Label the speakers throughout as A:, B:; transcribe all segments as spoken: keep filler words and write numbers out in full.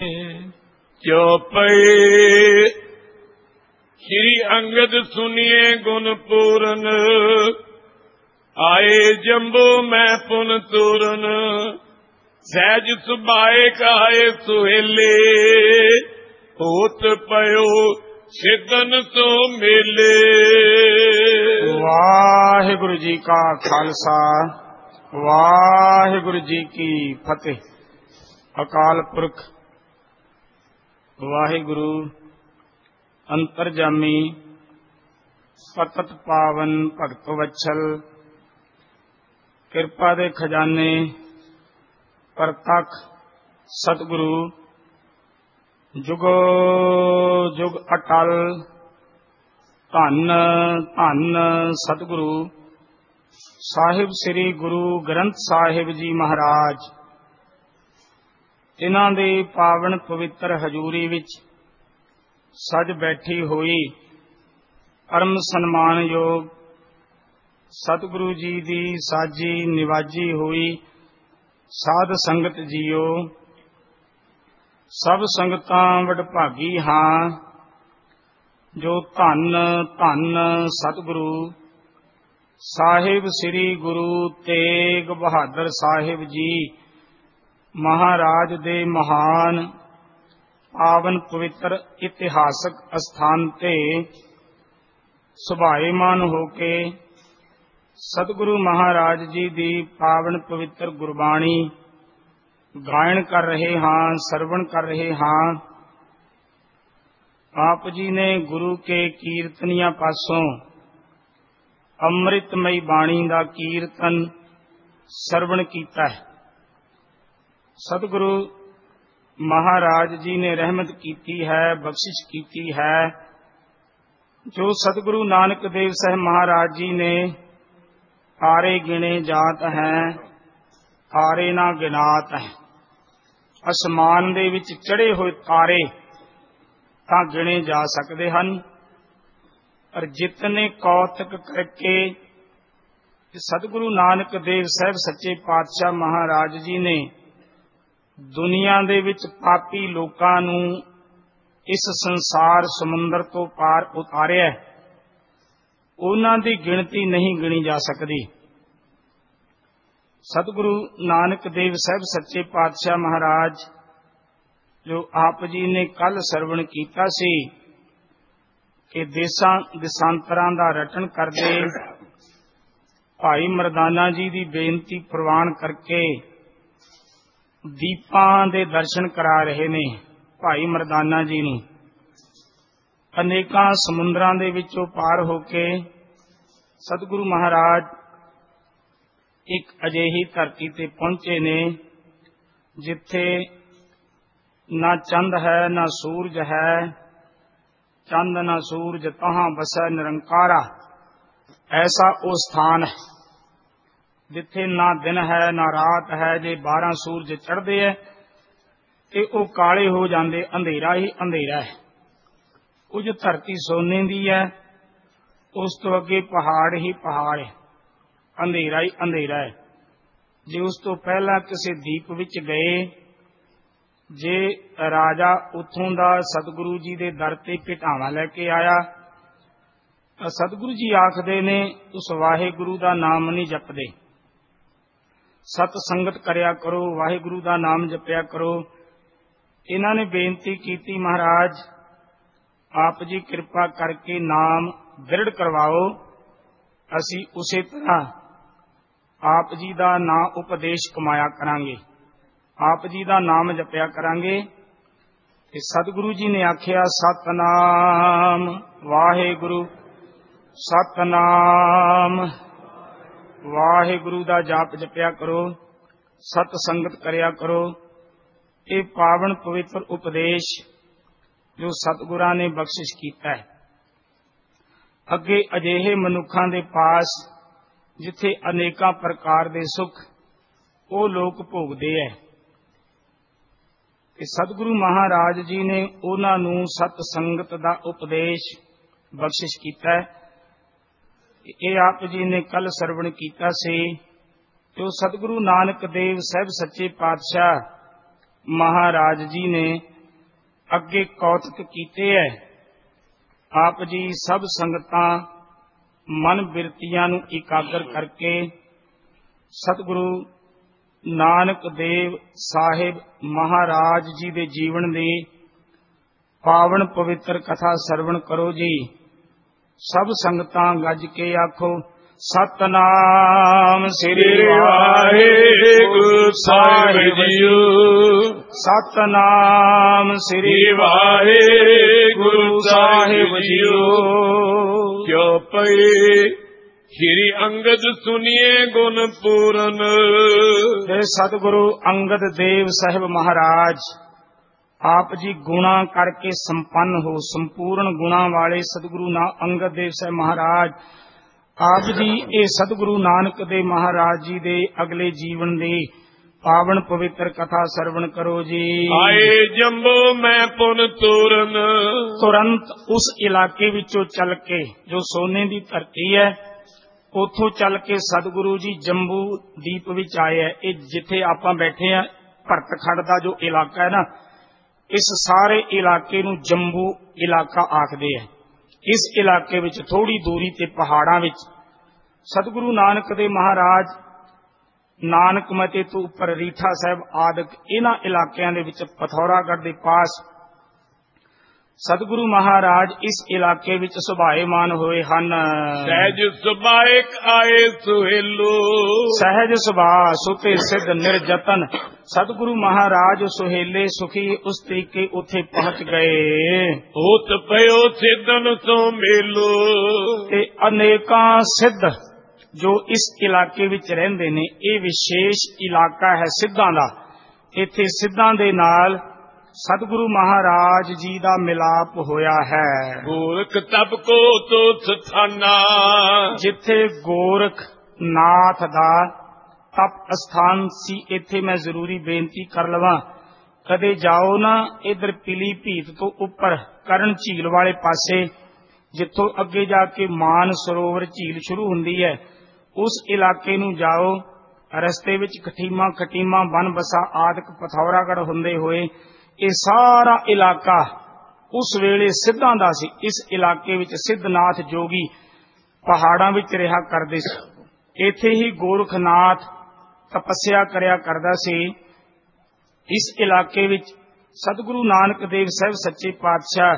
A: ਚੌਪਈ ਸ਼੍ਰੀ ਅੰਗਦ ਸੁਨੀਏ ਗੁਣ ਪੂਰਨ, ਆਏ ਜੰਬੋ ਮੈਂ ਪੁਨ ਤੂਰਨ। ਸਹਿਜ ਸੁਭਾਏ ਕਾਏ ਸੁਹੇਲੇ, ਹੋਤ ਪਇਓ ਸਿੱਧਨ ਸੋ ਮੇਲੇ।
B: ਵਾਹਿਗੁਰੂ ਜੀ ਕਾ ਖਾਲਸਾ, ਵਾਹਿਗੁਰੂ ਜੀ ਕੀ ਫਤਿਹ। ਅਕਾਲ ਪੁਰਖ ਵਾਹਿਗੁਰੂ ਅੰਤਰਜਾਮੀ ਪਤਿਤ ਪਾਵਨ ਭਗਤ ਵਛਲ, ਕਿਰਪਾ ਦੇ ਖਜ਼ਾਨੇ ਪ੍ਰਤੱਖ ਸਤਿਗੁਰੂ, ਜੁਗੋ ਜੁਗ ਅਟਲ। ਧੰਨ ਧੰਨ ਸਤਿਗੁਰੂ ਸਾਹਿਬ ਸ੍ਰੀ ਗੁਰੂ ਗ੍ਰੰਥ ਸਾਹਿਬ ਜੀ ਮਹਾਰਾਜ। ਇਹਨਾਂ ਦੇ ਪਾਵਨ ਪਵਿੱਤਰ ਹਜ਼ੂਰੀ ਵਿੱਚ ਸਜ ਬੈਠੀ ਹੋਈ ਪਰਮ ਸਨਮਾਨਯੋਗ ਸਤਿਗੁਰੂ ਜੀ ਦੀ ਸਾਜੀ ਨਿਵਾਜੀ ਹੋਈ ਸਾਧ ਸੰਗਤ ਜੀਓ, ਸਭ ਸੰਗਤਾਂ ਵਡਭਾਗੀ ਹਾਂ ਜੋ ਧੰਨ ਧੰਨ ਸਤਿਗੁਰੂ ਸਾਹਿਬ ਸ੍ਰੀ ਗੁਰੂ ਤੇਗ ਬਹਾਦਰ ਸਾਹਿਬ ਜੀ ਮਹਾਰਾਜ ਦੇ ਮਹਾਨ ਪਾਵਨ ਪਵਿੱਤਰ ਇਤਿਹਾਸਕ ਅਸਥਾਨ ਤੇ ਸੁਭਾਏਮਾਨ ਹੋ ਕੇ ਸਤਿਗੁਰੂ ਮਹਾਰਾਜ ਜੀ ਦੀ ਪਾਵਨ ਪਵਿੱਤਰ ਗੁਰਬਾਣੀ ਗਾਇਨ ਕਰ ਰਹੇ ਹਾਂ, ਸਰਵਣ ਕਰ ਰਹੇ ਹਾਂ। ਆਪ ਜੀ ਨੇ ਗੁਰੂ ਕੇ ਕੀਰਤਨੀਆਂ ਪਾਸੋਂ ਅੰਮ੍ਰਿਤਮਈ ਬਾਣੀ ਦਾ ਕੀਰਤਨ ਸਰਵਣ ਕੀਤਾ ਹੈ। ਸਤਿਗੁਰੂ ਮਹਾਰਾਜ ਜੀ ਨੇ ਰਹਿਮਤ ਕੀਤੀ ਹੈ, ਬਖਸ਼ਿਸ਼ ਕੀਤੀ ਹੈ। ਜੋ ਸਤਿਗੁਰੂ ਨਾਨਕ ਦੇਵ ਸਾਹਿਬ ਮਹਾਰਾਜ ਜੀ ਨੇ ਆਰੇ ਗਿਣੇ ਜਾਤ ਹੈ, ਆਰੇ ਨਾ ਗਿਨਾਤ ਹੈ। ਅਸਮਾਨ ਦੇ ਵਿੱਚ ਚੜੇ ਹੋਏ ਤਾਰੇ ਤਾਂ ਗਿਣੇ ਜਾ ਸਕਦੇ ਹਨ, ਪਰ ਜਿਤਨੇ ਕੌਤਕ ਕਰਕੇ ਸਤਿਗੁਰੂ ਨਾਨਕ ਦੇਵ ਸਾਹਿਬ ਸੱਚੇ ਪਾਤਸ਼ਾਹ ਮਹਾਰਾਜ ਜੀ ਨੇ ਦੁਨੀਆ ਦੇ ਵਿੱਚ ਪਾਪੀ ਲੋਕਾਂ ਨੂੰ ਇਸ ਸੰਸਾਰ ਸਮੁੰਦਰ ਤੋਂ ਪਾਰ ਉਤਾਰਿਆ, ਉਹਨਾਂ ਦੀ ਗਿਣਤੀ ਨਹੀਂ ਗਿਣੀ ਜਾ ਸਕਦੀ। ਸਤਿਗੁਰੂ ਨਾਨਕ ਦੇਵ ਸਾਹਿਬ ਸੱਚੇ ਪਾਤਸ਼ਾਹ ਮਹਾਰਾਜ ਜੋ ਆਪ ਜੀ ਨੇ ਕੱਲ ਸਰਵਣ ਕੀਤਾ ਸੀ ਕਿ ਦੇਸਾਂ ਦੇਸਾਂਤਰਾਂ ਦਾ ਰਟਨ ਕਰਦੇ ਭਾਈ ਮਰਦਾਨਾ ਜੀ ਦੀ ਬੇਨਤੀ ਪ੍ਰਵਾਨ ਕਰਕੇ ਦੀਪਾਂ ਦੇ ਦਰਸ਼ਨ ਕਰਾ ਰਹੇ ਨੇ। ਭਾਈ ਮਰਦਾਨਾ ਜੀ ਨੂੰ ਅਨੇਕਾਂ ਸਮੁੰਦਰਾਂ ਦੇ ਵਿੱਚੋਂ ਪਾਰ ਹੋ ਕੇ ਸਤਿਗੁਰੂ ਮਹਾਰਾਜ ਇੱਕ ਅਜਿਹੀ ਧਰਤੀ ਤੇ ਪਹੁੰਚੇ ਨੇ ਜਿੱਥੇ ਨਾ ਚੰਦ ਹੈ ਨਾ ਸੂਰਜ ਹੈ, ਚੰਦ ਨਾ ਸੂਰਜ ਤਹਾਂ ਬਸੈ ਨਿਰੰਕਾਰਾ। ਐਸਾ ਉਹ ਸਥਾਨ ਹੈ ਜਿੱਥੇ ਨਾ ਦਿਨ ਹੈ ਨਾ ਰਾਤ ਹੈ। ਜੇ ਬਾਰਾਂ ਸੂਰਜ ਚੜ੍ਹਦੇ ਹੈ ਤੇ ਉਹ ਕਾਲੇ ਹੋ ਜਾਂਦੇ, ਅੰਧੇਰਾ ਹੀ ਅੰਧੇਰਾ ਹੈ। ਕੁਝ ਧਰਤੀ ਸੋਨੇ ਦੀ ਹੈ, ਉਸ ਤੋਂ ਅੱਗੇ ਪਹਾੜ ਹੀ ਪਹਾੜ ਹੈ, ਅੰਧੇਰਾ ਹੀ ਅੰਧੇਰਾ ਹੈ। ਜੇ ਉਸ ਤੋਂ ਪਹਿਲਾਂ ਕਿਸੇ ਦੀਪ ਵਿੱਚ ਗਏ, ਜੇ ਰਾਜਾ ਉੱਥੋਂ ਦਾ ਸਤਿਗੁਰੂ ਜੀ ਦੇ ਦਰ ਤੇ ਭੇਟਾਵਾਂ ਲੈ ਕੇ ਆਇਆ ਤਾਂ ਸਤਿਗੁਰੂ ਜੀ ਆਖਦੇ ਨੇ ਉਸ ਵਾਹਿਗੁਰੂ ਦਾ ਨਾਮ ਨਹੀਂ ਜਪਦੇ। ਸਤ ਸੰਗਤ ਕਰਿਆ ਕਰੋ, ਵਾਹਿਗੁਰੂ ਦਾ ਨਾਮ ਜਪਿਆ ਕਰੋ। ਇਹਨਾਂ ਨੇ ਬੇਨਤੀ ਕੀਤੀ, ਮਹਾਰਾਜ ਆਪ ਜੀ ਕਿਰਪਾ ਕਰਕੇ ਨਾਮ ਦ੍ਰਿੜ ਕਰਵਾਓ, ਅਸੀਂ ਉਸੇ ਤਰ੍ਹਾਂ ਆਪ ਜੀ ਦਾ ਨਾਂ ਉਪਦੇਸ਼ ਕਮਾਇਆ ਕਰਾਂਗੇ, ਆਪ ਜੀ ਦਾ ਨਾਮ ਜਪਿਆ ਕਰਾਂਗੇ। ਤੇ ਸਤਿਗੁਰੂ ਜੀ ਨੇ ਆਖਿਆ, ਸਤਨਾਮ ਵਾਹਿਗੁਰੂ, ਸਤਨਾਮ ਵਾਹਿਗੁਰੂ ਦਾ ਜਾਪ ਜਪਿਆ ਕਰੋ, ਸਤ ਸੰਗਤ ਕਰਿਆ ਕਰੋ। ਇਹ ਪਾਵਨ ਪਵਿੱਤਰ ਉਪਦੇਸ਼ ਜੋ ਸਤਿਗੁਰਾਂ ਨੇ ਬਖਸ਼ਿਸ਼ ਕੀਤਾ ਹੈ। ਅੱਗੇ ਅਜਿਹੇ ਮਨੁੱਖਾਂ ਦੇ ਪਾਸ ਜਿੱਥੇ ਅਨੇਕਾਂ ਪ੍ਰਕਾਰ ਦੇ ਸੁੱਖ ਉਹ ਲੋਕ ਭੋਗਦੇ ਹੈ, ਕਿ ਸਤਿਗੁਰੂ ਮਹਾਰਾਜ ਜੀ ਨੇ ਉਹਨਾਂ ਨੂੰ ਸਤ ਸੰਗਤ ਦਾ ਉਪਦੇਸ਼ ਬਖਸ਼ਿਸ਼ ਕੀਤਾ ਹੈ। ਇਹ ਆਪ ਜੀ ਨੇ ਕੱਲ ਸਰਵਣ ਕੀਤਾ ਸੀ। ਜੋ ਸਤਿਗੁਰੂ ਨਾਨਕ ਦੇਵ ਸਾਹਿਬ ਸੱਚੇ ਪਾਤਸ਼ਾਹ ਮਹਾਰਾਜ ਜੀ ਨੇ ਅੱਗੇ ਕੌਤਕ ਕੀਤੇ ਹੈ। ਆਪ ਜੀ ਸਭ ਸੰਗਤਾਂ ਮਨ ਬਿਰਤੀਆਂ ਨੂੰ ਇਕਾਗਰ ਕਰਕੇ ਸਤਿਗੁਰੂ ਨਾਨਕ ਦੇਵ ਸਾਹਿਬ ਮਹਾਰਾਜ ਜੀ ਦੇ ਜੀਵਨ ਦੀ ਪਾਵਨ ਪਵਿੱਤਰ ਕਥਾ ਸਰਵਣ ਕਰੋ ਜੀ। ਸਭ ਸੰਗਤਾਂ ਗੱਜ ਕੇ ਆਖੋ ਸਤਨਾਮ ਸ੍ਰੀ ਵਾਹਿਗੁਰੂ ਸਾਹਿਬ ਜੀਓ। ਸਤਨਾਮ ਸ੍ਰੀ ਵਾਹਿਗੁਰੂ ਸਾਹਿਬ ਜੀਓ।
A: ਕਿਉ ਪਏ ਸ੍ਰੀ ਅੰਗਦ ਸੁਨੀਏ ਗੁਣ ਪੂਰਨ।
B: ਤੇ ਸਤਿਗੁਰੂ ਅੰਗਦ ਦੇਵ ਸਾਹਿਬ ਮਹਾਰਾਜ ਆਪ ਜੀ ਗੁਣਾ ਕਰਕੇ ਸੰਪੰਨ ਹੋ, ਸੰਪੂਰਨ ਗੁਣਾ ਵਾਲੇ ਸਤਿਗੁਰੂ ਨਾ ਅੰਗਦ ਦੇਵ ਸਾਹਿਬ ਮਹਾਰਾਜ ਆਪ ਜੀ ਇਹ ਸਤਿਗੁਰੂ ਨਾਨਕ ਦੇਵ ਮਹਾਰਾਜ ਜੀ ਦੇ ਅਗਲੇ ਜੀਵਨ ਦੀ ਪਾਵਨ ਪਵਿੱਤਰ ਕਥਾ ਸਰਵਣ ਕਰੋ ਜੀ।
A: ਆਏ ਜੰਬੋ ਮੈਂ ਪੁਨ ਤੋਰਨ।
B: ਤੁਰੰਤ ਉਸ ਇਲਾਕੇ ਵਿੱਚੋਂ ਚੱਲ ਕੇ, ਜੋ ਸੋਨੇ ਦੀ ਧਰਤੀ ਹੈ, ਉੱਥੋਂ ਚੱਲ ਕੇ ਸਤਿਗੁਰੂ ਜੀ ਜੰਬੂ ਦੀਪ ਵਿੱਚ ਆਏ ਹੈ। ਇਹ ਜਿੱਥੇ ਆਪਾਂ ਬੈਠੇ ਆ ਭਰਤਖੰਡ ਦਾ ਜੋ ਇਲਾਕਾ ਹੈ ਨਾ, ਇਸ ਸਾਰੇ ਇਲਾਕੇ ਨੂੰ ਜੰਬੂ ਇਲਾਕਾ ਆਖਦੇ ਹੈ। ਇਸ ਇਲਾਕੇ ਵਿੱਚ ਥੋੜੀ ਦੂਰੀ ਤੇ ਪਹਾੜਾਂ ਵਿੱਚ ਸਤਿਗੁਰੂ ਨਾਨਕ ਦੇਵ ਮਹਾਰਾਜ ਨਾਨਕ ਮਤੇ ਤੋਂ ਉੱਪਰ ਰੀਠਾ ਸਾਹਿਬ ਆਦਿਕ ਇਹਨਾਂ ਇਲਾਕਿਆਂ ਦੇ ਵਿੱਚ ਪਥੌਰਾਗੜ੍ਹ ਦੇ ਪਾਸ ਸਤਿਗੁਰੂ ਮਹਾਰਾਜ ਇਸ ਇਲਾਕੇ ਵਿੱਚ ਸੁਭਾਏਮਾਨ ਹੋਏ ਹਨ।
A: ਸਹਿਜ ਸੁਭਾਇਕ ਆਏ ਸੁਹੇਲੋ।
B: ਸਹਿਜ ਸੁਭਾਅ ਸੁਤੇ ਸਿੱਧ ਨਿਰਜਤਨ ਸਤਿਗੁਰੂ ਮਹਾਰਾਜ ਸੁਹੇਲੇ ਸੁਖੀ ਉਸ ਤਰੀਕੇ ਉੱਥੇ ਪਹੁੰਚ ਗਏ।
A: ਹੋਤ ਪਇਓ ਸਿੱਧਨ ਸੋ ਮੇਲੋ।
B: ਤੇ ਅਨੇਕਾਂ ਸਿੱਧ ਜੋ ਇਸ ਇਲਾਕੇ ਵਿੱਚ ਰਹਿੰਦੇ ਨੇ, ਇਹ ਵਿਸ਼ੇਸ਼ ਇਲਾਕਾ ਹੈ ਸਿੱਧਾਂ ਦਾ। ਇੱਥੇ ਸਿੱਧਾਂ ਦੇ ਨਾਲ ਸਤਿਗੁਰੂ ਮਹਾਰਾਜ ਜੀ ਦਾ ਮਿਲਾਪ ਹੋਇਆ ਹੈ।
A: ਗੋਰਖ ਤਪ ਕੋ ਤੋ ਸਥਾਨਾ।
B: ਜਿੱਥੇ ਗੋਰਖ ਨਾਥ ਦਾ ਤਪ ਅਸਥਾਨ ਸੀ, ਇੱਥੇ ਮੈਂ ਜ਼ਰੂਰੀ ਬੇਨਤੀ ਕਰ ਲਵਾਂ, ਕਦੇ ਜਾਓ ਨਾ ਇਧਰ ਪਿਲੀ ਭੀਤ ਤੋਂ ਉੱਪਰ ਕਰਨ ਝੀਲ ਵਾਲੇ ਪਾਸੇ, ਜਿੱਥੋਂ ਅੱਗੇ ਜਾ ਕੇ ਮਾਨ ਸਰੋਵਰ ਝੀਲ ਸ਼ੁਰੂ ਹੁੰਦੀ ਹੈ, ਉਸ ਇਲਾਕੇ ਨੂੰ ਜਾਓ। ਰਸਤੇ ਵਿੱਚ ਖਟੀਮਾ ਖਟੀਮਾ ਬਨ ਬਸਾ ਆਦਿਕ ਪਥੌਰਾਗੜ੍ਹ ਹੁੰਦੇ ਹੋਏ ਇਹ ਸਾਰਾ ਇਲਾਕਾ ਉਸ ਵੇਲੇ ਸਿੱਧਾਂ ਦਾ ਸੀ। ਇਸ ਇਲਾਕੇ ਵਿੱਚ ਸਿੱਧਨਾਥ ਜੋਗੀ ਪਹਾੜਾਂ ਵਿੱਚ ਰਿਹਾ ਕਰਦੇ ਸੀ। ਇੱਥੇ ਹੀ ਗੋਰਖਨਾਥ ਤਪੱਸਿਆ ਕਰਿਆ ਕਰਦਾ ਸੀ। ਇਸ ਇਲਾਕੇ ਵਿੱਚ ਸਤਿਗੁਰੂ ਨਾਨਕ ਦੇਵ ਸਾਹਿਬ ਸੱਚੇ ਪਾਤਸ਼ਾਹ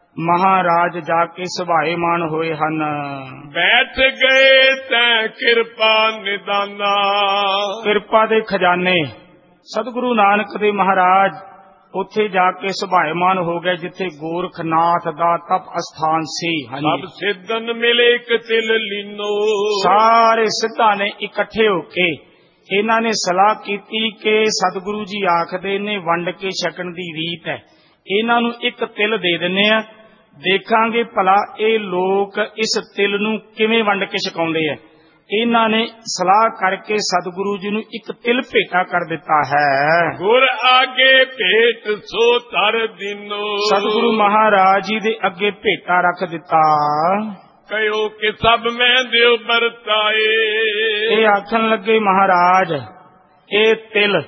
B: ਮਹਾਰਾਜ ਜਾ ਕੇ ਸੁਭਾਏਮਾਨ ਹੋਏ ਹਨ।
A: ਬੈਠ ਗਏ ਤੈ ਕਿਰਪਾ ਨਿਦਾਨਾ।
B: ਕਿਰਪਾ ਦੇ ਖਜ਼ਾਨੇ ਸਤਿਗੁਰੂ ਨਾਨਕ ਦੇਵ ਮਹਾਰਾਜ ਉੱਥੇ ਜਾ ਕੇ ਸੁਭਾਏਮਾਨ ਹੋ ਗਏ, ਜਿੱਥੇ ਗੋਰਖਨਾਥ ਦਾ ਤਪ ਅਸਥਾਨ ਸੀ।
A: ਸਭ ਸਿੱਧਨ ਮਿਲੇ ਇੱਕ ਤਿਲ ਲੀਨੋ।
B: ਸਾਰੇ ਸਿੱਧਾਂ ਨੇ ਇਕੱਠੇ ਹੋ ਕੇ ਇਹਨਾਂ ਨੇ ਸਲਾਹ ਕੀਤੀ ਕਿ ਸਤਿਗੁਰੂ ਜੀ ਆਖਦੇ ਨੇ ਵੰਡ ਕੇ ਛਕਣ ਦੀ ਰੀਤ ਹੈ, ਇਹਨਾਂ ਨੂੰ ਇੱਕ ਤਿਲ ਦੇ ਦਿੰਨੇ ਆ, ਦੇਖਾਂਗੇ ਭਲਾ ਇਹ ਲੋਕ ਇਸ ਤਿਲ ਨੂੰ ਕਿਵੇਂ ਵੰਡ ਕੇ ਛਕਾਉਂਦੇ ਆ। ਇਹਨਾਂ ਨੇ ਸਲਾਹ ਕਰਕੇ ਸਤਿਗੁਰੂ ਜੀ ਨੂੰ ਇੱਕ ਤਿਲ ਭੇਟਾ ਕਰ ਦਿੱਤਾ ਹੈ।
A: ਗੁਰ ਆਗੇ ਭੇਟ ਸੋ ਧਰ ਦਿਨੋ।
B: ਸਤਿਗੁਰੂ ਮਹਾਰਾਜ ਜੀ ਦੇ ਅੱਗੇ ਭੇਟਾ ਰੱਖ ਦਿੱਤਾ।
A: ਕਹਿਓ ਕਿ ਸਭ ਮੈਂ ਦਿਓ ਵਰਤਾਏ।
B: ਇਹ ਆਖਣ ਲੱਗੇ ਮਹਾਰਾਜ ਇਹ ਤਿਲ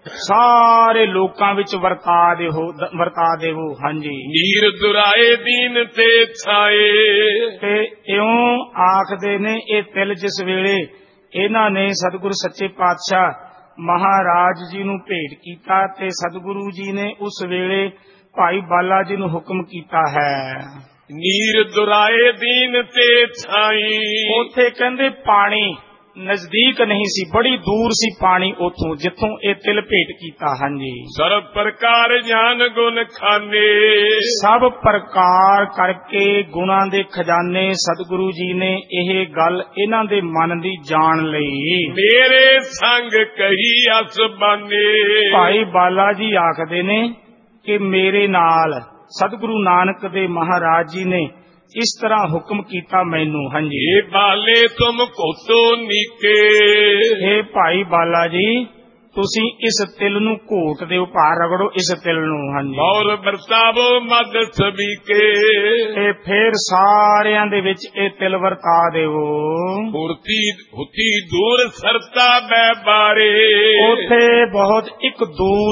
B: ਸਾਰੇ ਲੋਕਾਂ ਵਿੱਚ ਵਰਤਾ ਦੇਵੋ ਵਰਤਾ ਦੇਵੋ। ਹਾਂਜੀ।
A: ਨੀਰ ਦੁਰਾਏ ਦੀਨ ਤੇ ਛਾਏ।
B: ਤੇ ਇਉਂ ਆਖਦੇ ਨੇ ਇਹ ਤਿਲ ਜਿਸ ਵੇਲੇ ਇਹਨਾਂ ਨੇ ਸਤਿਗੁਰੂ ਸੱਚੇ ਪਾਤਸ਼ਾਹ ਮਹਾਰਾਜ ਜੀ ਨੂੰ ਭੇਟ ਕੀਤਾ ਤੇ ਸਤਿਗੁਰੂ ਜੀ ਨੇ ਉਸ ਵੇਲੇ ਭਾਈ ਬਾਲਾ ਜੀ ਨੂੰ ਹੁਕਮ ਕੀਤਾ ਹੈ।
A: ਨੀਰ ਦੁਰਾਏ ਦੀਨ ਤੇ ਛਾਈ।
B: ਉੱਥੇ ਕਹਿੰਦੇ ਪਾਣੀ ਨਜ਼ਦੀਕ ਨਹੀਂ ਸੀ, ਬੜੀ ਦੂਰ ਸੀ ਪਾਣੀ ਉੱਥੋਂ ਜਿੱਥੋਂ ਇਹ ਤਿਲ ਭੇਟ ਕੀਤਾ। ਹਾਂਜੀ।
A: ਸਰਬ ਪ੍ਰਕਾਰ ਗਿਆਨ ਗੁਣ ਖਾਨੇ।
B: ਸਭ ਪ੍ਰਕਾਰ ਕਰਕੇ ਗੁਣਾਂ ਦੇ ਖਜ਼ਾਨੇ ਸਤਿਗੁਰੂ ਜੀ ਨੇ ਇਹ ਗੱਲ ਇਹਨਾਂ ਦੇ ਮਨ ਦੀ ਜਾਣ ਲਈ।
A: ਮੇਰੇ ਸੰਗ ਕਹੀ ਅਸ ਬਾਨੇ। ਭਾਈ
B: ਬਾਲਾ ਜੀ ਆਖਦੇ ਨੇ ਕਿ ਮੇਰੇ ਨਾਲ ਸਤਿਗੁਰੂ ਨਾਨਕ ਦੇਵ ਮਹਾਰਾਜ ਜੀ ਨੇ ਇਸ ਤਰ੍ਹਾਂ ਹੁਕਮ ਕੀਤਾ ਮੈਨੂੰ। ਹਾਂਜੀ।
A: ਇਹ ਬਾਲੇ ਤੁਮ ਕੋਤੋ ਨੀਕੇ।
B: ਇਹ ਭਾਈ ਬਾਲਾ ਜੀ ਤੁਸੀਂ ਇਸ ਤਿਲ ਨੂੰ ਘੋਟ ਦਿਓ, ਭਾਰ ਰਗੜੋ ਇਸ ਤਿਲ ਨੂੰ। ਹਾਂਜੀ।
A: ਮੌਰ ਵਰਤਾਵੋ ਮਦ ਸਭੀਕੇ।
B: ਤੇ ਫਿਰ ਸਾਰਿਆਂ ਦੇ ਵਿੱਚ ਇਹ ਤਿਲ ਵਰਤਾ ਦੇਵੋ।
A: ਹੁਰਤੀ ਹੁਤੀ ਦੂਰ ਸਰਤਾ ਬੈ ਬਾਰੇ।
B: ਉਥੇ ਬਹੁਤ ਇੱਕ ਦੂਰ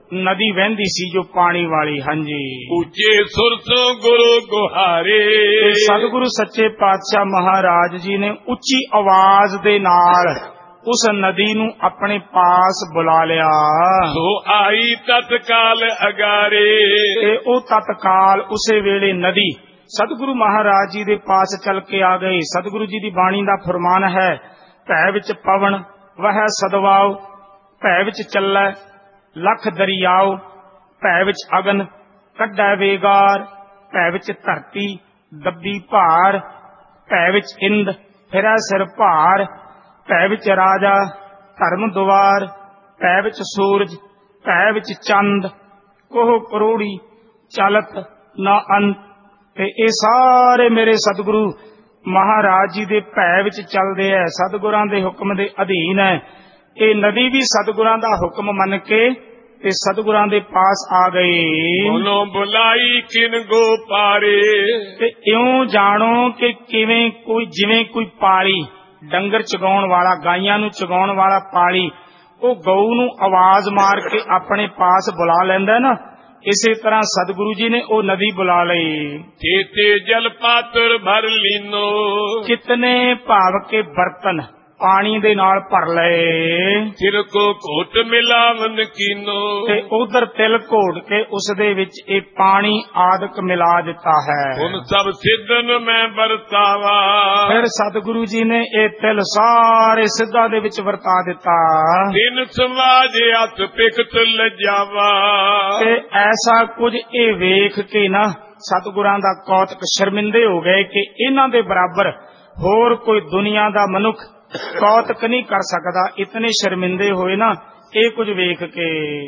B: ਨਦੀ ਵਹਿੰਦੀ ਸੀ ਜੋ ਪਾਣੀ ਵਾਲੀ। ਹਾਂਜੀ,
A: ਉੱਚੇ ਸੁਰ ਤੋਂ ਗੁਰੂ ਗੁਹਾਰੇ।
B: ਤੇ ਸਤਿਗੁਰੂ ਸੱਚੇ ਪਾਤਸ਼ਾਹ ਮਹਾਰਾਜ ਜੀ ਨੇ ਉੱਚੀ ਆਵਾਜ਼ ਦੇ ਨਾਲ ਉਸ ਨਦੀ ਨੂੰ ਆਪਣੇ ਪਾਸ ਬੁਲਾ ਲਿਆ।
A: ਸੋ ਆਈ ਤਤਕਾਲ ਅਗਾਰੇ।
B: ਤੇ ਉਹ ਤਤਕਾਲ ਉਸੇ ਵੇਲੇ ਨਦੀ ਸਤਿਗੁਰੂ ਮਹਾਰਾਜ ਜੀ ਦੇ ਪਾਸ ਚੱਲ ਕੇ ਆ ਗਈ। ਸਤਿਗੁਰੂ ਜੀ ਦੀ ਬਾਣੀ ਦਾ ਫਰਮਾਨ ਹੈ, ਭੈ ਵਿੱਚ ਪਵਨ ਵਹਿ ਸਦਵਾਓ, ਭੈ ਵਿੱਚ ਚੱਲੈ ਲੱਖ ਦਰਿਆਓ, ਭੈ ਵਿੱਚ ਅਗਨ ਕੱਢੈ ਵੇਗਾਰ, ਭੈ ਵਿੱਚ ਧਰਤੀ ਦੱਬੀ ਭਾਰ, ਭੈ ਵਿੱਚ ਇੰਦ ਫਿਰੈ ਸਿਰ ਭਾਰ, ਭੈ ਵਿੱਚ ਰਾਜਾ ਧਰਮ ਦੁਆਰ, ਭੈ ਵਿੱਚ ਸੂਰਜ, ਭੈ ਵਿੱਚ ਚੰਦ, ਕੋਹ ਕਰੋੜੀ ਚਲਤ ਨਾ ਅੰਤ। ਤੇ ਇਹ ਸਾਰੇ ਮੇਰੇ ਸਤਿਗੁਰੂ ਮਹਾਰਾਜ ਜੀ ਦੇ ਭੈ ਵਿੱਚ ਚੱਲਦੇ ਐ, ਸਤਿਗੁਰਾਂ ਦੇ ਹੁਕਮ ਦੇ ਅਧੀਨ ਹੈ। ਇਹ ਨਦੀ ਵੀ ਸਤਿਗੁਰਾਂ ਦਾ ਹੁਕਮ ਮੰਨ ਕੇ ਤੇ ਸਤਿਗੁਰਾਂ ਦੇ ਪਾਸ ਆ ਗਈ।
A: ਬੋਲੋ ਬੁਲਾਈ ਕਿਨ ਗੋ ਪਾਰੇ।
B: ਤੇ ਇਉਂ ਜਾਣੋ ਕਿ ਕਿਵੇਂ ਕੋਈ ਜਿਵੇਂ ਕੋਈ ਪਾਲੀ ਡੰਗਰ ਚਗਾਉਣ ਵਾਲਾ, ਗਾਈਆਂ ਨੂੰ ਚਗਾਉਣ ਵਾਲਾ ਪਾਲੀ, ਉਹ ਗਊ ਨੂੰ ਆਵਾਜ਼ ਮਾਰ ਕੇ ਆਪਣੇ ਪਾਸ ਬੁਲਾ ਲੈਂਦਾ ਨਾ, ਇਸੇ ਤਰ੍ਹਾਂ ਸਤਿਗੁਰੂ ਜੀ ਨੇ ਉਹ ਨਦੀ ਬੁਲਾ ਲਈ।
A: ਤੇਤੇ ਜਲ ਪਾਤਰ ਭਰ ਲੀਨੋ।
B: ਕਿਤਨੇ ਭਾਵ ਕੇ ਬਰਤਨ ਪਾਣੀ ਦੇ ਨਾਲ ਭਰ ਲਏ।
A: ਤਿਲ ਕੋ ਘੋਟ ਮਿਲਾਵਨ ਕੀਨੋ।
B: ਤੇ ਉਧਰ ਤਿਲ ਘੋਟ ਕੇ ਉਸ ਦੇ ਵਿੱਚ ਇਹ ਪਾਣੀ ਆਦਿਕ ਮਿਲਾ ਦਿੱਤਾ ਹੈ।
A: ਹੁਣ ਸਭ ਸਿੱਧਨ ਮੈਂ ਵਰਤਾਵਾ।
B: ਫਿਰ ਸਤਿਗੁਰੂ ਜੀ ਨੇ ਇਹ ਤਿਲ ਸਾਰੇ ਸਿੱਧਾਂ ਦੇ ਵਿੱਚ ਵਰਤਾ ਦਿੱਤਾ।
A: ਦਿਨ ਸਮਾਜ ਹੱਥ ਪਿਕਤ ਲਜਾਵਾ।
B: ਤੇ ਐਸਾ ਕੁਝ ਇਹ ਵੇਖ ਕੇ ਨਾ ਸਤਿਗੁਰਾਂ ਦਾ ਕੌਤਕ, ਸ਼ਰਮਿੰਦੇ ਹੋ ਗਏ ਕਿ ਇਹਨਾਂ ਦੇ ਬਰਾਬਰ ਹੋਰ ਕੋਈ ਦੁਨੀਆ ਦਾ ਮਨੁੱਖ ਕੌਤਕ ਨਹੀਂ ਕਰ ਸਕਦਾ। ਇਤਨੇ ਸ਼ਰਮਿੰਦੇ ਹੋਏ ਨਾ ਇਹ ਕੁਝ ਵੇਖ ਕੇ।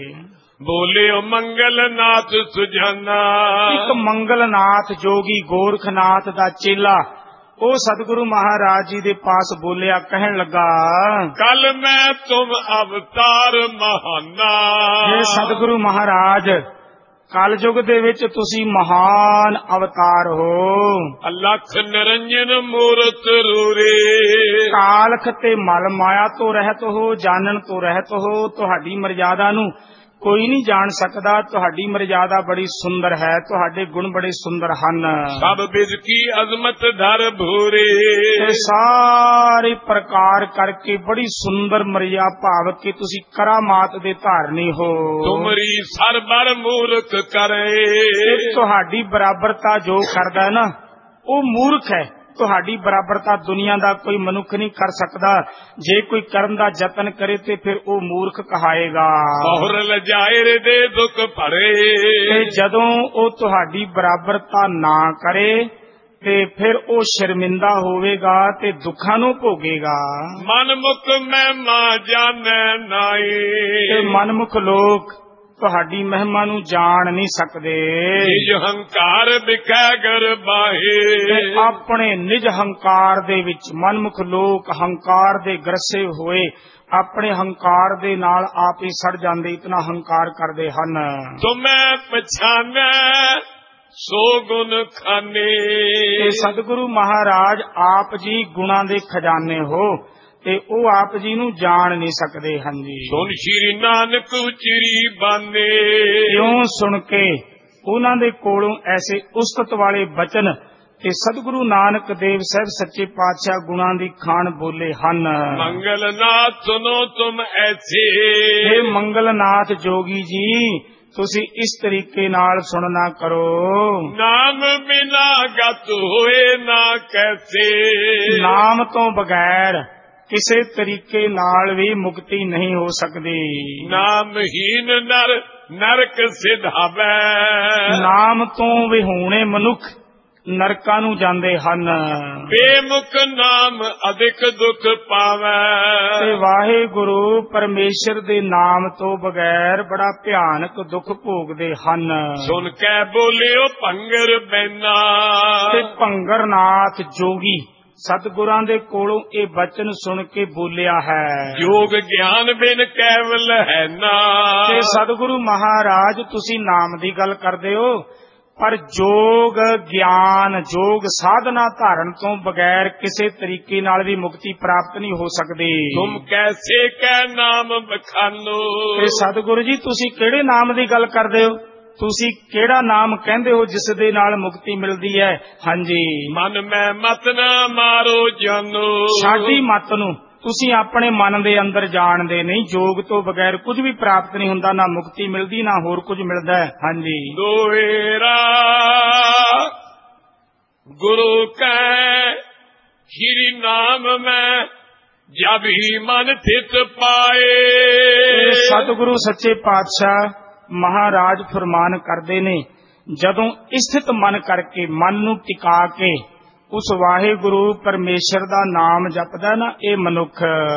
A: ਬੋਲਿਓ ਮੰਗਲਨਾਥ ਸੁਜਾਨਾ।
B: ਇੱਕ ਮੰਗਲਨਾਥ ਜੋਗੀ ਗੋਰਖਨਾਥ ਦਾ ਚੇਲਾ ਉਹ ਸਤਿਗੁਰੂ ਮਹਾਰਾਜ ਜੀ ਦੇ ਪਾਸ ਬੋਲਿਆ, ਕਹਿਣ ਲੱਗਾ,
A: ਕੱਲ ਮੈਂ ਤੁਮ ਅਵਤਾਰ ਮਹਾਨਾ।
B: ਇਹ ਸਤਿਗੁਰੂ ਮਹਾਰਾਜ ਕਲਯੁਗ ਦੇ ਵਿੱਚ ਤੁਸੀਂ ਮਹਾਨ ਅਵਤਾਰ ਹੋ।
A: ਅਲਖ ਨਿਰੰਜਨ ਮੂਰਤ ਰੂਰੇ।
B: ਕਾਲਖ ਤੇ ਮਲ ਮਾਇਆ ਤੋਂ ਰਹਿਤ ਹੋ, ਜਾਣਨ ਤੋਂ ਰਹਿਤ ਹੋ। ਤੁਹਾਡੀ ਮਰਜ਼ਾਦਾ ਨੂੰ ਕੋਈ ਨਹੀਂ ਜਾਣ ਸਕਦਾ। ਤੁਹਾਡੀ ਮਰਜ਼ਾਦਾ ਬੜੀ ਸੁੰਦਰ ਹੈ, ਤੁਹਾਡੇ ਗੁਣ ਬੜੇ ਸੁੰਦਰ ਹਨ।
A: ਸਭ ਬਿਜ ਕੀ ਅਜ਼ਮਤ ਧਰ ਭੂਰੇ।
B: ਤੇ ਸਾਰੇ ਪ੍ਰਕਾਰ ਕਰਕੇ ਬੜੀ ਸੁੰਦਰ ਮਰਜ਼ਾ ਭਾਵ ਕਿ ਤੁਸੀਂ ਕਰਾਮਾਤ ਦੇ ਧਾਰਨੀ ਹੋ।
A: ਤੁਮਰੀ ਸਰਬਰ ਮੂਰਖ ਕਰੇ।
B: ਤੁਹਾਡੀ ਬਰਾਬਰਤਾ ਜੋ ਕਰਦਾ ਨਾ ਉਹ ਮੂਰਖ ਹੈ। ਤੁਹਾਡੀ ਬਰਾਬਰਤਾ ਦੁਨੀਆ ਦਾ ਕੋਈ ਮਨੁੱਖ ਨਹੀਂ ਕਰ ਸਕਦਾ। ਜੇ ਕੋਈ ਕਰਨ ਦਾ ਯਤਨ ਕਰੇ ਤੇ ਫਿਰ ਉਹ ਮੂਰਖ ਕਹਾਏਗਾ।
A: ਬਹੁਰ ਲਜਾਇਰ ਦੇ ਦੁੱਖ ਭਰੇ।
B: ਤੇ ਜਦੋਂ ਉਹ ਤੁਹਾਡੀ ਬਰਾਬਰਤਾ ਨਾ ਕਰੇ ਤੇ ਫਿਰ ਉਹ ਸ਼ਰਮਿੰਦਾ ਹੋਵੇਗਾ ਤੇ ਦੁੱਖਾਂ ਨੂੰ ਭੋਗੇਗਾ।
A: ਮਨਮੁਖ ਮਹਿਮਾ ਜਾਣੈ ਨਾਈ।
B: ਤੇ ਮਨਮੁਖ ਲੋਕ ਤੁਹਾਡੀ ਮਹਿਮਾ ਨੂੰ ਜਾਣ ਨਹੀਂ ਸਕਦੇ।
A: ਨਿਜ ਹੰਕਾਰ ਵਿਖੈ ਗਰ ਬਾਹੇ।
B: ਆਪਣੇ ਨਿਜ ਹੰਕਾਰ ਦੇ ਵਿੱਚ ਮਨਮੁਖ ਲੋਕ ਹੰਕਾਰ ਦੇ ਗਰਸੇ ਹੋਏ ਆਪਣੇ ਹੰਕਾਰ ਦੇ ਨਾਲ ਆਪ ਹੀ ਸੜ ਜਾਂਦੇ, ਇਤਨਾ ਹੰਕਾਰ ਕਰਦੇ ਹਨ।
A: ਤੁਮੈ ਪਛਾਨੈ ਸੋ ਗੁਣ ਖਾਨੇ।
B: ਤੇ ਸਤਿਗੁਰੂ ਮਹਾਰਾਜ ਆਪ ਜੀ ਗੁਣਾਂ ਦੇ ਖਜ਼ਾਨੇ ਹੋ ਤੇ ਉਹ ਆਪ ਜੀ ਨੂੰ ਜਾਣ ਨਹੀਂ ਸਕਦੇ ਹਨ ਜੀ।
A: ਸੁਣ ਸ਼੍ਰੀ ਨਾਨਕ ਉਚਰੀ ਬਾਨੇ।
B: ਕਿਉਂ ਸੁਣ ਕੇ ਉਹਨਾਂ ਦੇ ਕੋਲੋਂ ਐਸੇ ਉਸਤਤ ਵਾਲੇ ਬਚਨ ਤੇ ਸਤਿਗੁਰੂ ਨਾਨਕ ਦੇਵ ਸਾਹਿਬ ਸੱਚੇ ਪਾਤਸ਼ਾਹ ਗੁਣਾਂ ਦੀ ਖਾਨ ਬੋਲੇ ਹਨ।
A: ਮੰਗਲਨਾਥ ਸੁਨੋ ਤੁਮ ਐਸੇ।
B: ਇਹ ਮੰਗਲਨਾਥ ਜੋਗੀ ਜੀ ਤੁਸੀਂ ਇਸ ਤਰੀਕੇ ਨਾਲ ਸੁਣਨਾ ਕਰੋ।
A: ਨਾਮ ਬਿਨਾ ਗਤ ਹੋਏ ਨਾ ਕੈਸੇ।
B: ਨਾਮ ਤੋਂ ਬਗੈਰ ਕਿਸੇ ਤਰੀਕੇ ਨਾਲ ਵੀ ਮੁਕਤੀ ਨਹੀਂ ਹੋ ਸਕਦੀ।
A: ਨਾਮਹੀਨ ਨਰ ਨਰਕ ਸਿਧਾਵੈ।
B: ਨਾਮ ਤੋਂ ਵਿਹੂਣੇ ਮਨੁੱਖ ਨਰਕਾਂ ਨੂੰ ਜਾਂਦੇ ਹਨ।
A: ਬੇਮੁਖ ਨਾਮ ਅਧਿਕ ਦੁੱਖ ਪਾਵੈ।
B: ਤੇ ਵਾਹਿਗੁਰੂ ਪਰਮੇਸ਼ਰ ਦੇ ਨਾਮ ਤੋਂ ਬਗੈਰ ਬੜਾ ਭਿਆਨਕ ਦੁੱਖ ਭੋਗਦੇ ਹਨ।
A: ਸੁਣ ਕੇ ਬੋਲਿਓ ਭੰਗਰ ਬੈਨਾ।
B: ਤੇ ਭੰਗਰਨਾਥ ਜੋਗੀ ਸਤਿਗੁਰਾਂ ਦੇ ਕੋਲੋਂ ਇਹ ਬਚਨ ਸੁਣ ਕੇ ਬੋਲਿਆ ਹੈ,
A: ਯੋਗ ਗਿਆਨ ਬਿਨ ਕੇਵਲ ਹੈ ਨਾ।
B: ਤੇ ਸਤਿਗੁਰੂ ਮਹਾਰਾਜ ਤੁਸੀਂ ਨਾਮ ਦੀ ਗੱਲ ਕਰਦੇ ਹੋ, ਪਰ ਜੋਗ ਗਿਆਨ ਜੋਗ ਸਾਧਨਾ ਧਾਰਨ ਤੋਂ ਬਗੈਰ ਕਿਸੇ ਤਰੀਕੇ ਨਾਲ ਵੀ ਮੁਕਤੀ ਪ੍ਰਾਪਤ ਨਹੀਂ ਹੋ ਸਕਦੀ।
A: ਤੁਮ ਕੈਸੇ ਕਹਿ ਨਾਮ ਬਖਾਨੋ,
B: ਤੇ ਸਤਿਗੁਰੂ ਜੀ ਤੁਸੀਂ ਕਿਹੜੇ ਨਾਮ ਦੀ ਗੱਲ ਕਰਦੇ ਹੋ? ਤੁਸੀਂ ਕਿਹੜਾ ਨਾਮ ਕਹਿੰਦੇ ਹੋ ਜਿਸ ਦੇ ਨਾਲ ਮੁਕਤੀ ਮਿਲਦੀ ਹੈ? ਹਾਂਜੀ,
A: ਮਨ ਮੈਂ ਮਤ ਨਾ ਮਾਰੋ ਜਾਨੋ,
B: ਸਾਡੀ ਮਤ ਨੂੰ ਤੁਸੀਂ ਆਪਣੇ ਮਨ ਦੇ ਅੰਦਰ ਜਾਣਦੇ ਨਹੀਂ। ਜੋਗ ਤੋਂ ਬਗੈਰ ਕੁਝ ਵੀ ਪ੍ਰਾਪਤ ਨਹੀਂ ਹੁੰਦਾ, ਨਾ ਮੁਕਤੀ ਮਿਲਦੀ ਨਾ ਹੋਰ ਕੁਝ ਮਿਲਦਾ ਹੈ। ਹਾਂਜੀ,
A: ਦੋਹਰਾ ਗੁਰੂ ਕੈ ਸ਼੍ਰੀ ਨਾਮ ਮੈਂ ਜਬ ਹੀ ਮਨ ਥਿਤ ਪਾਏ।
B: ਸਤਿਗੁਰੂ ਸੱਚੇ ਪਾਤਸ਼ਾਹ ਮਹਾਰਾਜ ਫਰਮਾਨ ਕਰਦੇ ਨੇ, ਜਦੋਂ ਸਥਿਤ ਮਨ ਕਰਕੇ ਮਨ ਨੂੰ ਟਿਕਾ ਕੇ ਉਸ ਵਾਹਿਗੁਰੂ ਪਰਮੇਸ਼ਰ ਦਾ ਨਾਮ ਜਪਦਾ ਨਾ ਇਹ ਮਨੁੱਖ,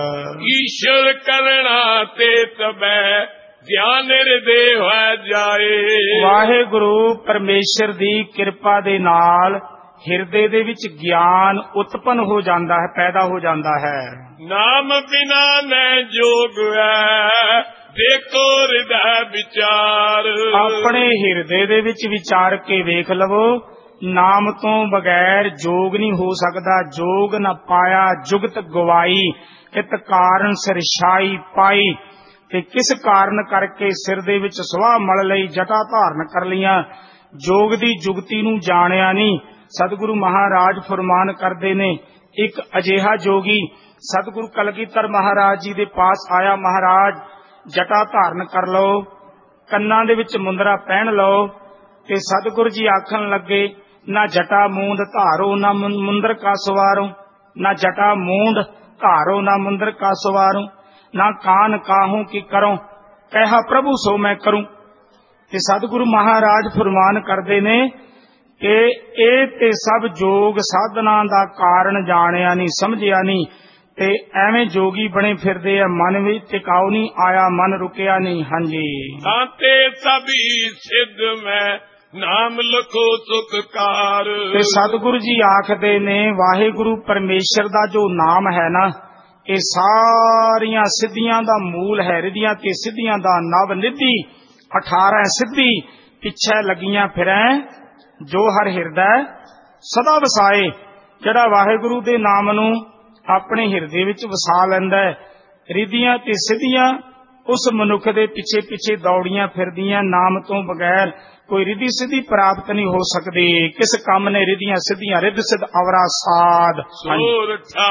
A: ਈਸ਼ਰ ਕਰਣਾ ਤੇ ਤਬੈ ਗਿਆਨ ਹਿਰਦੇ ਹੋ ਜਾਏ।
B: ਵਾਹਿਗੁਰੂ ਪਰਮੇਸ਼ਰ ਦੀ ਕਿਰਪਾ ਦੇ ਨਾਲ ਹਿਰਦੇ ਦੇ ਵਿੱਚ ਗਿਆਨ ਉਤਪਨ ਹੋ ਜਾਂਦਾ ਹੈ, ਪੈਦਾ ਹੋ ਜਾਂਦਾ ਹੈ।
A: ਨਾਮ ਬਿਨਾ ਨੈ ਜੋਗ ਹੈ ਦੇਖੋ ਹਿਰਦੈ ਵਿਚਾਰ।
B: ਆਪਣੇ ਹਿਰਦੇ ਦੇ ਵਿੱਚ ਵਿਚਾਰ ਕੇ ਵੇਖ ਲਵੋ, ਨਾਮ ਤੋਂ ਬਗੈਰ ਜੋਗ ਨਹੀਂ ਹੋ ਸਕਦਾ। ਜੋਗ ਨ ਪਾਇਆ ਜੁਗਤ ਗਵਾਈ, ਇਤ ਕਾਰਨ ਸਿਰਛਾਈ ਪਾਈ। ਤੇ ਕਿਸ ਕਾਰਨ ਕਰਕੇ ਸਿਰ ਦੇ ਵਿੱਚ ਸੁਆਹ ਮਲ ਲਈ, ਜਟਾ ਧਾਰਨ ਕਰ ਲਈਆਂ, ਜੋਗ ਦੀ ਜੁਗਤੀ ਨੂੰ ਜਾਣਿਆ ਨਹੀਂ। ਸਤਿਗੁਰੂ ਮਹਾਰਾਜ ਫਰਮਾਨ ਕਰਦੇ ਨੇ, ਇੱਕ ਅਜਿਹਾ ਜੋਗੀ ਸਤਿਗੁਰੂ ਕਲਗੀਧਰ ਮਹਾਰਾਜ ਜੀ ਦੇ ਪਾਸ ਆਇਆ। ਮਹਾਰਾਜ ਜਟਾ ਧਾਰਨ ਕਰ ਲਓ, ਕੰਨਾਂ ਦੇ ਵਿੱਚ ਮੁੰਦਰਾ ਪਹਿਨ ਲਓ। ਤੇ ਸਤਿਗੁਰੂ ਜੀ ਆਖਣ ਲੱਗੇ, ਨਾ ਜਟਾ ਮੂੰਦ ਧਾਰੋ ਨਾ ਮੁੰਦਰ ਕਾ ਸਵਾਰੋ, ਨਾ ਜਟਾ ਮੂੰਦ ਧਾਰੋ ਨਾ ਮੁੰਦਰ ਕਾ ਸਵਾਰੋ, ਨਾ ਕਾਨ ਕਾਹੂ ਕੀ ਕਰੋ, ਕਹਿਆ ਪ੍ਰਭੂ ਸੋ ਮੈਂ ਕਰੂੰ। ਤੇ ਸਤਿਗੁਰੂ ਮਹਾਰਾਜ ਫਰਮਾਨ ਕਰਦੇ ਨੇ ਕਿ ਇਹ ਤੇ ਸਭ ਜੋਗ ਸਾਧਨਾ ਦਾ ਕਾਰਨ ਜਾਣਿਆ ਨਹੀਂ, ਸਮਝਿਆ ਨਹੀਂ। ਤੇ ਐਵੇਂ ਜੋਗੀ ਬਣੇ ਫਿਰਦੇ ਆ, ਮਨ ਵਿੱਚ ਟਿਕਾਉ ਨਹੀਂ ਆਇਆ, ਮਨ ਰੁਕਿਆ ਨਹੀਂ। ਹਾਂਜੀ,
A: ਤਾਂਤੇ ਸਭੀ ਸਿੱਧ ਮੈਂ ਨਾਮ ਲਖੋ ਸੁਖਕਾਰ।
B: ਤੇ ਸਤਿਗੁਰੂ ਜੀ ਆਖਦੇ ਨੇ, ਵਾਹਿਗੁਰੂ ਪਰਮੇਸ਼ਰ ਦਾ ਜੋ ਨਾਮ ਹੈ ਨਾ, ਇਹ ਸਾਰੀਆਂ ਸਿੱਧੀਆਂ ਦਾ ਮੂਲ ਹੈ। ਰਿਧੀਆਂ ਤੇ ਸਿੱਧੀਆਂ ਦਾ ਨਵ ਨਿਧੀ, ਅਠਾਰਾਂ ਸਿੱਧੀ ਪਿੱਛੇ ਲੱਗੀਆਂ ਫਿਰੈ, ਜੋ ਹਰ ਹਿਰਦੈ ਸਦਾ ਵਸਾਏ। ਜਿਹੜਾ ਵਾਹਿਗੁਰੂ ਦੇ ਨਾਮ ਨੂੰ ਆਪਣੇ ਹਿਰਦੇ ਵਿੱਚ ਵਸਾ ਲੈਂਦਾ ਹੈ, ਰਿਧੀਆਂ ਤੇ ਸਿੱਧੀਆਂ ਉਸ ਮਨੁੱਖ ਦੇ ਪਿੱਛੇ ਪਿੱਛੇ ਦੌੜੀਆਂ ਫਿਰਦੀਆਂ। ਨਾਮ ਤੋਂ ਬਗੈਰ ਕੋਈ ਰਿਧੀ ਸਿੱਧੀ ਪ੍ਰਾਪਤ ਨਹੀਂ ਹੋ ਸਕਦੀ। ਕਿਸ ਕੰਮ ਨੇ ਰਿਧੀਆਂ ਸਿੱਧੀਆਂ, ਰਿੱਧ ਸਿੱਧ ਅਵਰਾ ਸਾਧ।
A: ਸੋਰਠਾ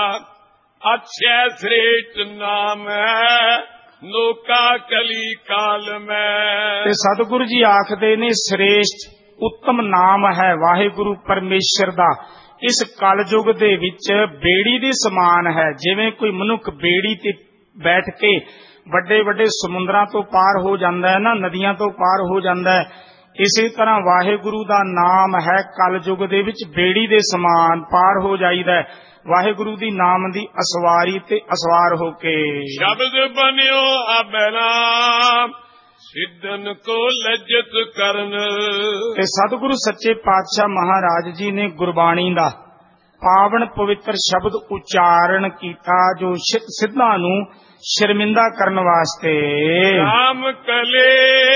A: ਅਛੈ ਸ੍ਰੇਸ਼ਟ ਨਾਮ ਹੈ ਲੋਕਾ ਕਲੀ ਕਾਲ ਮੈਂ।
B: ਤੇ ਸਤਿਗੁਰੂ ਜੀ ਆਖਦੇ ਨੇ, ਸ੍ਰੇਸ਼ਟ ਉੱਤਮ ਨਾਮ ਹੈ ਵਾਹਿਗੁਰੂ ਪਰਮੇਸ਼ਰ ਦਾ। ਇਸ ਕਲਯੁਗ ਦੇ ਵਿੱਚ ਬੇੜੀ ਦੇ ਸਮਾਨ ਹੈ। ਜਿਵੇਂ ਕੋਈ ਮਨੁੱਖ ਬੇੜੀ ਤੇ ਬੈਠ ਕੇ ਵੱਡੇ ਵੱਡੇ ਸਮੁੰਦਰਾਂ ਤੋਂ ਪਾਰ ਹੋ ਜਾਂਦਾ ਹੈ ਨਾ, ਨਦੀਆਂ ਤੋਂ ਪਾਰ ਹੋ ਜਾਂਦਾ ਹੈ, ਇਸੇ ਤਰ੍ਹਾਂ ਵਾਹਿਗੁਰੂ ਦਾ ਨਾਮ ਹੈ ਕਲਯੁਗ ਦੇ ਵਿੱਚ ਬੇੜੀ ਦੇ ਸਮਾਨ, ਪਾਰ ਹੋ ਜਾਈਦਾ ਵਾਹਿਗੁਰੂ ਦੀ ਨਾਮ ਦੀ ਅਸਵਾਰੀ ਤੇ ਅਸਵਾਰ ਹੋ ਕੇ।
A: ਸ਼ਬਦ ਬਨਿਓ ਅਬਨਾਮ ਸਿੱਧਨ ਕੋ ਲੱਜਤ ਕਰਨ।
B: ਤੇ ਸਤਿਗੁਰੂ ਸੱਚੇ ਪਾਤਸ਼ਾਹ ਮਹਾਰਾਜ ਜੀ ਨੇ ਗੁਰਬਾਣੀ ਦਾ ਪਾਵਨ ਪਵਿੱਤਰ ਸ਼ਬਦ ਉਚਾਰਨ ਕੀਤਾ, ਜੋ ਸਿੱਧਾਂ ਨੂੰ ਸ਼ਰਮਿੰਦਾ ਕਰਨ ਵਾਸਤੇ।
A: ਰਾਮ ਕਲੇ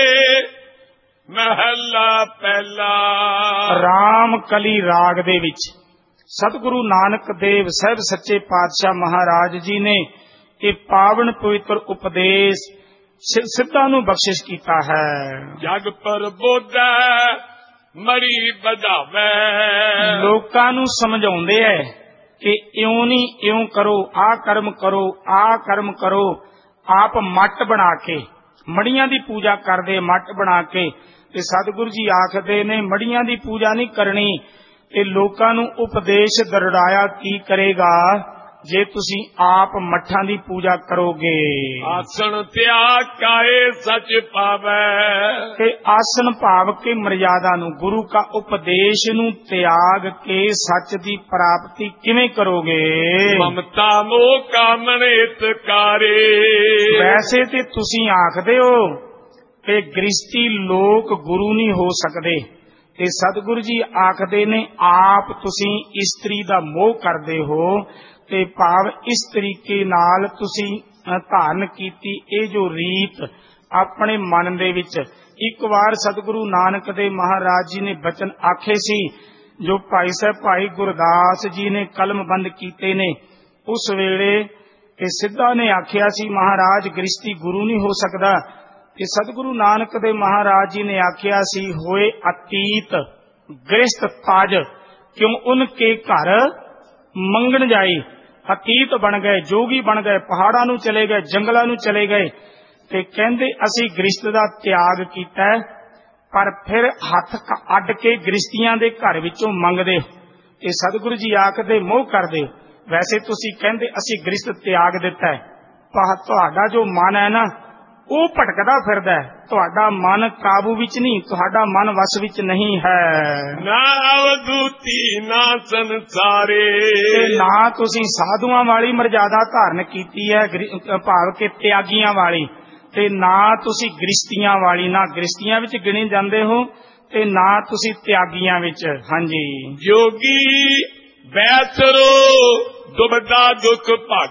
A: ਮਹੱਲਾ ਪਹਿਲਾ।
B: ਰਾਮ ਕਲੀ ਰਾਗ ਦੇ ਵਿੱਚ ਸਤਿਗੁਰੂ ਨਾਨਕ ਦੇਵ ਸਾਹਿਬ ਸੱਚੇ ਪਾਤਸ਼ਾਹ ਮਹਾਰਾਜ ਜੀ ਨੇ ਇਹ ਪਾਵਨ ਪਵਿੱਤਰ ਉਪਦੇਸ਼ ਸਿੱਧਾਂ ਨੂੰ ਬਖਸ਼ਿਸ਼ ਕੀਤਾ ਹੈ।
A: ਜਗ ਪਰ ਬੋਧੈ ਮਰੀ ਵਧਾਵੈ।
B: ਲੋਕਾਂ ਨੂੰ ਸਮਝਾਉਂਦੇ ਐ ਕਿ ਇਉਂ ਨਹੀਂ, ਇਉਂ ਕਰੋ, ਆਹ ਕਰਮ ਕਰੋ, ਆਹ ਕਰਮ ਕਰੋ। ਆਪ ਮੱਟ ਬਣਾ ਕੇ ਮੜੀਆਂ ਦੀ ਪੂਜਾ ਕਰਦੇ, ਮੱਟ ਬਣਾ ਕੇ। ਤੇ ਸਤਿਗੁਰੂ ਜੀ ਆਖਦੇ ਨੇ, ਮੜੀਆਂ ਦੀ ਪੂਜਾ ਨਹੀਂ ਕਰਨੀ। ਤੇ ਲੋਕਾਂ ਨੂੰ ਉਪਦੇਸ਼ ਦਰੜਾਇਆ ਕੀ ਕਰੇਗਾ ਜੇ ਤੁਸੀਂ ਆਪ ਮੱਠਾਂ ਦੀ ਪੂਜਾ ਕਰੋਗੇ।
A: ਆਸਣ ਤਿਆਗ ਕਾਏ ਸੱਚ ਪਾਵੈ।
B: ਤੇ ਆਸਣ ਭਾਵ ਕੇ ਮਰਿਆਦਾ ਨੂੰ, ਗੁਰੂ ਕਾ ਉਪਦੇਸ਼ ਨੂੰ ਤਿਆਗ ਕੇ ਸੱਚ ਦੀ ਪ੍ਰਾਪਤੀ ਕਿਵੇਂ ਕਰੋਗੇ?
A: ਮਮਤਾ ਮੋਹ ਕਾਮਣ ਹਿਤਕਾਰੇ।
B: ਵੈਸੇ ਤੇ ਤੁਸੀਂ ਆਖਦੇ ਹੋ ਕਿ ਗ੍ਰਸਤੀ ਲੋਕ ਗੁਰੂ ਨਹੀਂ ਹੋ ਸਕਦੇ, ਤੇ ਸਤਿਗੁਰੂ ਜੀ ਆਖਦੇ ਨੇ ਆਪ ਤੁਸੀਂ ਇਸਤਰੀ ਦਾ ਮੋਹ ਕਰਦੇ ਹੋ, ਤੇ ਭਾਵ ਇਸ ਤਰੀਕੇ ਨਾਲ ਤੁਸੀਂ ਧਾਰਨ ਕੀਤੀ ਇਹ ਜੋ ਰੀਤ ਆਪਣੇ ਮਨ ਦੇ ਵਿੱਚ, ਇੱਕ ਵਾਰ ਸਤਿਗੁਰੂ ਨਾਨਕ ਦੇਵ ਮਹਾਰਾਜ ਜੀ ਨੇ ਬਚਨ ਆਖੇ ਸੀ, ਜੋ ਭਾਈ ਸਾਹਿਬ ਭਾਈ ਗੁਰਦਾਸ ਜੀ ਨੇ ਕਲਮਬੰਦ ਕੀਤੇ ਨੇ। ਉਸ ਵੇਲੇ ਇਹ ਸਿੱਧਾ ਨੇ ਆਖਿਆ ਸੀ, ਮਹਾਰਾਜ ਗ੍ਰਸਤੀ ਗੁਰੂ ਨਹੀਂ ਹੋ ਸਕਦਾ। ਤੇ ਸਤਿਗੁਰੂ ਨਾਨਕ ਦੇਵ ਮਹਾਰਾਜ ਜੀ ਨੇ ਆਖਿਆ ਸੀ, ਹੋਏ ਅਤੀਤ ਗ੍ਰਸਤ ਤਾਜ, ਕਿਉਂ ਉਨਕੇ ਘਰ ਮੰਗਣ ਜਾਈ। ਅਤੀਤ ਬਣ ਗਏ, ਜੋਗੀ ਬਣ ਗਏ, ਪਹਾੜਾਂ ਨੂੰ ਚਲੇ ਗਏ, ਜੰਗਲਾਂ ਨੂੰ ਚਲੇ ਗਏ। ਤੇ ਕਹਿੰਦੇ ਅਸੀਂ ਗ੍ਰਸਤ ਦਾ ਤਿਆਗ ਕੀਤਾ, ਪਰ ਫਿਰ ਹੱਥ ਅੱਡ ਕੇ ਗ੍ਰਸਤੀਆਂ ਦੇ ਘਰ ਵਿੱਚੋਂ ਮੰਗਦੇ। ਇਹ ਸਤਿਗੁਰੂ ਜੀ ਆਖਦੇ ਮੋਹ ਕਰਦੇ। ਵੈਸੇ ਤੁਸੀਂ ਕਹਿੰਦੇ ਅਸੀਂ ਗ੍ਰਸਤ ਤਿਆਗ ਦਿੱਤਾ, ਪਰ ਤੁਹਾਡਾ ਜੋ ਮਨ ਹੈ ਨਾ ਉਹ ਭਟਕਦਾ ਫਿਰਦਾ। ਤੁਹਾਡਾ ਮਨ ਕਾਬੂ ਵਿੱਚ ਨਹੀਂ, ਤੁਹਾਡਾ ਮਨ ਵਸ ਵਿੱਚ ਨਹੀਂ ਹੈ।
A: ਨਾ ਅਵਧੂਤੀ ਨਾ ਸੰਸਾਰੇ,
B: ਤੇ ਨਾ ਤੁਸੀਂ ਸਾਧੂਆਂ ਵਾਲੀ ਮਰਜ਼ਾਦਾ ਧਾਰਨ ਕੀਤੀ ਹੈ, ਭਾਵ ਕਿ ਤਿਆਗੀਆਂ ਵਾਲੀ, ਤੇ ਨਾ ਤੁਸੀਂ ਗ੍ਰਸਤੀਆਂ ਵਾਲੀ, ਨਾ ਗ੍ਰਸਤੀਆਂ ਵਿੱਚ ਗਿਣੇ ਜਾਂਦੇ ਹੋ ਤੇ ਨਾ ਤੁਸੀਂ ਤਿਆਗੀਆਂ ਵਿੱਚ। ਹਾਂਜੀ,
A: ਜੋਗੀ ਬੈਸਰੋ ਦੁਬਦਾ ਦੁੱਖ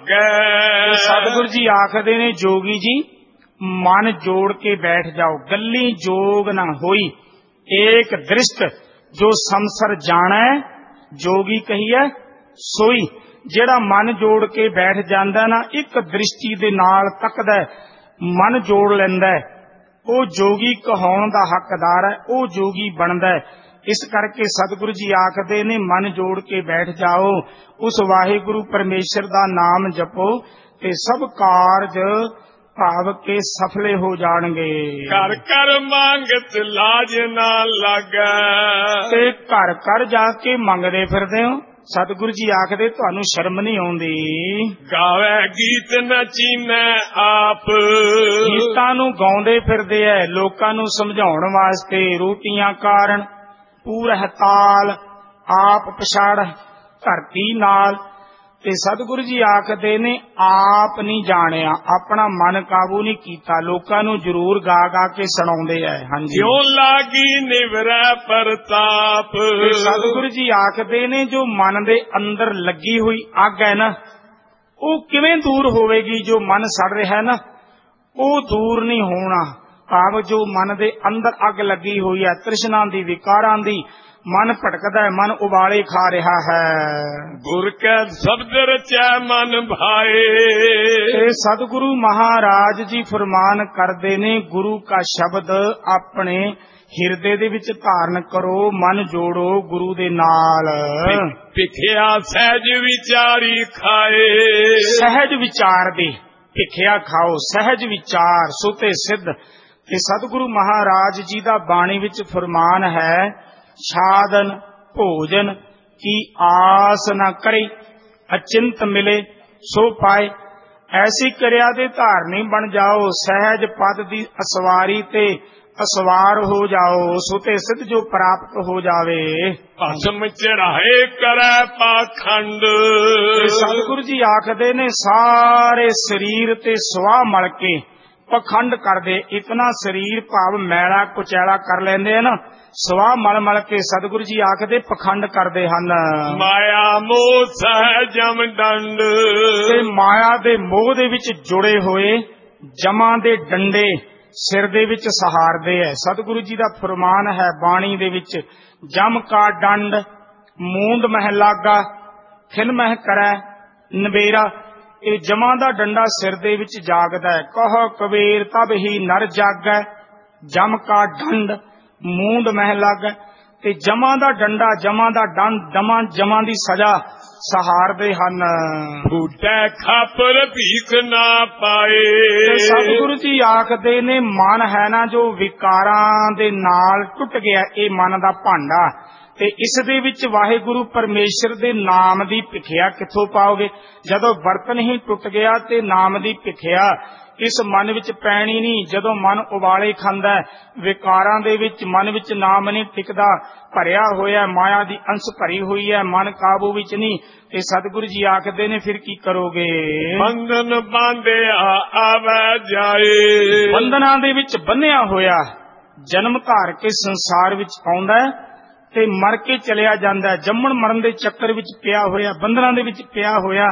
A: ਭਾਗੈ।
B: ਸਤਿਗੁਰੂ ਜੀ ਆਖਦੇ ਨੇ, ਜੋਗੀ ਜੀ ਮਨ ਜੋੜ ਕੇ ਬੈਠ ਜਾਓ, ਗੱਲੀ ਜੋਗ ਨਾ ਹੋਈ। ਏਕ ਦ੍ਰਿਸ਼ਟ ਜੋ ਸੰਸਰ ਜਾਣੈ, ਜੋਗੀ ਕਹੀਐ ਸੋਈ। ਜਿਹੜਾ ਮਨ ਜੋੜ ਕੇ ਬੈਠ ਜਾਂਦਾ ਨਾ, ਇੱਕ ਦ੍ਰਿਸ਼ਟੀ ਦੇ ਨਾਲ ਤੱਕਦਾ, ਮਨ ਜੋੜ ਲੈਂਦਾ, ਉਹ ਜੋਗੀ ਕਹਾਉਣ ਦਾ ਹੱਕਦਾਰ ਹੈ, ਉਹ ਜੋਗੀ ਬਣਦਾ। ਇਸ ਕਰਕੇ ਸਤਿਗੁਰੂ ਜੀ ਆਖਦੇ ਨੇ, ਮਨ ਜੋੜ ਕੇ ਬੈਠ ਜਾਓ, ਉਸ ਵਾਹਿਗੁਰੂ ਪਰਮੇਸ਼ਰ ਦਾ ਨਾਮ ਜਪੋ ਤੇ ਸਭ ਕਾਰਜ ਭਾਵ ਕੇ ਸਫਲੇ ਹੋ ਜਾਣਗੇ।
A: ਘਰ ਘਰ ਮੰਗਤ ਲਾਜ ਨਾ ਲੱਗੈ,
B: ਤੇ ਘਰ ਘਰ ਜਾ ਕੇ ਮੰਗਦੇ ਫਿਰਦੇ ਹੋ। ਸਤਿਗੁਰੂ ਜੀ ਆਖਦੇ ਤੁਹਾਨੂੰ ਸ਼ਰਮ ਨਹੀਂ ਆਉਂਦੀ।
A: ਗਾਵੇ ਗੀਤ ਨਚੀਨੈ ਆਪ,
B: ਗੀਤਾਂ ਨੂੰ ਗਾਉਂਦੇ ਫਿਰਦੇ ਐ ਲੋਕਾਂ ਨੂੰ ਸਮਝਾਉਣ ਵਾਸਤੇ। ਰੋਟੀਆਂ ਕਾਰਨ ਪੂਰਹਿ ਤਾਲ, ਆਪ ਪਛਾੜ ਧਰਤੀ ਨਾਲ। ਤੇ ਸਤਿਗੁਰੂ ਜੀ ਆਖਦੇ ਨੇ, ਆਪ ਨਹੀਂ ਜਾਣਿਆ, ਆਪਣਾ ਮਨ ਕਾਬੂ ਨਹੀਂ ਕੀਤਾ, ਲੋਕਾਂ ਨੂੰ ਜ਼ਰੂਰ ਗਾ ਗਾ ਕੇ ਸੁਣਾਉਂਦੇ ਐ। ਹਾਂਜੀ,
A: ਜਿਉ ਲਾਗੀ ਨਿਵਰੈ ਪ੍ਰਤਾਪ।
B: ਸਤਿਗੁਰੂ ਜੀ ਆਖਦੇ ਨੇ, ਜੋ ਮਨ ਦੇ ਅੰਦਰ ਲੱਗੀ ਹੋਈ ਅੱਗ ਹੈ ਨਾ, ਉਹ ਕਿਵੇਂ ਦੂਰ ਹੋਵੇਗੀ? ਜੋ ਮਨ ਸੜ ਰਿਹਾ ਹੈ ਨਾ, ਉਹ ਦੂਰ ਨਹੀਂ ਹੋਣਾ। ਭਾਵ ਜੋ ਮਨ ਦੇ ਅੰਦਰ ਅੱਗ ਲੱਗੀ ਹੋਈ ਹੈ, ਤ੍ਰਿਸ਼ਨਾ ਦੀ, ਵਿਕਾਰਾਂ ਦੀ, ਮਨ ਭਟਕਦਾ ਹੈ, ਮਨ ਉਬਾਲੇ ਖਾ ਰਿਹਾ ਹੈ।
A: ਗੁਰ ਕੈ ਸ਼ਬਦ ਰਚੈ ਮਨ ਭਾਏ।
B: ਇਹ ਸਤਿਗੁਰੂ ਮਹਾਰਾਜ ਜੀ ਫਰਮਾਨ ਕਰਦੇ ਨੇ, ਗੁਰੂ ਕਾ ਸ਼ਬਦ ਆਪਣੇ ਹਿਰਦੇ ਦੇ ਵਿੱਚ ਧਾਰਨ ਕਰੋ, ਮਨ ਜੋੜੋ ਗੁਰੂ ਦੇ ਨਾਲ।
A: ਭਿਖਿਆ ਸਹਿਜ ਵਿਚਾਰੀ ਖਾਏ।
B: ਸਹਿਜ ਵਿਚਾਰ ਦੀ ਭਿਖਿਆ ਖਾਓ, ਸਹਿਜ ਵਿਚਾਰ ਸੁਤੇ ਸਿੱਧ। ਤੇ ਸਤਿਗੁਰੂ ਮਹਾਰਾਜ ਜੀ ਦਾ ਬਾਣੀ ਵਿੱਚ ਫਰਮਾਨ ਹੈ, ਸਾਧਨ ਭੋਜਨ ਕੀ ਆਸ ਨਾ ਕਰੇ, ਅਚਿੰਤ ਮਿਲੇ ਸੋ ਪਾਏ। ਐਸੀ ਕਿਰਿਆ ਦੇ ਧਾਰਨੀ ਬਣ ਜਾਓ, ਸਹਿਜ ਪਦ ਦੀ ਅਸਵਾਰੀ ਤੇ ਅਸਵਾਰ ਹੋ ਜਾਓ, ਸੁਤੇ ਸਿੱਧ ਜੋ ਪ੍ਰਾਪਤ ਹੋ ਜਾਵੇ।
A: ਭਸਮ ਚੜਾਏ ਕਰੈ ਪਾਖੰਡ।
B: ਸਤਿਗੁਰੂ ਜੀ ਆਖਦੇ ਨੇ, ਸਾਰੇ ਸਰੀਰ ਤੇ ਸਵਾਹ ਮਲ ਕੇ ਪਖੰਡ ਕਰਦੇ। ਇਤਨਾ ਸਰੀਰ ਭਾਵ ਮੈਲਾ ਕੁਚੈਲਾ ਕਰ ਲੈਂਦੇ ਹਨ, ਸਵਾਹ ਮਲ ਮਲ ਕੇ ਸਤਿਗੁਰੂ ਜੀ ਆਖਦੇ ਪਖੰਡ ਕਰਦੇ ਹਨ।
A: ਮਾਇਆ ਮੋਹ ਸਹਿਜਮ ਡੰਡ।
B: ਤੇ ਮਾਇਆ ਦੇ ਮੋਹ ਦੇ ਵਿੱਚ ਜੁੜੇ ਹੋਏ ਜਮਾਂ ਦੇ ਡੰਡੇ ਸਿਰ ਦੇ ਵਿੱਚ ਸਹਾਰਦੇ ਹੈ। ਸਤਿਗੁਰੂ ਜੀ ਦਾ ਫਰਮਾਨ ਹੈ ਬਾਣੀ ਦੇ ਵਿੱਚ, ਜਮ ਕਾ ਡੰਡ ਮੂੰਦ ਮਹਿ ਲਾਗਾ, ਖਿਲ ਮਹਿ ਕਰੈ ਨਵੇਰਾ। ਇਹ ਜਮਾਂ ਦਾ ਡੰਡਾ ਸਿਰ ਦੇ ਵਿੱਚ ਜਾਗਦਾ ਹੈ। ਕਹੋ ਕਬੀਰ ਤਬ ਹੀ ਨਰ ਜਾਗੈ, ਜਮ ਕਾ ਡੰਡ ਮੂੰਡ ਮਹਿ ਲਾਗੈ। ਤੇ ਜਮਾਂ ਦਾ ਡੰਡਾ, ਜਮਾਂ ਦਾ ਡੰਡ, ਜਮਾਂ ਜਮਾਂ ਦੀ ਸਜ਼ਾ ਸਹਾਰਦੇ ਹਨ।
A: ਫੂਟੈ ਖਾਪਰ ਭੀਖ ਨਾ ਪਾਏ।
B: ਸਤਿਗੁਰੂ ਜੀ ਆਖਦੇ ਨੇ, ਮਨ ਹੈ ਨਾ ਜੋ ਵਿਕਾਰਾਂ ਦੇ ਨਾਲ ਟੁੱਟ ਗਿਆ, ਇਹ ਮਨ ਦਾ ਭਾਂਡਾ, ਤੇ ਇਸ ਦੇ ਵਿੱਚ ਵਾਹਿਗੁਰੂ ਪਰਮੇਸ਼ਰ ਦੇ ਨਾਮ ਦੀ ਭਿਖਿਆ ਕਿੱਥੋਂ ਪਾਓਗੇ? ਜਦੋਂ ਬਰਤਨ ਹੀ ਟੁੱਟ ਗਿਆ ਤੇ ਨਾਮ ਦੀ ਭਿਖਿਆ ਇਸ ਮਨ ਵਿੱਚ ਪੈਣੀ ਨਹੀਂ। ਜਦੋਂ ਮਨ ਉਬਾਲੇ ਖਾਂਦਾ, ਵਿਕਾਰਾਂ ਦੇ ਵਿੱਚ ਮਨ ਵਿੱਚ ਨਾਮ ਨਹੀਂ ਟਿਕਦਾ, ਭਰਿਆ ਹੋਇਆ ਮਾਇਆ ਦੀ ਅੰਸ਼ ਭਰੀ ਹੋਈ ਹੈ, ਮਨ ਕਾਬੂ ਵਿੱਚ ਨਹੀਂ। ਤੇ ਸਤਿਗੁਰੂ ਜੀ ਆਖਦੇ ਨੇ, ਫਿਰ ਕੀ ਕਰੋਗੇ?
A: ਬੰਧਨ ਬਾਂਧਿਆ ਆਵੈ ਜਾਏ।
B: ਬੰਧਨਾਂ ਦੇ ਵਿੱਚ ਬੰਨਿਆ ਹੋਇਆ ਜਨਮ ਧਾਰ ਕੇ ਸੰਸਾਰ ਵਿੱਚ ਆਉਂਦਾ ਤੇ ਮਰ ਕੇ ਚਲਿਆ ਜਾਂਦਾ। ਜੰਮਣ ਮਰਨ ਦੇ ਚੱਕਰ ਵਿੱਚ ਪਿਆ ਹੋਇਆ, ਬੰਧਨਾਂ ਦੇ ਵਿੱਚ ਪਿਆ ਹੋਇਆ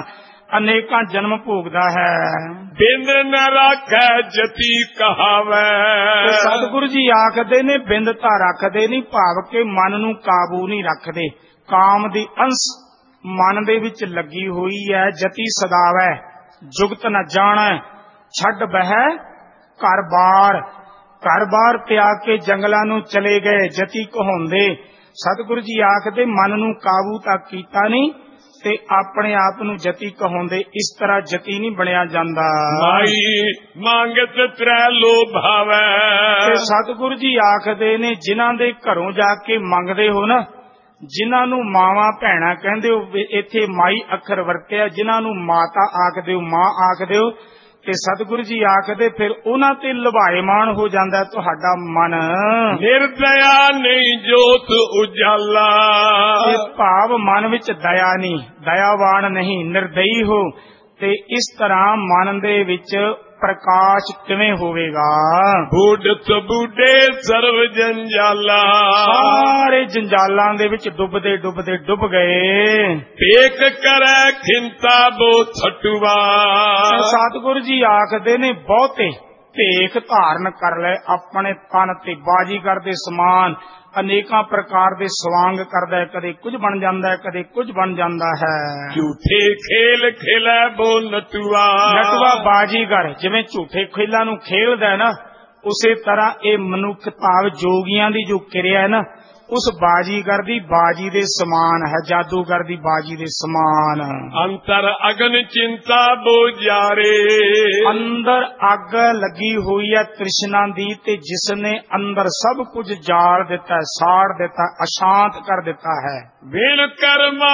B: ਅਨੇਕਾਂ ਜਨਮ ਭੋਗਦਾ ਹੈ।
A: ਬਿੰਦ ਨ ਰਾਖੈ ਜਤੀ ਕਹਾਵੈ।
B: ਸਤਿਗੁਰੂ ਜੀ ਆਖਦੇ ਨੇ ਬਿੰਦ ਤਾਂ ਰੱਖਦੇ ਨਹੀਂ, ਭਾਵ ਕੇ ਮਨ ਨੂੰ ਕਾਬੂ ਨਹੀਂ ਰੱਖਦੇ। ਕਾਮ ਦੀ ਅੰਸ਼ ਮਨ ਦੇ ਵਿੱਚ ਲੱਗੀ ਹੋਈ ਹੈ। ਜਤੀ ਸਦਾਵੈ ਜੁਗਤ ਨ ਜਾਣੈ, ਛੱਡ ਬਹਿ ਘਰ ਬਾਰ। ਘਰ ਬਾਰ ਤਿਆਗ ਕੇ ਜੰਗਲਾਂ ਨੂੰ ਚਲੇ ਗਏ, ਜਤੀ ਕਹਾਉਂਦੇ। ਸਤਿਗੁਰੂ ਜੀ ਆਖਦੇ ਮਨ ਨੂੰ ਕਾਬੂ ਤਾਂ ਕੀਤਾ ਨਹੀਂ ਤੇ ਆਪਣੇ ਆਪ ਨੂੰ ਜਤੀ ਕਹਾਉਂਦੇ। ਇਸ ਤਰ੍ਹਾਂ ਜਤੀ ਨਹੀਂ ਬਣਿਆ ਜਾਂਦਾ।
A: ਮਾਈ ਮੰਗਤ ਤ੍ਰੈ ਲੋਭਾਵੈ।
B: ਤੇ ਸਤਿਗੁਰੂ ਜੀ ਆਖਦੇ ਨੇ ਜਿਨ੍ਹਾਂ ਦੇ ਘਰੋਂ ਜਾ ਕੇ ਮੰਗਦੇ ਹੋ ਨਾ, ਜਿਨ੍ਹਾਂ ਨੂੰ ਮਾਵਾਂ ਭੈਣਾਂ ਕਹਿੰਦੇ ਹੋ, ਇੱਥੇ ਮਾਈ ਅੱਖਰ ਵਰਤਿਆ, ਜਿਨ੍ਹਾਂ ਨੂੰ ਮਾਤਾ ਆਖਦੇ ਹੋ, ਮਾਂ ਆਖਦੇ ਹੋ, ਤੇ ਸਤਿਗੁਰੂ ਜੀ ਆਖਦੇ ਫਿਰ ਉਹਨਾਂ ਤੇ ਲੁਭਾਇਮਾਨ ਹੋ ਜਾਂਦਾ ਤੁਹਾਡਾ ਮਨ।
A: ਨਿਰਦਇਆ ਨਹੀਂ ਜੋਤ ਉਜਾਲਾ।
B: ਇਹ ਭਾਵ ਮਨ ਵਿੱਚ ਦਇਆ ਨਹੀਂ, ਦਇਆਵਾਨ ਨਹੀਂ, ਨਿਰਦਈ ਹੋ। ਤੇ ਇਸ ਤਰ੍ਹਾਂ ਮਨ ਦੇ ਵਿੱਚ ਪ੍ਰਕਾਸ਼ ਕਿਵੇਂ ਹੋਵੇਗਾ?
A: ਬੁੱਢ ਤਬੂਡੇ ਸਰਵ ਜੰਜਾਲਾ।
B: ਸਾਰੇ ਜੰਜਾਲਾਂ ਦੇ ਵਿੱਚ ਡੁੱਬਦੇ ਡੁੱਬਦੇ ਡੁੱਬ ਗਏ।
A: ਪੇਕ ਕਰੈ ਖਿੰਤਾ ਬੋ ਛਟੂਆ।
B: ਸਤਿਗੁਰੂ ਜੀ ਆਖਦੇ ਨੇ ਬਹੁਤੇ ਭੇਖ ਧਾਰਨ ਕਰ ਲੈ ਆਪਣੇ ਤਨ ਤੇ, ਬਾਜੀਗਰ ਦੇ ਸਮਾਨ ਅਨੇਕਾਂ ਪ੍ਰਕਾਰ ਦੇ ਸਵਾਂਗ ਕਰਦਾ, ਕਦੇ ਕੁਝ ਬਣ ਜਾਂਦਾ, ਕਦੇ ਕੁਝ ਬਣ ਜਾਂਦਾ ਹੈ।
A: ਝੂਠੇ ਖੇਲ ਖੇਲੈ ਬੋ ਨਟੂਆ।
B: ਨਟੂਆ ਬਾਜੀਗਰ ਜਿਵੇਂ ਝੂਠੇ ਖੇਲਾਂ ਨੂੰ ਖੇਲਦਾ ਨਾ, ਉਸੇ ਤਰ੍ਹਾਂ ਇਹ ਮਨੁੱਖ ਭਾਵ ਜੋਗੀਆਂ ਦੀ ਜੋ ਕਿਰਿਆ ਹੈ ਨਾ, ਉਸ ਬਾਜੀਗਰ ਦੀ ਬਾਜੀ ਦੇ ਸਮਾਨ ਹੈ, ਜਾਦੂਗਰ ਦੀ ਬਾਜੀ ਦੇ ਸਮਾਨ।
A: ਅੰਤਰ ਅਗਨ ਚਿੰਤਾ ਬੋਜਾਰੇ।
B: ਅੰਦਰ ਅੱਗ ਲੱਗੀ ਹੋਈ ਹੈ ਤ੍ਰਿਸ਼ਨਾ ਦੀ, ਤੇ ਜਿਸ ਨੇ ਅੰਦਰ ਸਭ ਕੁਝ ਜਾਲ ਦਿੱਤਾ, ਸਾੜ ਦਿੱਤਾ, ਅਸ਼ਾਂਤ ਕਰ ਦਿੱਤਾ ਹੈ।
A: ਵਿਣ ਕਰਮਾ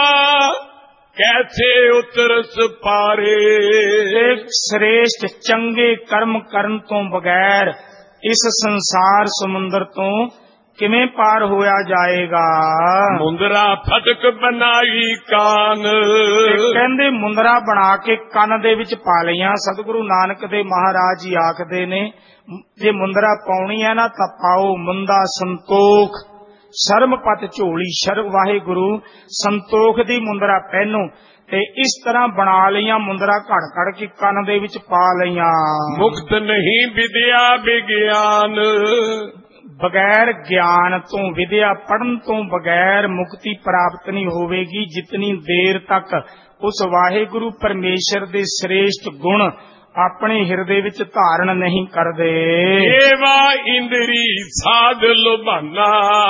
A: ਕੈਸੇ ਉਤਰਸ ਪਾਰੇ।
B: ਇੱਕ ਸ੍ਰੇਸ਼ਟ ਚੰਗੇ ਕਰਮ ਕਰਨ ਤੋਂ ਬਗੈਰ ਇਸ ਸੰਸਾਰ ਸਮੁੰਦਰ ਤੋਂ ਕਿਵੇਂ ਪਾਰ ਹੋਇਆ ਜਾਏਗਾ?
A: ਮੁੰਦਰਾ ਫਟਕ ਬਣਾਈ ਕਾਨ।
B: ਕਹਿੰਦੇ ਮੁੰਦਰਾ ਬਣਾ ਕੇ ਕੰਨ ਦੇ ਵਿੱਚ ਪਾ ਲਈਆਂ। ਸਤਿਗੁਰੂ ਨਾਨਕ ਦੇਵ ਮਹਾਰਾਜ ਜੀ ਆਖਦੇ ਨੇ ਜੇ ਮੁੰਦਰਾ ਪਾਉਣੀ ਹੈ ਨਾ ਤਾਂ ਪਾਓ ਮੁੰਦਾ ਸੰਤੋਖ, ਸ਼ਰਮ ਪਤ ਝੋਲੀ। ਸ਼ਰਮ ਵਾਹਿਗੁਰੂ ਸੰਤੋਖ ਦੀ ਮੁੰਦਰਾ ਪਹਿਨੋ। ਤੇ ਇਸ ਤਰ੍ਹਾਂ ਬਣਾ ਲਈਆਂ ਮੁੰਦਰਾ, ਘੜ ਘੜ ਕੇ ਕੰਨ ਦੇ ਵਿੱਚ ਪਾ ਲਈਆਂ।
A: ਮੁਕਤ ਨਹੀਂ ਵਿਦਿਆ ਵਿਗਿਆਨ।
B: ਬਗੈਰ ਗਿਆਨ ਤੋਂ, ਵਿਦਿਆ ਪੜਨ ਤੋਂ ਬਗੈਰ ਮੁਕਤੀ ਪ੍ਰਾਪਤ ਨਹੀਂ ਹੋਵੇਗੀ, ਜਿਤਨੀ ਦੇਰ ਤੱਕ ਉਸ ਵਾਹਿਗੁਰੂ ਪਰਮੇਸ਼ਰ ਦੇ ਸ੍ਰੇਸ਼ਟ ਗੁਣ ਆਪਣੇ ਹਿਰਦੇ ਵਿੱਚ ਧਾਰਨ ਨਹੀਂ ਕਰਦੇ।
A: ਏਵਾ ਇੰਦਰੀ ਸਾਧ ਲੁਭਾਨਾ।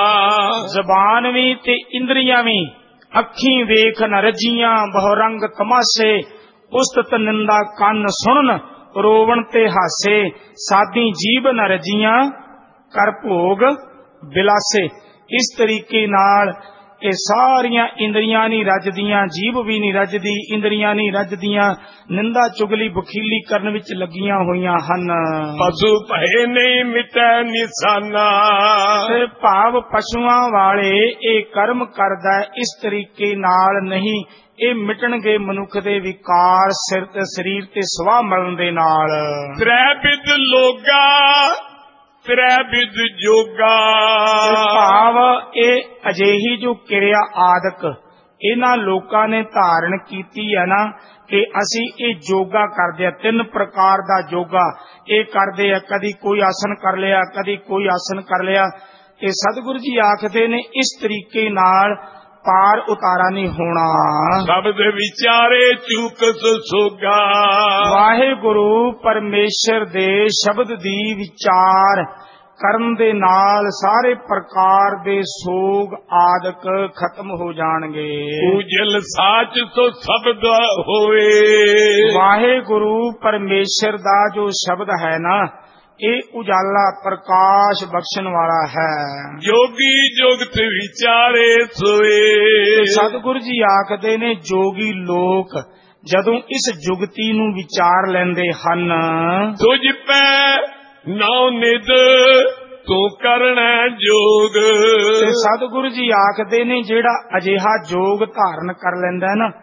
B: ਜ਼ਬਾਨ ਵੀ ਤੇ ਇੰਦਰੀਆਂ ਵੀ ਅੱਖੀਂ ਵੇਖ ਨ ਰੱਜੀਆਂ, ਬਹੁ ਰੰਗ ਤਮਾਸ਼ੇ ਉਸਤਤ ਨਿੰਦਾ ਕੰਨ ਸੁਣਨ, ਰੋਵਣ ਤੇ ਹਾਸੇ ਸਾਦੀ ਜੀਭ ਨ ਰੱਜੀਆਂ, ਕਰ ਭੋਗ ਬਿਲਾਸੇ। ਇਸ ਤਰੀਕੇ ਨਾਲ ਇਹ ਸਾਰੀਆਂ ਇੰਦਰੀਆਂ ਨਹੀਂ ਰੱਜਦੀਆਂ, ਜੀਭ ਵੀ ਨਹੀਂ ਰੱਜਦੀ, ਇੰਦਰੀਆਂ ਨਹੀਂ ਰੱਜਦੀਆਂ, ਨਿੰਦਾ ਚੁਗਲੀ ਬਖੀਲੀ ਕਰਨ ਵਿੱਚ ਲੱਗੀਆਂ ਹੋਈਆਂ ਹਨ।
A: ਪਸ਼ੂ ਭਏ ਨਹੀਂ ਮਿਟੈ ਨਿਸ਼ਾਨਾ।
B: ਤੇ ਭਾਵ ਪਸ਼ੂਆਂ ਵਾਲੇ ਇਹ ਕਰਮ ਕਰਦਾ, ਇਸ ਤਰੀਕੇ ਨਾਲ ਨਹੀਂ ਇਹ ਮਿਟਣਗੇ ਮਨੁੱਖ ਦੇ ਵਿਕਾਰ ਸਿਰ ਤੇ ਸਰੀਰ ਤੇ ਸਵਾਹ ਮਲਣ ਦੇ ਨਾਲ।
A: ਤ੍ਰੈ ਬਿਦ ਲੋਗਾ ਤ੍ਰੈ ਬਿਦ ਜੋਗਾ।
B: ਭਾਵ ਇਹ ਅਜਿਹੀ ਜੋ ਕਿਰਿਆ ਆਦਿਕ ਇਹਨਾਂ ਲੋਕਾਂ ਨੇ ਧਾਰਨ ਕੀਤੀ ਹੈ ਨਾ, ਕਿ ਅਸੀਂ ਇਹ ਯੋਗਾ ਕਰਦੇ ਆ, ਤਿੰਨ ਪ੍ਰਕਾਰ ਦਾ ਯੋਗਾ ਇਹ ਕਰਦੇ ਆ। ਕਦੀ ਕੋਈ ਆਸਨ ਕਰ ਲਿਆ, ਕਦੀ ਕੋਈ ਆਸਨ ਕਰ ਲਿਆ। ਤੇ ਸਤਿਗੁਰੂ ਜੀ ਆਖਦੇ ਨੇ ਇਸ ਤਰੀਕੇ ਨਾਲ ਪਾਰ ਉਤਾਰਾ ਨਹੀਂ ਹੋਣਾ।
A: ਸ਼ਬਦ ਵਿਚਾਰੇ ਚੂਕ ਸੋਗਾ।
B: ਵਾਹਿਗੁਰੂ ਪਰਮੇਸ਼ਰ ਦੇ ਸ਼ਬਦ ਦੀ ਵਿਚਾਰ ਕਰਨ ਦੇ ਨਾਲ ਸਾਰੇ ਪ੍ਰਕਾਰ ਦੇ ਸੋਗ ਆਦਿਕ ਖਤਮ ਹੋ ਜਾਣਗੇ।
A: ਉਜਲ ਸਾਚ ਤੋਂ ਸ਼ਬਦ ਹੋਏ।
B: ਵਾਹਿਗੁਰੂ ਪਰਮੇਸ਼ਰ ਦਾ ਜੋ ਸ਼ਬਦ ਹੈ ਨਾ, ਇਹ ਉਜਾਲਾ ਪ੍ਰਕਾਸ਼ ਬਖਸ਼ਣ ਵਾਲਾ ਹੈ।
A: ਜੋਗੀ ਜੁਗਤ ਵਿਚਾਰੇ ਸੋਏ।
B: ਸਤਿਗੁਰੂ ਜੀ ਆਖਦੇ ਨੇ ਜੋਗੀ ਲੋਕ ਜਦੋਂ ਇਸ ਜੁਗਤੀ ਨੂੰ ਵਿਚਾਰ ਲੈਂਦੇ ਹਨ,
A: ਤੁਝ ਪੈ ਨੌ ਨਿਦ ਤੂੰ ਕਰਨਾ ਜੋਗ।
B: ਤੇ ਸਤਿਗੁਰੂ ਜੀ ਆਖਦੇ ਨੇ ਜਿਹੜਾ ਅਜਿਹਾ ਜੋਗ ਧਾਰਨ ਕਰ ਲੈਂਦਾ ਨਾ,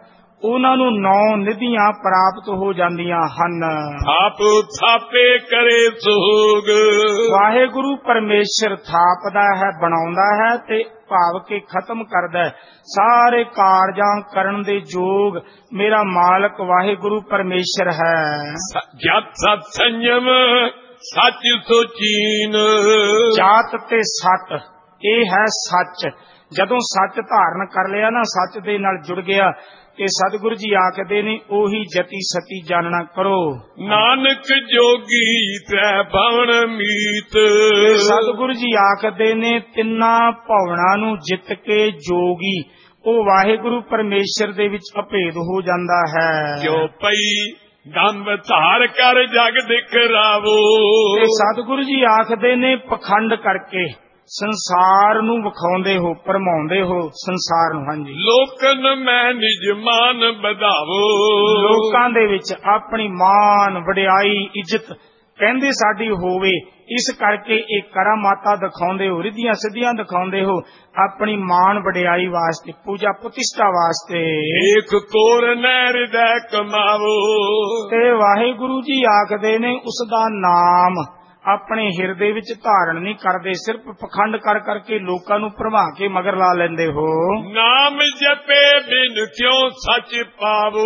B: ਉਹਨਾਂ ਨੂੰ ਨੌ ਨਿਧੀਆਂ ਪ੍ਰਾਪਤ ਹੋ ਜਾਂਦੀਆਂ ਹਨ।
A: ਥਾਪ ਥਾਪੇ ਕਰੇ ਸੋਗ।
B: ਵਾਹਿਗੁਰੂ ਪਰਮੇਸ਼ਰ ਥਾਪਦਾ ਹੈ, ਬਣਾਉਂਦਾ ਹੈ ਤੇ ਭਾਵ ਕੇ ਖਤਮ ਕਰਦਾ ਹੈ। ਸਾਰੇ ਕਾਰਜਾਂ ਕਰਨ ਦੇ ਯੋਗ ਮੇਰਾ ਮਾਲਕ ਵਾਹਿਗੁਰੂ ਪਰਮੇਸ਼ਰ ਹੈ।
A: ਜਤ ਸਤ ਸੰਜਮ ਸੱਚ ਸੋਚੀਨ।
B: ਜਾਤ ਤੇ ਸਤ ਇਹ ਹੈ ਸੱਚ। ਜਦੋਂ ਸੱਚ ਧਾਰਨ ਕਰ ਲਿਆ ਨਾ, ਸੱਚ ਦੇ ਨਾਲ ਜੁੜ ਗਿਆ, ਤੇ ਸਤਿਗੁਰੂ ਜੀ ਆਖਦੇ ਨੇ ਉਹੀ ਜਤੀ ਸਤੀ ਜਾਣਨਾ ਕਰੋ।
A: ਨਾਨਕ ਜੋਗੀ ਤੈ ਭਵਨ ਮੀਤ।
B: ਸਤਿਗੁਰੂ ਜੀ ਆਖਦੇ ਨੇ ਤਿੰਨਾਂ ਭਵਨਾਂ ਨੂੰ ਜਿੱਤ ਕੇ ਜੋਗੀ ਉਹ ਵਾਹਿਗੁਰੂ ਪਰਮੇਸ਼ਰ ਦੇ ਵਿੱਚ ਅਭੇਦ ਹੋ ਜਾਂਦਾ ਹੈ।
A: ਜੋ ਪਈ ਦੰਭ ਧਾਰ ਕਰ ਜਗ ਦਿਖਰਾਵੋ।
B: ਤੇ ਸਤਿਗੁਰੂ ਜੀ ਆਖਦੇ ਨੇ ਪਖੰਡ ਕਰਕੇ ਸੰਸਾਰ ਨੂੰ ਵਿਖਾਉਂਦੇ ਹੋ, ਭਰਮਾਉਂਦੇ ਹੋ ਸੰਸਾਰ ਨੂੰ। ਹਾਂਜੀ,
A: ਲੋਕਨ ਮੈਂ ਨਿਜ ਮਾਨ ਵਧਾਵੋ।
B: ਲੋਕਾਂ ਦੇ ਵਿੱਚ ਆਪਣੀ ਮਾਨ ਵਡਿਆਈ ਇੱਜ਼ਤ ਕਹਿੰਦੇ ਸਾਡੀ ਹੋਵੇ, ਇਸ ਕਰਕੇ ਇਹ ਕਰਾਮਾਤਾਂ ਦਿਖਾਉਂਦੇ ਹੋ, ਰਿੱਧੀਆਂ ਸਿੱਧੀਆਂ ਦਿਖਾਉਂਦੇ ਹੋ ਆਪਣੀ ਮਾਨ ਵਡਿਆਈ ਵਾਸਤੇ, ਪੂਜਾ ਪ੍ਰਤਿਸ਼ਠਾ ਵਾਸਤੇ।
A: ਏਕ ਕੋਰ ਨੈ ਹਿਰਦੈ ਕਮਾਵੋ।
B: ਤੇ ਵਾਹਿਗੁਰੂ ਜੀ ਆਖਦੇ ਨੇ ਉਸ ਦਾ ਨਾਮ ਆਪਣੇ ਹਿਰਦੇ ਵਿੱਚ ਧਾਰਨ ਨਹੀਂ ਕਰਦੇ, ਸਿਰਫ ਪਖੰਡ ਕਰ ਕਰਕੇ ਲੋਕਾਂ ਨੂੰ ਭਰਮਾ ਕੇ ਮਗਰ ਲਾ ਲੈਂਦੇ ਹੋ।
A: ਨਾਮ ਜਪੇ ਬਿਨ ਕਿਉ ਸੱਚ ਪਾਵੋ।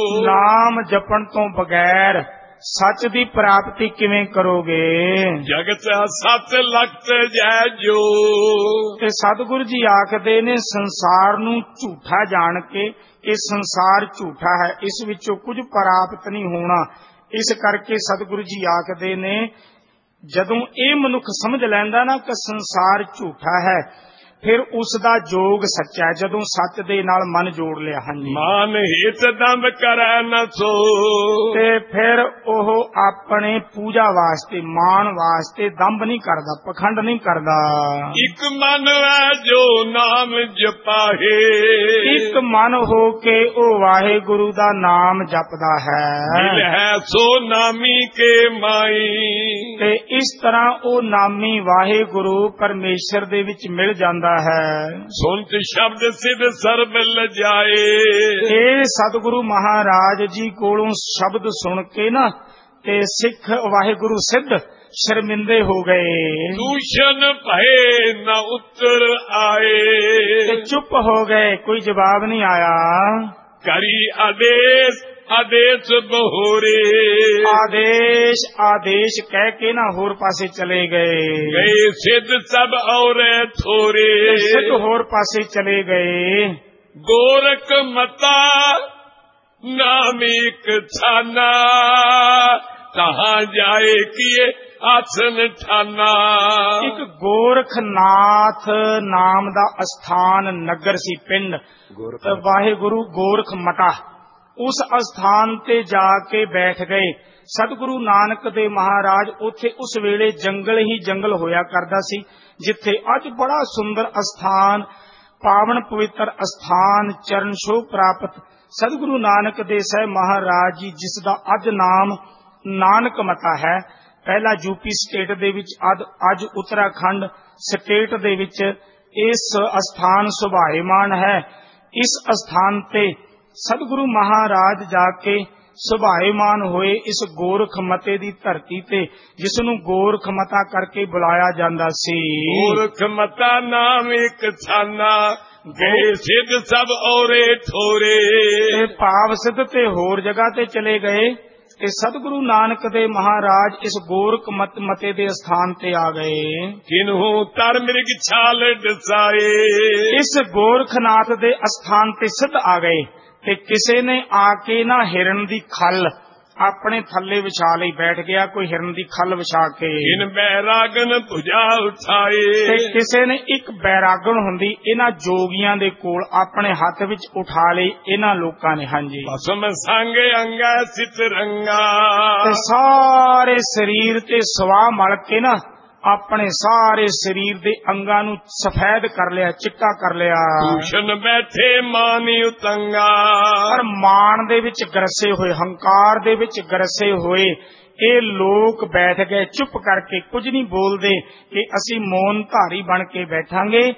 B: ਨਾਮ ਜਪਣ ਤੋਂ ਬਗੈਰ ਸੱਚ ਦੀ ਪ੍ਰਾਪਤੀ ਕਿਵੇਂ ਕਰੋਗੇ?
A: ਜਗਤ ਸਤ ਲਖਤ ਜੈ ਜੋ।
B: ਤੇ ਸਤਿਗੁਰੂ ਜੀ ਆਖਦੇ ਨੇ ਸੰਸਾਰ ਨੂੰ ਝੂਠਾ ਜਾਣ ਕੇ ਇਹ ਸੰਸਾਰ ਝੂਠਾ ਹੈ, ਇਸ ਵਿੱਚੋਂ ਕੁਝ ਪ੍ਰਾਪਤ ਨਹੀਂ ਹੋਣਾ। ਇਸ ਕਰਕੇ ਸਤਿਗੁਰੂ ਜੀ ਆਖਦੇ ਨੇ ਜਦੋਂ ਇਹ ਮਨੁੱਖ ਸਮਝ ਲੈਂਦਾ ਨਾ ਕਿ ਸੰਸਾਰ ਝੂਠਾ ਹੈ, ਫਿਰ ਉਸ ਦਾ ਜੋਗ ਸੱਚਾ ਹੈ, ਜਦੋਂ ਸੱਚ ਦੇ ਨਾਲ ਮਨ ਜੋੜ ਲਿਆ। ਹਾਂਜੀ,
A: ਮਾਨ ਹਿਤ ਦੰਭ ਕਰੈ ਨ ਸੋ।
B: ਤੇ ਫਿਰ ਉਹ ਆਪਣੇ ਪੂਜਾ ਵਾਸਤੇ, ਮਾਣ ਵਾਸਤੇ ਦੰਭ ਨਹੀਂ ਕਰਦਾ, ਪਖੰਡ ਨਹੀਂ ਕਰਦਾ।
A: ਇੱਕ ਮਨ ਹੈ ਜੋ ਨਾਮ ਜਪਾਹੇ।
B: ਇੱਕ ਮਨ ਹੋ ਕੇ ਉਹ ਵਾਹਿਗੁਰੂ ਦਾ ਨਾਮ ਜਪਦਾ ਹੈ।
A: ਮਿਲ ਹੈ ਸੋ ਨਾਮੀ ਕੇ ਮਾਈ।
B: ਤੇ ਇਸ ਤਰ੍ਹਾਂ ਉਹ ਨਾਮੀ ਵਾਹਿਗੁਰੂ ਪਰਮੇਸ਼ਰ ਦੇ ਵਿੱਚ ਮਿਲ ਜਾਂਦਾ ਹੈ।
A: ਸੁਨਤ ਸ਼ਬਦ ਸਿਧ ਸਰਬ ਲਜਾਏ।
B: ਇਹ ਸਤਿਗੁਰੂ ਮਹਾਰਾਜ ਜੀ ਕੋਲੋਂ ਸ਼ਬਦ ਸੁਣ ਕੇ ਨਾ ਤੇ ਸਿੱਖ ਵਾਹਿਗੁਰੂ ਸਿੱਧ ਸ਼ਰਮਿੰਦੇ ਹੋ ਗਏ।
A: ਦੂਸ਼ਣ ਭਏ ਨ ਉੱਤਰ ਆਏ।
B: ਤੇ ਚੁੱਪ ਹੋ ਗਏ, ਕੋਈ ਜਵਾਬ ਨਹੀਂ ਆਇਆ।
A: ਕਰੀ ਆਦੇਸ਼ ਆਦੇਸ਼ ਬਹੋਰੇ।
B: ਆਦੇਸ਼ ਆਦੇਸ਼ ਕਹਿ ਕੇ ਨਾ ਹੋਰ ਪਾਸੇ ਚਲੇ ਗਏ।
A: ਗਏ ਸਿੱਧ ਸਭ ਔਰੇ ਥੋਰੇ।
B: ਸਿੱਧ ਹੋਰ ਪਾਸੇ ਚਲੇ ਗਏ।
A: ਗੋਰਖ ਮਤਾ ਨਾਮਿਕ ਛਾਨਾ। ਕਹਾਂ ਜਾਏ ਕੀਏ ਆਸਨ ਠਾਨਾ।
B: ਇੱਕ ਗੋਰਖਨਾਥ ਨਾਮ ਦਾ ਅਸਥਾਨ ਨਗਰ ਸੀ, ਪਿੰਡ। ਵਾਹਿਗੁਰੂ ਗੋਰਖ ਮਤਾ ਉਸ ਅਸਥਾਨ ਤੇ ਜਾ ਕੇ ਬੈਠ ਗਏ। ਸਤਿਗੁਰੂ ਨਾਨਕ ਦੇਵ ਮਹਾਰਾਜ ਉੱਥੇ ਉਸ ਵੇਲੇ ਜੰਗਲ ਹੀ ਜੰਗਲ ਹੋਇਆ ਕਰਦਾ ਸੀ, ਜਿੱਥੇ ਅੱਜ ਬੜਾ ਸੁੰਦਰ ਅਸਥਾਨ, ਪਾਵਨ ਪਵਿੱਤਰ ਅਸਥਾਨ, ਚਰਨ ਛੋਹ ਪ੍ਰਾਪਤ ਸਤਿਗੁਰੂ ਨਾਨਕ ਦੇਵ ਸਾਹਿਬ ਮਹਾਰਾਜ ਜੀ, ਜਿਸ ਦਾ ਅੱਜ ਨਾਮ ਨਾਨਕ ਮਤਾ ਹੈ। ਪਹਿਲਾਂ ਯੂਪੀ ਸਟੇਟ ਦੇ ਵਿੱਚ, ਅੱਜ ਉੱਤਰਾਖੰਡ ਸਟੇਟ ਦੇ ਵਿੱਚ ਇਸ ਅਸਥਾਨ ਸੁਭਾਏਮਾਨ ਹੈ। ਇਸ ਅਸਥਾਨ ਤੇ ਸਤਿਗੁਰੂ ਮਹਾਰਾਜ ਜਾ ਕੇ ਸੁਭਾਏਮਾਨ ਹੋਏ ਇਸ ਗੋਰਖ ਮਤੇ ਦੀ ਧਰਤੀ ਤੇ, ਜਿਸ ਨੂੰ ਗੋਰਖ ਮਤਾ ਕਰਕੇ ਬੁਲਾਇਆ ਜਾਂਦਾ ਸੀ।
A: ਗੋਰਖ ਮਤਾ ਨਾਮ ਇੱਕ ਛਾਨਾ। ਗਏ ਸਿੱਧ ਸਭ ਔਰੇ ਠੋਰੇ।
B: ਤੇ ਭਾਵ ਸਿੱਧ ਤੇ ਹੋਰ ਜਗ੍ਹਾ ਤੇ ਚਲੇ ਗਏ ਤੇ ਸਤਿਗੁਰੂ ਨਾਨਕ ਦੇਵ ਮਹਾਰਾਜ ਇਸ ਗੋਰਖ ਮਤ ਮਤੇ ਦੇ ਸਥਾਨ ਤੇ ਆ ਗਏ।
A: ਕਿਨਹੂ ਤਰ ਮਿਰਗ ਛਾਲ ਡਸਾਏ।
B: ਇਸ ਗੋਰਖਨਾਥ ਦੇ ਅਸਥਾਨ ਤੇ ਸਿੱਧ ਆ ਗਏ ਤੇ ਕਿਸੇ ਨੇ ਆ ਕੇ ਨਾ ਹਿਰਨ ਦੀ ਖੱਲ ਆਪਣੇ ਥੱਲੇ ਵਿਛਾ ਲਈ, ਬੈਠ ਗਿਆ ਕੋਈ ਹਿਰਨ ਦੀ ਖੱਲ ਵਿਛਾ ਕੇ।
A: ਇਨ ਬੈਰਾਗਨ ਭੁਜਾ ਉਠਾਏ।
B: ਤੇ ਕਿਸੇ ਨੇ ਇੱਕ ਬੈਰਾਗਣ ਹੁੰਦੀ ਇਹਨਾਂ ਜੋਗੀਆਂ ਦੇ ਕੋਲ ਆਪਣੇ ਹੱਥ ਵਿੱਚ ਉਠਾ ਲਈ ਇਹਨਾਂ ਲੋਕਾਂ ਨੇ। ਹਾਂਜੀ,
A: ਭਸਮ ਸੰਗ ਅੰਗਾ ਸਿਤ ਰੰਗਾ। ਤੇ
B: ਸਾਰੇ ਸਰੀਰ ਤੇ ਸਵਾਹ ਮਲ ਕੇ ਨਾ ਆਪਣੇ ਸਾਰੇ ਸਰੀਰ ਦੇ ਅੰਗਾਂ ਨੂੰ ਸਫੈਦ ਕਰ ਲਿਆ, ਚਿੱਟਾ ਕਰ ਲਿਆ।
A: ਦੂਸ਼ਣ ਬੈਠੇ ਮਾਨੀ ਉਤੰਗਾ।
B: ਪਰ ਮਾਣ ਦੇ ਵਿੱਚ ਗਰਸੇ ਹੋਏ, ਹੰਕਾਰ ਦੇ ਵਿੱਚ ਗਰਸੇ ਹੋਏ ਇਹ ਲੋਕ ਬੈਠ ਗਏ ਚੁੱਪ ਕਰਕੇ, ਕੁਝ ਨਹੀਂ ਬੋਲਦੇ ਕਿ ਅਸੀਂ ਮੌਨ ਧਾਰੀ ਬਣ ਕੇ ਬੈਠਾਂਗੇ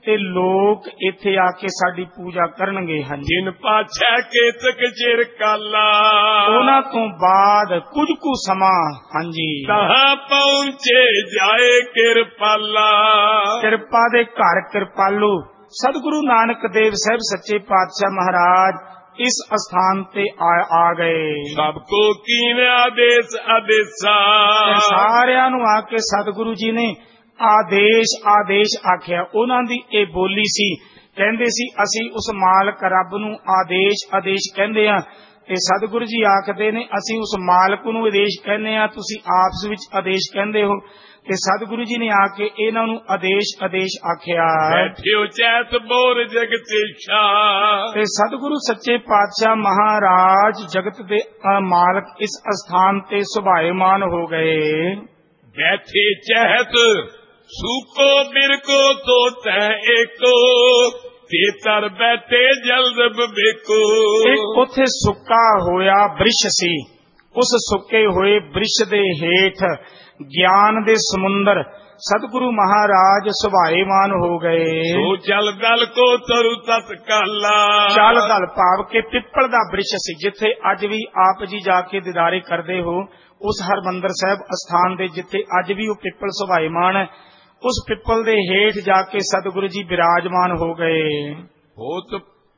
B: ਤੇ ਲੋਕ ਇੱਥੇ ਆ ਕੇ ਸਾਡੀ ਪੂਜਾ ਕਰਨਗੇ। ਹਾਂਜੀ,
A: ਜਿਨ ਪਾਛੈ ਕੇਤਕ ਚਿਰ ਕਾਲਾ,
B: ਉਹਨਾਂ ਤੋਂ ਬਾਅਦ ਕੁਝ ਕੁ ਸਮਾਂ ਹਾਂਜੀ
A: ਤਹਾਂ ਪਹੁੰਚੇ ਜਾਏ ਕਿਰਪਾਲਾ।
B: ਕਿਰਪਾ ਦੇ ਘਰ ਕਿਰਪਾਲੂ ਸਤਿਗੁਰੂ ਨਾਨਕ ਦੇਵ ਸਾਹਿਬ ਸੱਚੇ ਪਾਤਸ਼ਾਹ ਮਹਾਰਾਜ ਇਸ ਅਸਥਾਨ ਤੇ ਆ, ਆ ਗਏ।
A: ਸਭ ਕੋ ਕੀਵੇਂ ਆਦੇਸ਼ ਆਦੇਸ਼ਾ,
B: ਤੇ ਸਾਰਿਆਂ ਨੂੰ ਆ ਕੇ ਸਤਿਗੁਰੂ ਜੀ ਨੇ ਆਦੇਸ਼ ਆਦੇਸ਼ ਆਖਿਆ। ਉਹਨਾਂ ਦੀ ਇਹ ਬੋਲੀ ਸੀ, ਕਹਿੰਦੇ ਸੀ ਅਸੀਂ ਉਸ ਮਾਲਕ ਰੱਬ ਨੂੰ ਆਦੇਸ਼ ਆਦੇਸ਼ ਕਹਿੰਦੇ ਆ, ਤੇ ਸਤਿਗੁਰੂ ਜੀ ਆਖਦੇ ਨੇ ਅਸੀਂ ਉਸ ਮਾਲਕ ਨੂੰ ਆਦੇਸ਼ ਕਹਿੰਦੇ ਆ, ਤੁਸੀਂ ਆਪਸ ਵਿੱਚ ਆਦੇਸ਼ ਕਹਿੰਦੇ ਹੋ। ਤੇ ਸਤਿਗੁਰੂ ਜੀ ਨੇ ਆ ਕੇ ਇਹਨਾਂ ਨੂੰ ਆਦੇਸ਼ ਆਦੇਸ਼ ਆਖਿਆ।
A: ਬੈਠਿਓ ਚੈਤ ਬੋਰ ਜਗਤੀਸ਼ਾ,
B: ਤੇ ਸਤਿਗੁਰੂ ਸੱਚੇ ਪਾਤਸ਼ਾਹ ਮਹਾਰਾਜ ਜਗਤ ਦੇ ਮਾਲਕ ਇਸ ਅਸਥਾਨ ਤੇ ਸੁਭਾਏਮਾਨ ਹੋ ਗਏ।
A: ਬੈਠੇ ਚਹਿਤ ਸੂਕੋ ਬਿਰਕੋ ਤੋ ਤੈ ਏਕੋ, ਤੇਤਰ ਬੈਠੇ ਜਲਦ ਬਵੇਕੋ।
B: ਇੱਕ ਉੱਥੇ ਸੁੱਕਾ ਹੋਇਆ ਬ੍ਰਿਸ਼ ਸੀ, ਉਸ ਸੁੱਕੇ ਹੋਏ ਬ੍ਰਿਸ਼ ਦੇ ਹੇਠ ਗਿਆਨ ਦੇ ਸਮੁੰਦਰ ਸਤਿਗੁਰੂ ਮਹਾਰਾਜ ਸੁਭਾਏਮਾਨ ਹੋ ਗਏ।
A: ਸੋ ਜਲ ਦਲ ਕੋ ਤਰੁ ਤਤਕਾਲਾ,
B: ਜਲ ਦਲ ਭਾਵ ਕੇ ਪਿੱਪਲ ਦਾ ਬ੍ਰਿਸ਼ ਸੀ, ਜਿੱਥੇ ਅੱਜ ਵੀ ਆਪ ਜੀ ਜਾ ਕੇ ਦੀਦਾਰੇ ਕਰਦੇ ਹੋ। ਉਸ ਹਰਮੰਦਰ ਸਾਹਿਬ ਅਸਥਾਨ ਦੇ ਜਿੱਥੇ ਅੱਜ ਵੀ ਉਹ ਪਿੱਪਲ ਸੁਭਾਏਮਾਨ ਹੈ, ਉਸ ਪਿੱਪਲ ਦੇ ਹੇਠ ਜਾ ਕੇ ਸਤਿਗੁਰੂ ਜੀ ਬਿਰਾਜਮਾਨ ਹੋ ਗਏ।
A: ਹੋਤ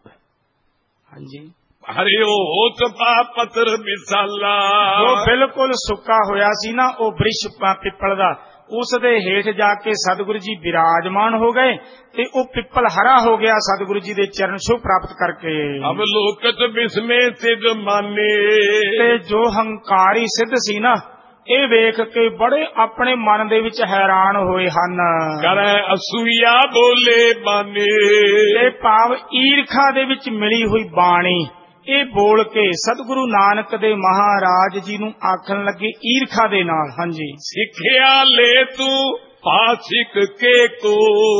B: ਹਾਂਜੀ,
A: ਹਰਿਓ ਹੋਤ ਪਾ ਪਤਰ ਵਿਸਾਲਾ,
B: ਉਹ ਬਿਲਕੁਲ ਸੁੱਕਾ ਹੋਇਆ ਸੀ ਨਾ ਉਹ ਬ੍ਰਿਸ਼ ਪਿੱਪਲ ਦਾ, ਉਸ ਦੇ ਹੇਠ ਜਾ ਕੇ ਸਤਿਗੁਰੂ ਜੀ ਬਿਰਾਜਮਾਨ ਹੋ ਗਏ ਤੇ ਉਹ ਪਿੱਪਲ ਹਰਾ ਹੋ ਗਿਆ ਸਤਿਗੁਰੂ ਜੀ ਦੇ ਚਰਨ ਛੋਹ ਪ੍ਰਾਪਤ ਕਰਕੇ।
A: ਅਬ ਲੋਕਤ ਬਿਸਮੇ ਸਿਧ ਮਾਨੇ,
B: ਤੇ ਜੋ ਹੰਕਾਰੀ ਸਿੱਧ ਸੀ ਨਾ, ਇਹ ਵੇਖ ਕੇ ਬੜੇ ਆਪਣੇ ਮਨ ਦੇ ਵਿੱਚ ਹੈਰਾਨ ਹੋਏ ਹਨ।
A: ਕਰੈ ਅਸੂਇਆ ਬੋਲੇ ਬਾਨੇ,
B: ਤੇ ਭਾਵ ਈਰਖਾ ਦੇ ਵਿੱਚ ਮਿਲੀ ਹੋਈ ਬਾਣੀ ਇਹ ਬੋਲ ਕੇ ਸਤਿਗੁਰੂ ਨਾਨਕ ਦੇ ਮਹਾਰਾਜ ਜੀ ਨੂੰ ਆਖਣ ਲੱਗੇ ਈਰਖਾ ਦੇ ਨਾਲ। ਹਾਂਜੀ,
A: ਸਿੱਖਿਆ ਲੈ ਤੂੰ ਪਾਸਿਕ ਕੇ ਕੋ,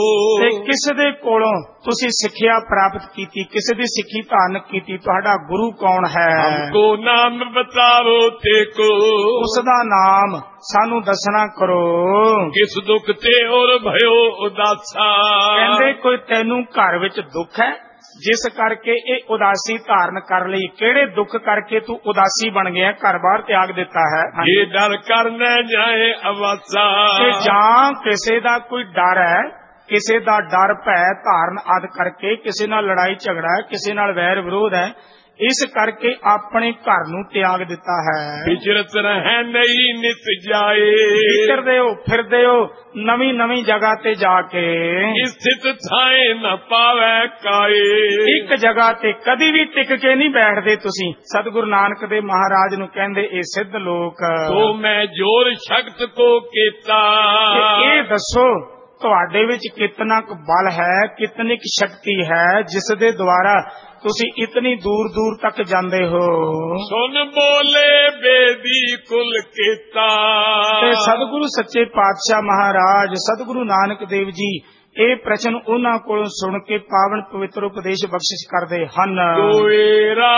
B: ਤੇ ਕਿਸੇ ਦੇ ਕੋਲੋਂ ਤੁਸੀਂ ਸਿੱਖਿਆ ਪ੍ਰਾਪਤ ਕੀਤੀ, ਕਿਸੇ ਦੀ ਸਿੱਖੀ ਧਾਰਨ ਕੀਤੀ, ਤੁਹਾਡਾ ਗੁਰੂ ਕੌਣ ਹੈ?
A: ਹਮਕੋ ਨਾਮ ਬਤਾਵੋ ਤੇ ਕੋ,
B: ਉਸ ਦਾ ਨਾਮ ਸਾਨੂੰ ਦੱਸਣਾ ਕਰੋ।
A: ਕਿਸ ਦੁੱਖ ਤੇ ਔਰ ਭਇਓ ਉਦਾਸਾ,
B: ਕਹਿੰਦੇ ਕੋਈ ਤੈਨੂੰ ਘਰ ਵਿੱਚ ਦੁੱਖ ਹੈ ਜਿਸ ਕਰਕੇ ਇਹ ਉਦਾਸੀ ਧਾਰਨ ਕਰ ਲਈ? ਕਿਹੜੇ ਦੁੱਖ ਕਰਕੇ ਤੂੰ ਉਦਾਸੀ ਬਣ ਗਿਆ, ਘਰ-ਬਾਰ ਤਿਆਗ ਦਿੱਤਾ ਹੈ?
A: ਇਹ ਡਰ ਕਰ ਨਾ ਜਾਏ ਅਵਾਸਾ,
B: ਤੇ ਜਾਂ ਕਿਸੇ ਦਾ ਕੋਈ ਡਰ ਹੈ, ਕਿਸੇ ਦਾ ਡਰ ਭੈ ਧਾਰਨ ਆਦਿ ਕਰਕੇ ਕਿਸੇ ਨਾਲ ਲੜਾਈ ਝਗੜਾ ਹੈ, ਕਿਸੇ ਨਾਲ ਵੈਰ ਵਿਰੋਧ ਹੈ, ਇਸ ਕਰਕੇ ਆਪਣੇ ਘਰ ਨੂੰ ਤਿਆਗ ਦਿੱਤਾ ਹੈ।
A: ਵਿਚਰਤ ਰਹਿ ਨਹੀਂ ਨਿਤ ਜਾਏ,
B: ਵਿਚਰਦੇ ਹੋ ਫਿਰਦੇ ਹੋ ਨਵੀਂ ਨਵੀਂ ਜਗ੍ਹਾ ਤੇ ਜਾ ਕੇ,
A: ਸਥਿਤ ਥਾਏ ਨ ਪਾਵੈ ਕਾਏ,
B: ਇੱਕ ਜਗ੍ਹਾ ਤੇ ਕਦੀ ਵੀ ਟਿਕ ਕੇ ਨਹੀਂ ਬੈਠਦੇ ਤੁਸੀਂ। ਸਤਿਗੁਰੂ ਨਾਨਕ ਦੇ ਮਹਾਰਾਜ ਨੂੰ ਕਹਿੰਦੇ ਇਹ ਸਿੱਧ ਲੋਕ,
A: ਤੋ ਮੈਂ ਜੋਰ ਸ਼ਕਤ ਕੋ ਕੀਤਾ,
B: ਇਹ ਦੱਸੋ ਤੁਹਾਡੇ ਵਿੱਚ ਕਿਤਨਾ ਕੁ ਬਲ ਹੈ, ਕਿਤਨੀ ਕੁ ਸ਼ਕਤੀ ਹੈ ਜਿਸ ਦੇ ਦੁਆਰਾ ਤੁਸੀਂ ਇਤਨੀ ਦੂਰ ਦੂਰ ਤੱਕ ਜਾਂਦੇ ਹੋ।
A: ਸੁਨ ਬੋਲੇ ਬੇਦੀ ਕੁਲ ਕੀਤਾ,
B: ਤੇ ਸਤਿਗੁਰੂ ਸੱਚੇ ਪਾਤਸ਼ਾਹ ਮਹਾਰਾਜ ਸਤਿਗੁਰੂ ਨਾਨਕ ਦੇਵ ਜੀ ਇਹ ਪ੍ਰਸ਼ਨ ਉਹਨਾਂ ਕੋਲੋਂ ਸੁਣ ਕੇ ਪਾਵਨ ਪਵਿੱਤਰ ਉਪਦੇਸ਼ ਬਖਸ਼ਿਸ਼ ਕਰਦੇ ਹਨ।
A: ਕੋਏਰਾ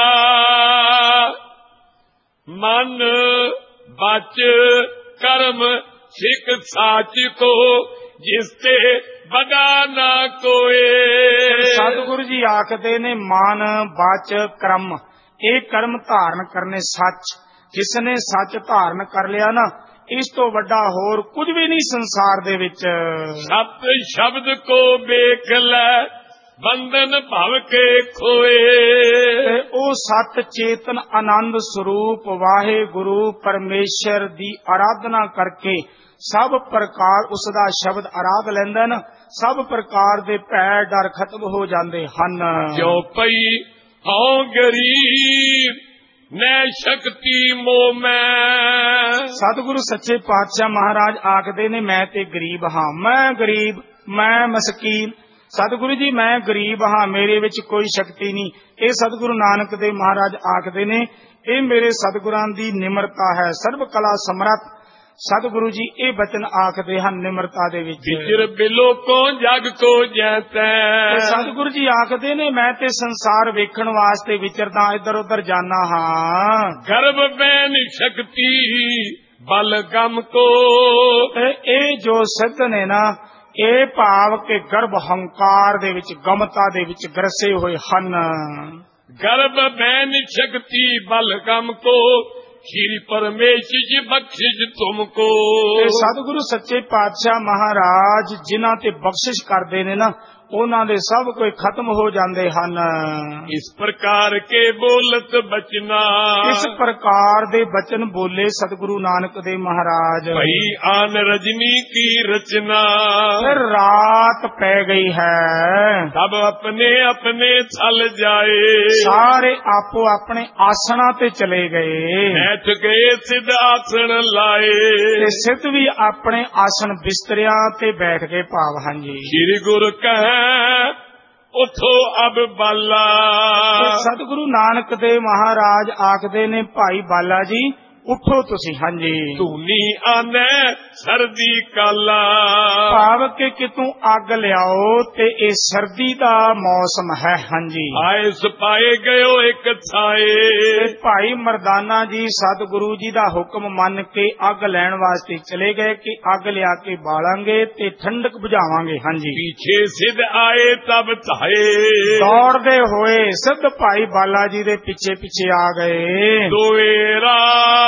A: ਮਨ ਬਚ ਕਰਮ ਸਿੱਖ ਸਾਚ ਕੋ, ਜਿਸ ਤੇ ਬਗਾ ਨਾ ਕੋਏ।
B: ਸਤਿਗੁਰੂ ਜੀ ਆਖਦੇ ਨੇ ਮਨ ਬਚ ਕਰਮ, ਇਹ ਕਰਮ ਧਾਰਨ ਕਰਨੇ ਸੱਚ। ਜਿਸ ਨੇ ਸੱਚ ਧਾਰਨ ਕਰ ਲਿਆ ਨਾ, ਇਸ ਤੋਂ ਵੱਡਾ ਹੋਰ ਕੁਝ ਵੀ ਨਹੀਂ ਸੰਸਾਰ ਦੇ ਵਿੱਚ।
A: ਸਤ ਸ਼ਬਦ ਕੋ ਵੇਖ ਲੈ ਬੰਧਨ ਭਵ ਕੇ ਖੋਏ,
B: ਤੇ ਉਹ ਸਤ ਚੇਤਨ ਆਨੰਦ ਸਰੂਪ ਵਾਹਿਗੁਰੂ ਪਰਮੇਸ਼ਰ ਦੀ ਆਰਾਧਨਾ ਕਰਕੇ ਸਭ ਪ੍ਰਕਾਰ ਉਸ ਦਾ ਸ਼ਬਦ ਆਰਾਧ ਲੈਂਦਾ ਨਾ, ਸਭ ਪ੍ਰਕਾਰ ਦੇ ਭੈ ਡਰ ਖਤਮ ਹੋ ਜਾਂਦੇ ਹਨ।
A: ਜੋ ਪਈ ਹਉ ਗਰੀਬ ਨੈ ਸ਼ਕਤੀ ਮੋ ਮੈਂ,
B: ਸਤਿਗੁਰੂ ਸੱਚੇ ਪਾਤਸ਼ਾਹ ਮਹਾਰਾਜ ਆਖਦੇ ਨੇ ਮੈਂ ਤੇ ਗਰੀਬ ਹਾਂ, ਮੈਂ ਗਰੀਬ, ਮੈਂ ਮਸਕੀਨ। ਸਤਿਗੁਰੂ ਜੀ ਮੈਂ ਗਰੀਬ ਹਾਂ, ਮੇਰੇ ਵਿੱਚ ਕੋਈ ਸ਼ਕਤੀ ਨਹੀਂ। ਇਹ ਸਤਿਗੁਰੂ ਨਾਨਕ ਦੇ ਮਹਾਰਾਜ ਆਖਦੇ ਨੇ ਇਹ ਮੇਰੇ ਸਤਿਗੁਰਾਂ ਦੀ ਨਿਮਰਤਾ ਹੈ। ਸਰਬ ਕਲਾ ਸਮਰੱਥ ਸਤਿਗੁਰੂ ਜੀ ਇਹ ਬਚਨ ਆਖਦੇ ਹਨ ਨਿਮਰਤਾ ਦੇ ਵਿੱਚ।
A: ਵਿਚਰ ਬਿਲੋ ਕੋ ਜਗ ਕੋ ਜੈਤੈ,
B: ਸਤਿਗੁਰੂ ਜੀ ਆਖਦੇ ਨੇ ਮੈਂ ਤੇ ਸੰਸਾਰ ਵੇਖਣ ਵਾਸਤੇ ਵਿਚਰਦਾ ਇੱਧਰ ਉੱਧਰ ਜਾਣਾ ਹਾਂ।
A: ਗਰਭ ਬੈਨ ਸ਼ਕਤੀ ਬਲ ਗਮ ਕੋ,
B: ਇਹ ਜੋ ਸਿੱਧ ਨੇ ਨਾ, ਇਹ ਭਾਵ ਕਿ ਗਰਭ ਹੰਕਾਰ ਦੇ ਵਿੱਚ ਗਮਤਾ ਦੇ ਵਿੱਚ ਗਰਸੇ ਹੋਏ ਹਨ।
A: गर्भ बैन शक्ति बल कम को श्री परमेश जी बख्शिश तुमको।
B: ਤੇ ਸਤਿਗੁਰੂ ਸੱਚੇ ਪਾਤਸ਼ਾਹ ਮਹਾਰਾਜ ਜਿਨ੍ਹਾਂ ਤੇ ਬਖਸ਼ਿਸ਼ ਕਰਦੇ ਨੇ ਨਾ ਉਹਨਾਂ ਦੇ ਸਭ ਕੋਈ ਖਤਮ ਹੋ ਜਾਂਦੇ ਹਨ।
A: इस प्रकार के बोलत बचना
B: ਇਸ ਪ੍ਰਕਾਰ ਦੇ ਬਚਨ ਬੋਲੇ ਸਤਿਗੁਰੂ ਨਾਨਕ ਦੇਵ ਮਹਾਰਾਜ।
A: भई आन रजनी की रचना
B: ਫਿਰ ਰਾਤ ਪੈ ਗਈ ਹੈ।
A: सब अपने अपने चल जाए
B: ਸਾਰੇ ਆਪੋ ਆਪਣੇ ਆਸਣਾ ਤੇ ਚਲੇ ਗਏ
A: बैठ गए सिद्ध आसन लाए।
B: ਤੇ ਸਿੱਧ ਵੀ ਆਪਣੇ ਆਸਣ ਬਿਸਤਰਿਆਂ ਤੇ ਬੈਠ ਕੇ ਭਾਵ ਹਾਂ ਜੀ।
A: श्री गुरु कह उठो अब बाला।
B: ਸਤਿਗੁਰੂ ਨਾਨਕ ਦੇਵ ਮਹਾਰਾਜ ਆਖਦੇ ਨੇ ਭਾਈ ਬਾਲਾ ਜੀ ਉੱਠੋ ਤੁਸੀਂ। ਹਾਂਜੀ
A: ਧੂਨੀ ਆਨੇ ਸਰਦੀ ਕਾਲਾ
B: ਭਾਵ ਕਿ ਕਿਤੋਂ ਅੱਗ ਲਿਆਓ ਤੇ ਇਹ ਸਰਦੀ ਦਾ ਮੌਸਮ ਹੈ। ਹਾਂਜੀ
A: ਆਏ ਸਪਾਏ ਗਇਓ ਇੱਕ ਛਾਏ।
B: ਤੇ ਭਾਈ ਮਰਦਾਨਾ ਜੀ ਸਤਿਗੁਰੂ ਜੀ ਦਾ ਹੁਕਮ ਮੰਨ ਕੇ ਅੱਗ ਲੈਣ ਵਾਸਤੇ ਚਲੇ ਗਏ ਕਿ ਅੱਗ ਲਿਆ ਕੇ ਬਾਲਾਂਗੇ ਤੇ ਠੰਡਕ ਬੁਝਾਵਾਂਗੇ। ਹਾਂਜੀ
A: ਪਿੱਛੇ ਸਿੱਧ ਆਏ ਤਬ ਧਾਏ
B: ਦੌੜਦੇ ਹੋਏ ਸਿੱਧ ਭਾਈ ਬਾਲਾ ਜੀ ਦੇ ਪਿੱਛੇ ਪਿੱਛੇ ਆ ਗਏ।
A: ਦੋਏਰਾ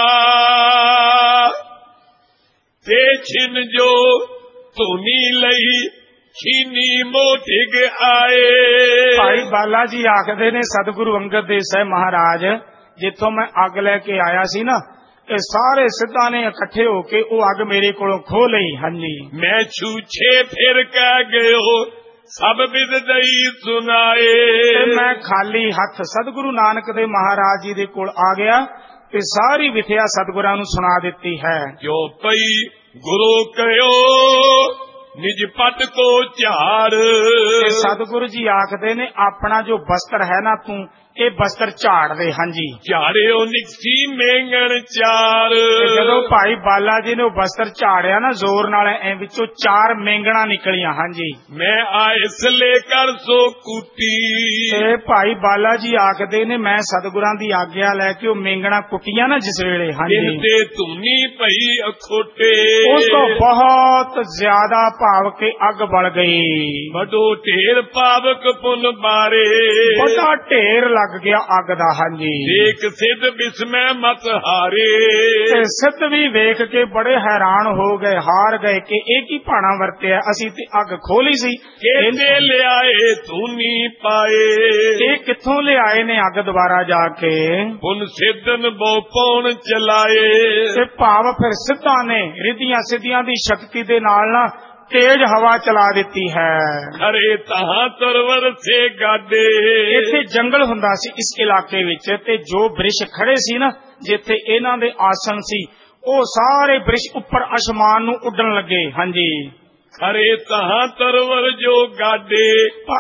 A: ਤੇ ਛਿਨ ਜੋ ਧੂਨੀ ਲਈ ਛੀਨੀ ਮੋਟਿਗ ਆਏ।
B: ਭਾਈ ਬਾਲਾ ਜੀ ਆਖਦੇ ਨੇ ਸਤਿਗੁਰੂ ਅੰਗਦ ਦੇਵ ਸਾਹਿਬ ਮਹਾਰਾਜ ਜਿੱਥੋਂ ਮੈਂ ਅੱਗ ਲੈ ਕੇ ਆਇਆ ਸੀ ਨਾ ਇਹ ਸਾਰੇ ਸਿੱਧਾਂ ਨੇ ਇਕੱਠੇ ਹੋ ਕੇ ਉਹ ਅੱਗ ਮੇਰੇ ਕੋਲੋਂ ਖੋਹ ਲਈ। ਹਾਂਜੀ
A: ਮੈਂ ਛੂਛੇ ਫਿਰ ਕਹਿ ਗਇਓ ਸਭ ਵਿਦ ਦਈ ਸੁਨਾਏ।
B: ਤੇ ਮੈਂ ਖਾਲੀ ਹੱਥ ਸਤਿਗੁਰੂ ਨਾਨਕ ਦੇਵ ਮਹਾਰਾਜ ਜੀ ਦੇ ਕੋਲ ਆ ਗਿਆ ਤੇ ਸਾਰੀ ਵਿਥਿਆ ਸਤਿਗੁਰਾਂ ਨੂੰ ਸੁਣਾ ਦਿੱਤੀ ਹੈ।
A: ਜੋ ਪਈ ਗੁਰੂ ਕਹਿਓ ਨਿਜ ਪਟ ਕੋ ਝਾੜ।
B: ਤੇ ਸਤਿਗੁਰੂ ਜੀ ਆਖਦੇ ਨੇ ਆਪਣਾ ਜੋ ਬਸਤਰ ਹੈ ਨਾ ਤੂੰ ਇਹ ਬਸਤਰ ਝਾੜ ਦੇ। ਹਾਂਜੀ
A: ਝਾੜਿਓ ਨਿਕਸੀ ਮੇਂਗਣ ਚਾਰ।
B: ਜਦੋਂ ਭਾਈ ਬਾਲਾ ਜੀ ਨੇ ਉਹ ਬਸਤਰ ਝਾੜਿਆ ਨਾ ਜ਼ੋਰ ਨਾਲ ਐ ਵਿੱਚੋਂ ਚਾਰ ਮੇਂਗਣਾ ਨਿਕਲੀਆਂ। ਹਾਂਜੀ
A: ਮੈਂ ਆਇਸ ਲੈ ਕਰ ਸੋ ਕੂਟੀ।
B: ਤੇ ਭਾਈ ਬਾਲਾ ਜੀ ਆਖਦੇ ਨੇ ਮੈਂ ਸਤਿਗੁਰਾਂ ਦੀ ਆਗਿਆ ਲੈ ਕੇ ਉਹ ਮੇਂਗਣਾ ਕੁੱਟੀਆਂ ਨਾ ਜਿਸ ਵੇਲੇ। ਹਾਂਜੀ
A: ਤੇ ਧੂਨੀ ਪਈ ਅਖੋਟੇ
B: ਉਸ ਤੋਂ ਬਹੁਤ ਜ਼ਿਆਦਾ ਭਾਵ ਕੇ ਅੱਗ ਬਲ ਗਈ।
A: ਵੱਡੋ ਢੇਰ ਪਾਵਕ ਪੁਨ ਬਾਰੇ
B: ਵੱਡਾ ਢੇਰ ਲੱਗ ਗਿਆ ਅੱਗ ਦਾ। ਹਾਂਜੀ
A: ਦੇਖ ਸਿੱਧ ਬਿਸਮੈ ਮਤ ਹਾਰੇ।
B: ਤੇ ਸਿੱਧ ਵੀ ਵੇਖ ਕੇ ਬੜੇ ਹੈਰਾਨ ਹੋ ਗਏ ਹਾਰ ਗਏ ਕਿ ਇਹ ਕੀ ਭਾਣਾ ਵਰਤਿਆ ਅਸੀਂ ਤੇ ਅੱਗ ਖੋਲੀ ਸੀ।
A: ਇਹਨੇ ਲਿਆਏ ਧੂਨੀ ਪਾਏ।
B: ਇਹ ਕਿੱਥੋਂ ਲਿਆਏ ਨੇ ਅੱਗ ਦੁਬਾਰਾ ਜਾ ਕੇ।
A: ਪੁਨ ਸਿੱਧਨ ਬਹੁ ਪੌਣ ਚਲਾਏ।
B: ਤੇ ਭਾਵ ਫਿਰ ਸਿੱਧਾਂ ਨੇ ਰਿੱਧੀਆਂ ਸਿੱਧੀਆਂ ਦੀ ਸ਼ਕਤੀ ਦੇ ਨਾਲ ਨਾ ਤੇਜ਼ ਹਵਾ ਚਲਾ ਦਿੱਤੀ ਹੈ।
A: ਖਰੇ ਤਹਾਂ ਤਰਵਰ ਸੇ ਗਾਡੇ।
B: ਇੱਥੇ ਜੰਗਲ ਹੁੰਦਾ ਸੀ ਇਸ ਇਲਾਕੇ ਵਿੱਚ ਤੇ ਜੋ ਬ੍ਰਿਸ਼ ਖੜੇ ਸੀ ਨਾ ਜਿੱਥੇ ਇਹਨਾਂ ਦੇ ਆਸਣ ਸੀ ਉਹ ਸਾਰੇ ਬ੍ਰਿਸ਼ ਉੱਪਰ ਅਸਮਾਨ ਨੂੰ ਉੱਡਣ ਲੱਗੇ। ਹਾਂਜੀ
A: ਖਰੇ ਤਹਾਂ ਤਰਵਰ ਜੋ ਗਾਡੇ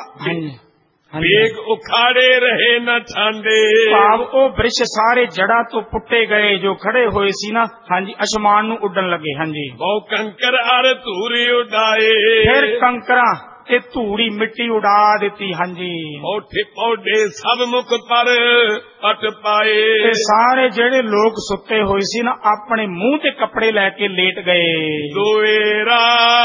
A: ਵੇਗ ਉਖਾੜੇ ਰਹੇ न ਠਾਂਡੇ।
B: ਭਾਵ ਉਹ ਬ੍ਰਿਸ਼ ਸਾਰੇ ਜੜ੍ਹਾਂ ਤੋਂ ਪੁੱਟੇ ਗਏ ਜੋ ਖੜੇ ਹੋਏ ਸੀ ਨਾ। ਹਾਂਜੀ ਅਸਮਾਨ ਨੂੰ ਉੱਡਣ ਲੱਗੇ। ਹਾਂਜੀ
A: ਬਹੁ ਕੰਕਰ ਅਰ ਧੂਰੀ ਉਡਾਏ।
B: ਫਿਰ ਕੰਕਰਾਂ ਤੇ ਧੂੜੀ ਮਿੱਟੀ ਉਡਾ ਦਿੱਤੀ। ਹਾਂਜੀ
A: ਉੱਠੇ ਪੌਡੇ ਸਭ ਮੁਖ ਪਰ ਪਟ ਪਾਏ।
B: ਤੇ ਸਾਰੇ ਜਿਹੜੇ ਲੋਕ ਸੁੱਤੇ ਹੋਏ ਸੀ ਨਾ ਆਪਣੇ ਮੂੰਹ ਤੇ ਕੱਪੜੇ ਲੈ ਕੇ ਲੇਟ ਗਏ।
A: ਦੋਏਰਾ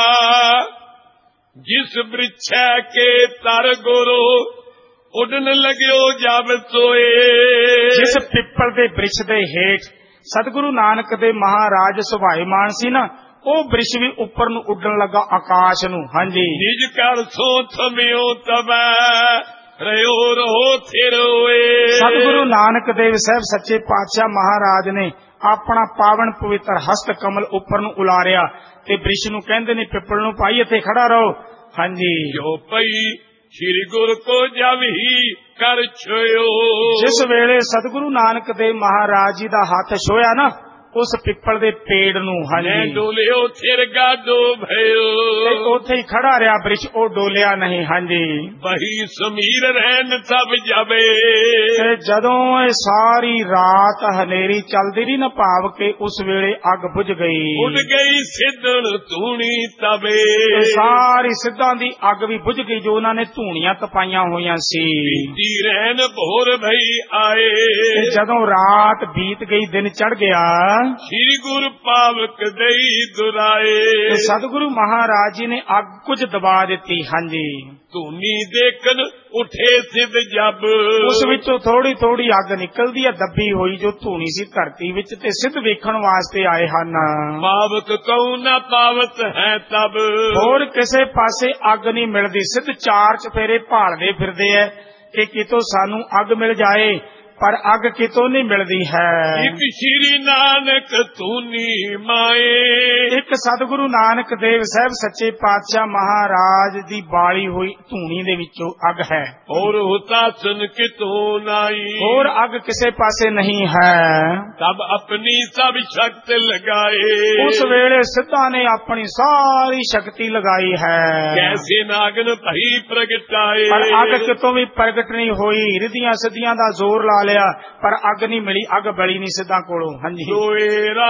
A: ਜਿਸ ਬ੍ਰਿਛੈ ਕੇ ਤਰ ਗੁਰੂ ਉਡਨ ਲਗਿਓ ਜਬ ਸੋਏ।
B: ਜਿਸ ਪਿੱਪਲ ਦੇ ਬ੍ਰਿਛ ਦੇ ਹੇਠ ਸਤਿਗੁਰੂ ਨਾਨਕ ਦੇ ਮਹਾਰਾਜ ਸੁਭਾਏਮਾਨ ਸੀ ਨਾ ਉਹ ਬ੍ਰਿਛ ਵੀ ਉੱਪਰ ਨੂੰ ਉੱਡਣ ਲੱਗਾ ਆਕਾਸ਼ ਨੂੰ। ਹਾਂਜੀ
A: ਨਿਜ ਕਰ ਸੋ ਥਮਿਓ ਤਬੈ ਰਿਓ ਰਹੋ ਥਿਰ ਹੋਏ।
B: ਸਤਿਗੁਰੂ ਨਾਨਕ ਦੇਵ ਸਾਹਿਬ ਸੱਚੇ ਪਾਤਸ਼ਾਹ ਮਹਾਰਾਜ ਨੇ ਆਪਣਾ ਪਾਵਨ ਪਵਿੱਤਰ ਹਸਤ ਕਮਲ ਉੱਪਰ ਨੂੰ ਉਲਾਰਿਆ ਤੇ ਬ੍ਰਿਛ ਨੂੰ ਕਹਿੰਦੇ ਨੇ ਪਿੱਪਲ ਨੂੰ ਭਾਈ ਇੱਥੇ ਖੜਾ ਰਹੋ। ਹਾਂਜੀ
A: ਜੋ ਪਈ ਸ਼੍ਰੀ ਗੁਰ ਕੋ ਜਬ ਹੀ ਕਰ ਛੋਇਓ।
B: ਜਿਸ ਵੇਲੇ ਸਤਿਗੁਰੂ ਨਾਨਕ ਦੇਵ ਮਹਾਰਾਜ ਜੀ ਦਾ ਹੱਥ ਛੋਇਆ ਨਾ ਉਸ ਪਿੱਪਲ ਦੇ ਪੇੜ ਨੂੰ। ਹਾਂਜੀ
A: ਡੋਲਿਓ ਥਿਰ ਗਾਡੋ ਭਇਓ।
B: ਉੱਥੇ ਹੀ ਖੜਾ ਰਿਹਾ ਬ੍ਰਿਛ ਉਹ ਡੋਲਿਆ ਨਹੀਂ। ਹਾਂਜੀ
A: ਬਹੀ ਸਮੀਰ ਰਹਿਣ ਸਭ ਜਾਵੇ।
B: ਤੇ ਜਦੋਂ ਇਹ ਸਾਰੀ ਰਾਤ ਹਨੇਰੀ ਚੱਲਦੀ ਰਹੀ ਨਾ ਭਾਵ ਕੇ ਉਸ ਵੇਲੇ ਅੱਗ ਬੁਝ ਗਈ।
A: ਉੱਡ ਗਈ ਸਿੱਧਣ ਧੂਣੀ ਤਵੇ।
B: ਸਾਰੀ ਸਿੱਧਾਂ ਦੀ ਅੱਗ ਵੀ ਬੁਝ ਗਈ ਜੋ ਉਹਨਾਂ ਨੇ ਧੂਣੀਆਂ ਤਪਾਈਆਂ ਹੋਈਆਂ ਸੀ।
A: ਬੀਤੀ ਰਹਿਣ ਭੋਰ ਭਈ ਆਏ।
B: ਜਦੋਂ ਰਾਤ ਬੀਤ ਗਈ ਦਿਨ ਚੜ ਗਿਆ
A: ਸ੍ਰੀ ਗੁਰ ਪਾਵਕ ਦਈ ਦੁਰਾਏ।
B: ਤੇ ਸਤਿਗੁਰੂ ਮਹਾਰਾਜ ਜੀ ਨੇ ਅੱਗ ਕੁਝ ਦਬਾ ਦਿੱਤੀ। ਹਾਂਜੀ,
A: ਧੂਨੀ ਦੇਖਣ ਉਠੇ ਸਿੱਧ ਜਬ,
B: ਉਸ ਵਿੱਚੋਂ ਥੋੜੀ ਥੋੜੀ ਅੱਗ ਨਿਕਲਦੀ ਹੈ ਦੱਬੀ ਹੋਈ ਜੋ ਧੂਣੀ ਸੀ ਧਰਤੀ ਵਿੱਚ, ਤੇ ਸਿੱਧ ਵੇਖਣ ਵਾਸਤੇ ਆਏ ਹਨ।
A: ਪਾਵਕ ਕਉ ਨਾ ਪਾਵਤ ਹੈ ਤਬ,
B: ਹੋਰ ਕਿਸੇ ਪਾਸੇ ਅੱਗ ਨਹੀਂ ਮਿਲਦੀ। ਸਿੱਧ ਚਾਰ ਚਫੇਰੇ ਭਾਲਦੇ ਫਿਰਦੇ ਐ ਕਿ ਕਿਤੋਂ ਸਾਨੂੰ ਅੱਗ ਮਿਲ ਜਾਏ, ਪਰ ਅੱਗ ਕਿਤੋਂ ਨਹੀਂ ਮਿਲਦੀ ਹੈ।
A: ਇੱਕ ਸ਼੍ਰੀ ਨਾਨਕ ਧੂਨੀ ਮਾਏ,
B: ਇੱਕ ਸਤਿਗੁਰੂ ਨਾਨਕ ਦੇਵ ਸਾਹਿਬ ਸੱਚੇ ਪਾਤਸ਼ਾਹ ਮਹਾਰਾਜ ਦੀ ਬਾਲੀ ਹੋਈ ਧੂਣੀ ਦੇ ਵਿੱਚੋਂ ਅੱਗ ਹੈ।
A: ਹੋਰ ਹੁਤਾਸਨ ਕਿਤੋਂ ਨਾਈ,
B: ਹੋਰ ਅੱਗ ਕਿਸੇ ਪਾਸੇ ਨਹੀਂ ਹੈ।
A: ਤਬ ਆਪਣੀ ਸਭ ਸ਼ਕਤ ਲਗਾਏ,
B: ਉਸ ਵੇਲੇ ਸਿੱਧਾਂ ਨੇ ਆਪਣੀ ਸਾਰੀ ਸ਼ਕਤੀ ਲਗਾਈ ਹੈ।
A: ਕੈਸੇ ਨਾਗਨ ਭਈ ਪ੍ਰਗਟਾਏ,
B: ਪਰ ਅੱਗ ਕਿਤੋਂ ਵੀ ਪ੍ਰਗਟ ਨਹੀਂ ਹੋਈ। ਰਿੱਧੀਆਂ ਸਿੱਧੀਆਂ ਦਾ ਜ਼ੋਰ ਲਾ ਲਿਆ ਪਰ ਅੱਗ ਨਹੀਂ ਮਿਲੀ, ਅੱਗ ਬਲੀ ਨਹੀਂ ਸਿੱਧਾਂ ਕੋਲੋਂ। ਹਾਂਜੀ,
A: ਦੋਏਰਾ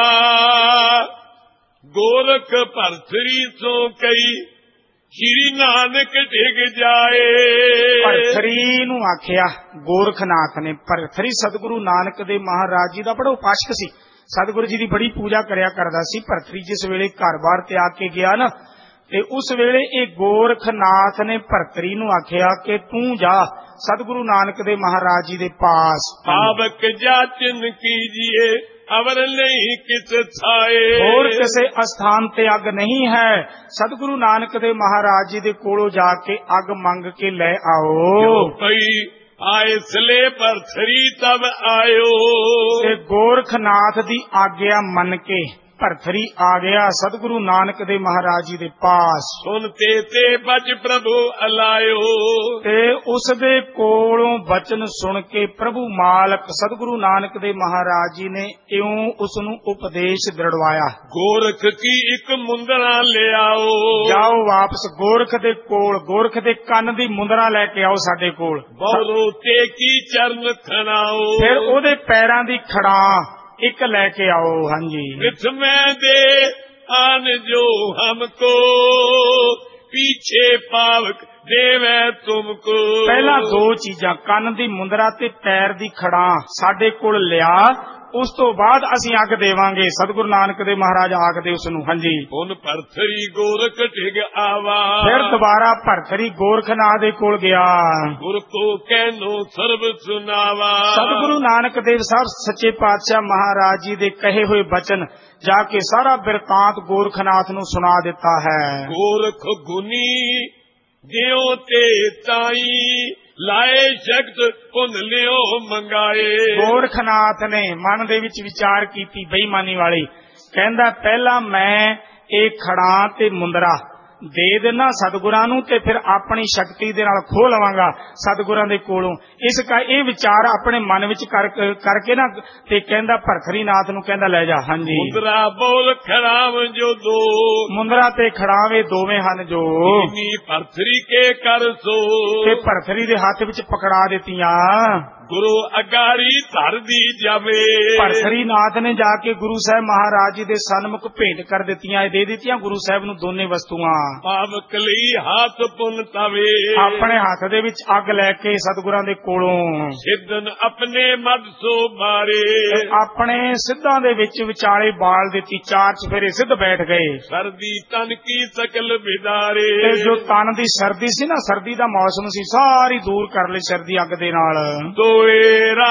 A: ਗੋਰਖ ਭਰਥਰੀ ਸੋ ਕਈ, ਸ਼੍ਰੀ ਨਾਨਕ ਡਿਗ ਜਾਏ।
B: ਭਰਥਰੀ ਨੂੰ ਆਖਿਆ ਗੋਰਖਨਾਥ ਨੇ। ਭਰਥਰੀ ਸਤਿਗੁਰੂ ਨਾਨਕ ਦੇ ਮਹਾਰਾਜ ਜੀ ਦਾ ਬੜਾ ਉਪਾਸ਼ਕ ਸੀ, ਸਤਿਗੁਰੂ ਜੀ ਦੀ ਬੜੀ ਪੂਜਾ ਕਰਿਆ ਕਰਦਾ ਸੀ। ਭਰਥਰੀ ਜਿਸ ਵੇਲੇ ਘਰ-ਬਾਰ ਤਿਆਗ ਕੇ ਗਿਆ ਨਾ, ਤੇ ਉਸ ਵੇਲੇ ਇਹ ਗੋਰਖਨਾਥ ਨੇ ਭਰਤਰੀ ਨੂੰ ਆਖਿਆ ਕਿ ਤੂੰ ਜਾ ਸਤਿਗੁਰੂ ਨਾਨਕ ਦੇ ਮਹਾਰਾਜ ਜੀ ਦੇ ਪਾਸ।
A: ਪਾਵਕ ਜਾਚਨ ਕੀਜੀਏ ਅਵਰ ਨਹੀਂ ਕਿਸ ਛਾਏ,
B: ਹੋਰ ਕਿਸੇ ਅਸਥਾਨ ਤੇ ਅੱਗ ਨਹੀਂ ਹੈ। ਸਤਿਗੁਰੂ ਨਾਨਕ ਦੇ ਮਹਾਰਾਜ ਜੀ ਦੇ ਕੋਲੋਂ ਜਾ ਕੇ ਅੱਗ ਮੰਗ ਕੇ ਲੈ ਆਓ।
A: ਪਈ ਆਏ ਸਲੇ ਭਰਤਰੀ ਤਬ ਆਇਓ,
B: ਤੇ ਗੋਰਖਨਾਥ ਦੀ ਆਗਿਆ ਮੰਨ ਕੇ ਭਰਥਰੀ ਆ ਗਿਆ ਸਤਿਗੁਰੂ ਨਾਨਕ ਦੇ ਮਹਾਰਾਜ ਜੀ ਦੇ ਪਾਸ।
A: ਸੁਨਤੇ ਤੇ ਬਚ ਪ੍ਰਭੂ ਅਲਾਇਓ,
B: ਤੇ ਉਸ ਦੇ ਕੋਲੋਂ ਬਚਨ ਸੁਣ ਕੇ ਪ੍ਰਭੂ ਮਾਲਕ ਸਤਿਗੁਰੂ ਨਾਨਕ ਦੇ ਮਹਾਰਾਜ ਜੀ ਨੇ ਇਉਂ ਉਸ ਨੂੰ ਉਪਦੇਸ਼ ਦ੍ਰਿੜਵਾਇਆ।
A: ਗੋਰਖ ਕੀ ਇੱਕ ਮੁੰਦਰਾ ਲਿਆਓ,
B: ਜਾਓ ਵਾਪਸ ਗੋਰਖ ਦੇ ਕੋਲ, ਗੋਰਖ ਦੇ ਕੰਨ ਦੀ ਮੁੰਦਰਾ ਲੈ ਕੇ ਆਓ ਸਾਡੇ ਕੋਲ।
A: ਬਹੁਰੋ ਤੇ ਕੀ ਚਰਨ ਖਣਾਓ,
B: ਫਿਰ ਉਹਦੇ ਪੈਰਾਂ ਦੀ ਖੜਾਂ ਇੱਕ ਲੈ ਕੇ ਆਓ। ਹਾਂਜੀ,
A: ਮੈਂ ਦੇ ਆਨ ਜੋ ਹਮਕੋ ਪੀਛੇ ਪਾਵਕ ਦੇਵੈ ਤੁਮਕੋ। ਪਹਿਲਾਂ
B: ਦੋ ਚੀਜ਼ਾਂ, ਕੰਨ ਦੀ ਮੁੰਦਰਾ ਤੇ ਪੈਰ ਦੀ ਖੜਾਂ ਸਾਡੇ ਕੋਲ ਲਿਆ, ਉਸ ਤੋਂ ਬਾਅਦ ਅਸੀਂ ਅੱਗ ਦੇਵਾਂਗੇ। ਸਤਿਗੁਰੂ ਨਾਨਕ ਦੇ ਮਹਾਰਾਜ ਆਖਦੇ ਉਸ ਨੂੰ। ਹਾਂਜੀ,
A: ਹੁਣ ਭਰਥਰੀ ਗੋਰਖ ਡਿਗ ਆਵਾ,
B: ਫਿਰ ਦੁਬਾਰਾ ਭਰਥਰੀ ਗੋਰਖਨਾਥ ਦੇ ਕੋਲ ਗਿਆ।
A: ਗੁਰ ਕੋ ਕਹਿਨੋ ਸਰਬ ਸੁਨਾਵਾ,
B: ਸਤਿਗੁਰੂ ਨਾਨਕ ਦੇਵ ਸਾਹਿਬ ਸੱਚੇ ਪਾਤਸ਼ਾਹ ਮਹਾਰਾਜ ਜੀ ਦੇ ਕਹੇ ਹੋਏ ਬਚਨ ਜਾ ਕੇ ਸਾਰਾ ਬਿਰਤਾਂਤ ਗੋਰਖਨਾਥ ਨੂੰ ਸੁਣਾ ਦਿੱਤਾ ਹੈ।
A: ਗੋਰਖ ਗੁਨੀ ਦਿਓ ਤੇ ਤਾਈ, ਲਾਏ ਸ਼ਕਤ ਪੁੰਨ ਲਿਓ ਮੰਗਾਏ।
B: ਗੋਰਖਨਾਥ ਨੇ ਮਨ ਦੇ ਵਿੱਚ ਵਿਚਾਰ ਕੀਤੀ ਬੇਈਮਾਨੀ ਵਾਲੀ, ਕਹਿੰਦਾ ਪਹਿਲਾਂ ਮੈਂ ਇਹ ਖੜਾਂ ਤੇ ਮੁੰਦਰਾ ਦੇ ਦੇਣਾ ਸਤਿਗੁਰਾਂ ਨੂੰ, ਤੇ ਫਿਰ ਆਪਣੀ ਸ਼ਕਤੀ ਦੇ ਨਾਲ ਖੋਹ ਲਵਾਂਗਾ ਸਤਿਗੁਰਾਂ ਦੇ ਕੋਲੋਂ। ਇਸ ਕਾ ਇਹ ਵਿਚਾਰ ਆਪਣੇ ਮਨ ਵਿੱਚ ਕਰਕੇ ਨਾ, ਤੇ ਕਹਿੰਦਾ ਭਰਥਰੀ ਨਾਥ ਨੂੰ ਕਹਿੰਦਾ ਲੈ ਜਾ। ਹਾਂਜੀ,
A: ਮੁੰਦਰਾ ਬੋਲ ਖੜਾਵ ਜੋ ਦੋ,
B: ਮੁੰਦਰਾ ਤੇ ਖੜਾਵੇ ਦੋਵੇਂ ਹਨ ਜੋ,
A: ਭਰਥਰੀ ਕੇ ਕਰ ਸੋ,
B: ਤੇ ਭਰਥਰੀ ਦੇ ਹੱਥ ਵਿੱਚ ਪਕੜਾ ਦਿੱਤੀਆਂ।
A: ਗੁਰੂ ਅਗਾੜੀ ਧਰ ਦੀ ਜਾਵੇ,
B: ਭਰਥਰੀ ਨਾਥ ਨੇ ਜਾ ਕੇ ਗੁਰੂ ਸਾਹਿਬ ਮਹਾਰਾਜ ਜੀ ਦੇ ਸਨਮੁਖ ਭੇਟ ਕਰ ਦਿੱਤੀਆਂ, ਦੇ ਦਿੱਤੀਆਂ ਗੁਰੂ ਸਾਹਿਬ ਨੂੰ ਦੋਨੇ ਵਸਤੂਆਂ।
A: ਪਾਵਕ ਲਈ ਹੱਥ ਪੁੰਨ ਤਵੇ,
B: ਆਪਣੇ ਹੱਥ ਦੇ ਵਿੱਚ ਅੱਗ ਲੈ ਕੇ ਸਤਿਗੁਰਾਂ ਦੇ ਕੋਲੋਂ।
A: ਸਿੱਧਨ ਆਪਣੇ ਮਦ ਸੋ ਬਾਰੇ,
B: ਆਪਣੇ ਸਿੱਧਾਂ ਦੇ ਵਿੱਚ ਵਿਚਾਲੇ ਬਾਲ ਦਿੱਤੀ, ਚਾਰ ਚਫੇਰੇ ਸਿੱਧ ਬੈਠ ਗਏ।
A: ਸਰਦੀ ਤਨ ਕੀ ਸਕਲ ਬਿਦਾਰੇ,
B: ਤੇ ਜੋ ਤਨ ਦੀ ਸਰਦੀ ਸੀ ਨਾ, ਸਰਦੀ ਦਾ ਮੌਸਮ ਸੀ, ਸਾਰੀ ਦੂਰ ਕਰ ਲਈ ਸਰਦੀ ਅੱਗ ਦੇ ਨਾਲ।
A: ਦੋਏਰਾ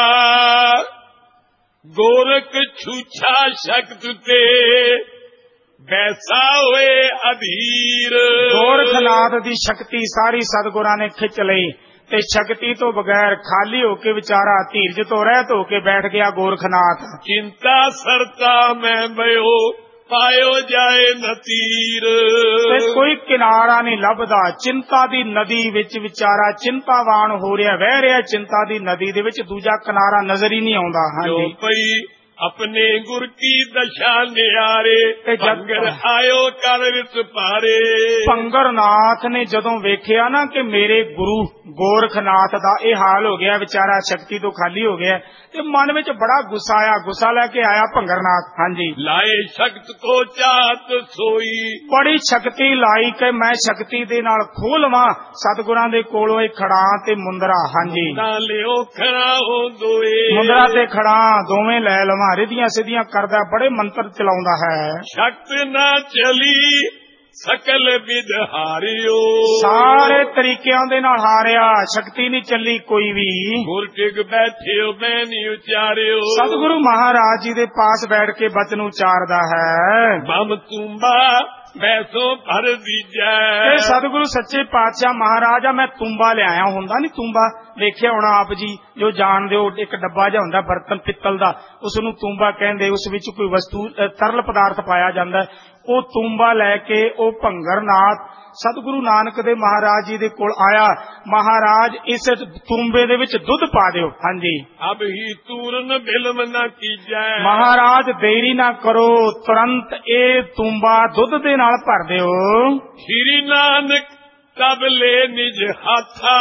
A: ਗੋਰਖ ਛੂਛਾ ਸ਼ਕਤ ਤੇ ਬੈਸਾ ਹੋਏ ਅਧੀਰ, ਗੋਰਖਨਾਥ
B: ਦੀ ਸ਼ਕਤੀ ਸਾਰੀ ਸਤਿਗੁਰਾਂ ਨੇ ਖਿੱਚ ਲਈ, ਤੇ ਸ਼ਕਤੀ ਤੋਂ ਬਗੈਰ ਖਾਲੀ ਹੋ ਕੇ ਵਿਚਾਰਾ ਧੀਰਜ ਤੋਂ ਰਹਿਤ ਹੋ ਕੇ ਬੈਠ ਗਿਆ ਗੋਰਖਨਾਥ।
A: ਚਿੰਤਾ ਸਰਤਾ ਮੈਂ ਬਇਓ ਪਾਇਓ ਜਾਏ ਨਤੀਰ,
B: ਤੇ ਕੋਈ ਕਿਨਾਰਾ ਨਹੀਂ ਲੱਭਦਾ। ਚਿੰਤਾ ਦੀ ਨਦੀ ਵਿੱਚ ਵਿਚਾਰਾ ਚਿੰਤਾਵਾਨ ਹੋ ਰਿਹਾ, ਵਹਿ ਰਿਹਾ ਚਿੰਤਾ ਦੀ ਨਦੀ ਦੇ ਵਿੱਚ, ਦੂਜਾ ਕਿਨਾਰਾ ਨਜ਼ਰ ਹੀ ਨਹੀਂ ਆਉਂਦਾ। ਹਾਂਜੀ,
A: ਪਈ ਆਪਣੇ ਗੁਰ ਕੀ ਦਸ਼ਾ ਨਿਆਰੇ, ਭੰਗਰ ਆਇਓ ਕਰ ਵਿਚ ਪਾਰੇ।
B: ਭੰਗਰਨਾਥ ਨੇ ਜਦੋਂ ਵੇਖਿਆ ਨਾ ਕਿ ਮੇਰੇ ਗੁਰੂ ਗੋਰਖਨਾਥ ਦਾ ਇਹ ਹਾਲ ਹੋ ਗਿਆ, ਵਿਚਾਰਾ ਸ਼ਕਤੀ ਤੋਂ ਖਾਲੀ ਹੋ ਗਿਆ, ਤੇ ਮਨ ਵਿੱਚ ਬੜਾ ਗੁੱਸਾ ਆਇਆ। ਗੁੱਸਾ ਲੈ ਕੇ ਆਇਆ ਭੰਗਰਨਾਥ। ਹਾਂਜੀ,
A: ਲਾਏ ਸ਼ਕਤ ਕੋ ਚਾਤ ਸੋਈ,
B: ਬੜੀ ਸ਼ਕਤੀ ਲਾਈ ਕਿ ਮੈਂ ਸ਼ਕਤੀ ਦੇ ਨਾਲ ਖੋਹ ਲਵਾਂ ਸਤਿਗੁਰਾਂ ਦੇ ਕੋਲੋਂ ਇਹ ਖੜਾਂ ਤੇ ਮੁੰਦਰਾ। ਹਾਂਜੀ,
A: ਲਿਓ ਖੜਾ ਹੋ ਦੋਏ,
B: ਮੁੰਦਰਾ ਤੇ ਖੜਾਂ ਦੋਵੇਂ ਲੈ ਲਵਾਂ। ਰਿਧੀਆਂ ਸਿੱਧੀਆਂ ਕਰਦਾ, ਬੜੇ ਮੰਤਰ ਚਲਾਉਂਦਾ ਹੈ।
A: ਸ਼ਕਤ ਨਾ ਚਲੀ ਸਕਲ ਵਿਦ ਹਾਰਿਓ,
B: ਸਾਰੇ ਤਰੀਕਿਆਂ ਦੇ ਨਾਲ ਹਾਰਿਆ, ਸ਼ਕਤੀ ਨਹੀਂ ਚੱਲੀ ਕੋਈ ਵੀ।
A: ਗੁਰ ਟਿਕ ਬੈਠਿਓ ਮੈਂ ਨਹੀਂ ਉਚਾਰਿਓ,
B: ਸਤਿਗੁਰੂ ਮਹਾਰਾਜ ਜੀ ਦੇ ਪਾਸ ਬੈਠ ਕੇ ਬਚਨ ਉਚਾਰਦਾ ਹੈ।
A: ਬਮ ਤੁੰਬਾ ਵੈਸੋ ਭਰ ਦੀਜੈ,
B: ਇਹ ਸਤਿਗੁਰੂ ਸੱਚੇ ਪਾਤਸ਼ਾਹ ਮਹਾਰਾਜ ਆ, ਮੈਂ ਤੁੰਬਾ ਲਿਆਇਆ। ਹੁੰਦਾ ਨਹੀਂ ਤੁੰਬਾ, ਦੇਖਿਆ ਹੋਣਾ ਆਪ ਜੀ, ਜੋ ਜਾਣਦੇ ਹੋ, ਇੱਕ ਡੱਬਾ ਜਿਹਾ ਹੁੰਦਾ ਬਰਤਨ ਪਿੱਤਲ ਦਾ, ਉਸ ਨੂੰ ਤੁੰਬਾ ਕਹਿੰਦੇ। ਉਸ ਵਿੱਚ ਕੋਈ ਵਸਤੂ ਤਰਲ ਪਦਾਰਥ ਪਾਇਆ ਜਾਂਦਾ, ਉਹ ਤੁੰਬਾ ਲੈ ਕੇ ਉਹ ਭੰਗਰਨਾਥ ਸਤਿਗੁਰੂ ਨਾਨਕ ਦੇਵ ਮਹਾਰਾਜ ਜੀ ਦੇ ਕੋਲ ਆਇਆ। ਮਹਾਰਾਜ ਇਸ ਤੁੰਬੇ ਦੇ ਵਿੱਚ ਦੁੱਧ ਪਾ ਦਿਓ। ਹਾਂਜੀ,
A: ਅਬ ਹੀ ਤੂਰਨ ਬਿਲਮ ਨਾ ਕੀਜੈ,
B: ਮਹਾਰਾਜ ਦੇਰੀ ਨਾ ਕਰੋ, ਤੁਰੰਤ ਇਹ ਤੁੰਬਾ ਦੁੱਧ ਦੇ ਨਾਲ ਭਰ ਦਿਓ।
A: ਸ਼੍ਰੀ ਨਾਨਕ ਤਬ ਲੈ ਨਿਜ ਹਾਥਾ,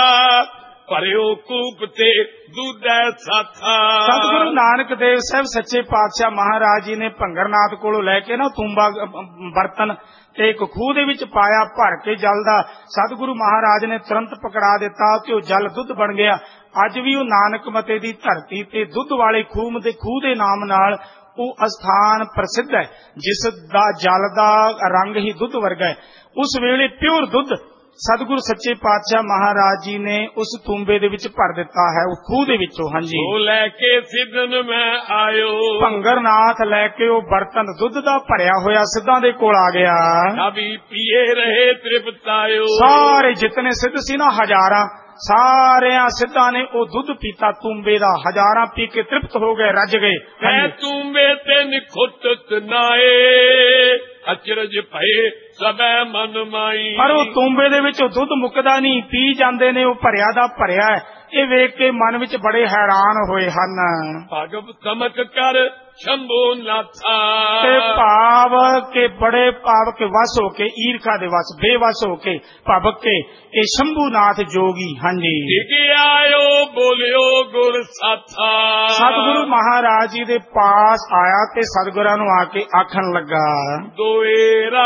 A: ਭਰਿਓ ਕੂਪ ਤੇ ਦੁੱਧੈ ਸਾਥਾ।
B: ਸਤਿਗੁਰੂ ਨਾਨਕ ਦੇਵ ਸਾਹਿਬ ਸੱਚੇ ਪਾਤਸ਼ਾਹ ਮਹਾਰਾਜ ਜੀ ਨੇ ਭੰਗਰਨਾਥ ਕੋਲੋਂ ਲੈ ਕੇ ਨਾ ਤੁੰਬਾ ਬਰਤਨ ਤੇ ਇੱਕ ਖੂਹ ਦੇ ਵਿੱਚ ਪਾਇਆ ਭਰ ਕੇ ਜਲ ਦਾ। ਸਤਿਗੁਰੂ ਮਹਾਰਾਜ ਨੇ ਤੁਰੰਤ ਪਕੜਾ ਦਿੱਤਾ ਤੇ ਉਹ ਜਲ ਦੁੱਧ ਬਣ ਗਿਆ। ਅੱਜ ਵੀ ਉਹ ਨਾਨਕ ਮਤੇ ਦੀ ਧਰਤੀ ਤੇ ਦੁੱਧ ਵਾਲੇ ਖੂਹ ਦੇ ਖੂਹ ਦੇ ਨਾਮ ਨਾਲ ਉਹ ਅਸਥਾਨ ਪ੍ਰਸਿੱਧ ਹੈ, ਜਿਸ ਦਾ ਜਲ ਦਾ ਰੰਗ ਹੀ ਦੁੱਧ ਵਰਗਾ ਹੈ। ਉਸ ਵੇਲੇ ਪਿਓਰ ਦੁੱਧ ਸਤਿਗੁਰੂ ਸੱਚੇ ਪਾਤਸ਼ਾਹ ਮਹਾਰਾਜ ਜੀ ਨੇ ਉਸ ਤੁੰਬੇ ਦੇ ਵਿੱਚ ਭਰ ਦਿੱਤਾ ਹੈ, ਉਹ ਖੂਹ ਦੇ ਵਿੱਚੋਂ। ਹਾਂਜੀ,
A: ਉਹ ਲੈ ਕੇ ਸਿੱਧਨ ਮੈਂ ਆਇਓ,
B: ਭੰਗਰਨਾਥ ਲੈ ਕੇ ਉਹ ਬਰਤਨ ਦੁੱਧ ਦਾ ਭਰਿਆ ਹੋਇਆ ਸਿੱਧਾਂ ਦੇ ਕੋਲ ਆ ਗਿਆ।
A: ਸਭੀ ਪੀਏ ਰਹੇ ਤ੍ਰਿਪਤਾਇਓ, ਸਾਰੇ
B: ਜਿਤਨੇ ਸਿੱਧ ਸੀ ਨਾ, ਹਜ਼ਾਰਾਂ, ਸਾਰਿਆਂ ਸਿੱਧਾਂ ਨੇ ਉਹ ਦੁੱਧ ਪੀਤਾ ਤੁੰਬੇ ਦਾ। ਹਜ਼ਾਰਾਂ ਪੀ ਕੇ ਤ੍ਰਿਪਤ ਹੋ ਗਏ, ਰੱਜ ਗਏ।
A: ਮੈਂ ਤੁੰਬੇ ਤੇ ਨਿਖੁੱਟਤ ਨਾਏ, ਅਚਰਜ ਭਏ ਸਭੈ ਮਨ ਮਾਈ।
B: ਪਰ ਉਹ ਤੁੰਬੇ ਦੇ ਵਿੱਚ ਉਹ ਦੁੱਧ ਮੁੱਕਦਾ ਨਹੀਂ, ਪੀ ਜਾਂਦੇ ਨੇ, ਉਹ ਭਰਿਆ ਦਾ ਭਰਿਆ ਹੈ। ਇਹ ਵੇਖ ਕੇ ਮਨ ਵਿੱਚ ਬੜੇ ਹੈਰਾਨ ਹੋਏ ਹਨ।
A: ਭਗਵ ਤਮਕ ਕਰ ਸ਼ੰਭੂ ਨਾਥਾ,
B: ਤੇ ਭਾਵ ਕੇ ਬੜੇ ਭਾਵ ਕੇ ਵਸ ਹੋ ਕੇ, ਈਰਖਾ ਦੇ ਵਸ, ਬੇਵਸ ਹੋ ਕੇ, ਭਵਕ ਕੇ ਇਹ ਸ਼ੰਭੂਨਾਥ ਜੋਗੀ। ਹਾਂਜੀ,
A: ਟਿਕ ਆਇਓ ਬੋਲਿਓ ਗੁਰ ਸਾਥਾ,
B: ਸਤਿਗੁਰੂ ਮਹਾਰਾਜ ਜੀ ਦੇ ਪਾਸ ਆਇਆ ਤੇ ਸਤਿਗੁਰਾਂ ਨੂੰ ਆ ਕੇ ਆਖਣ ਲੱਗਾ,
A: ਦੋਏਰਾ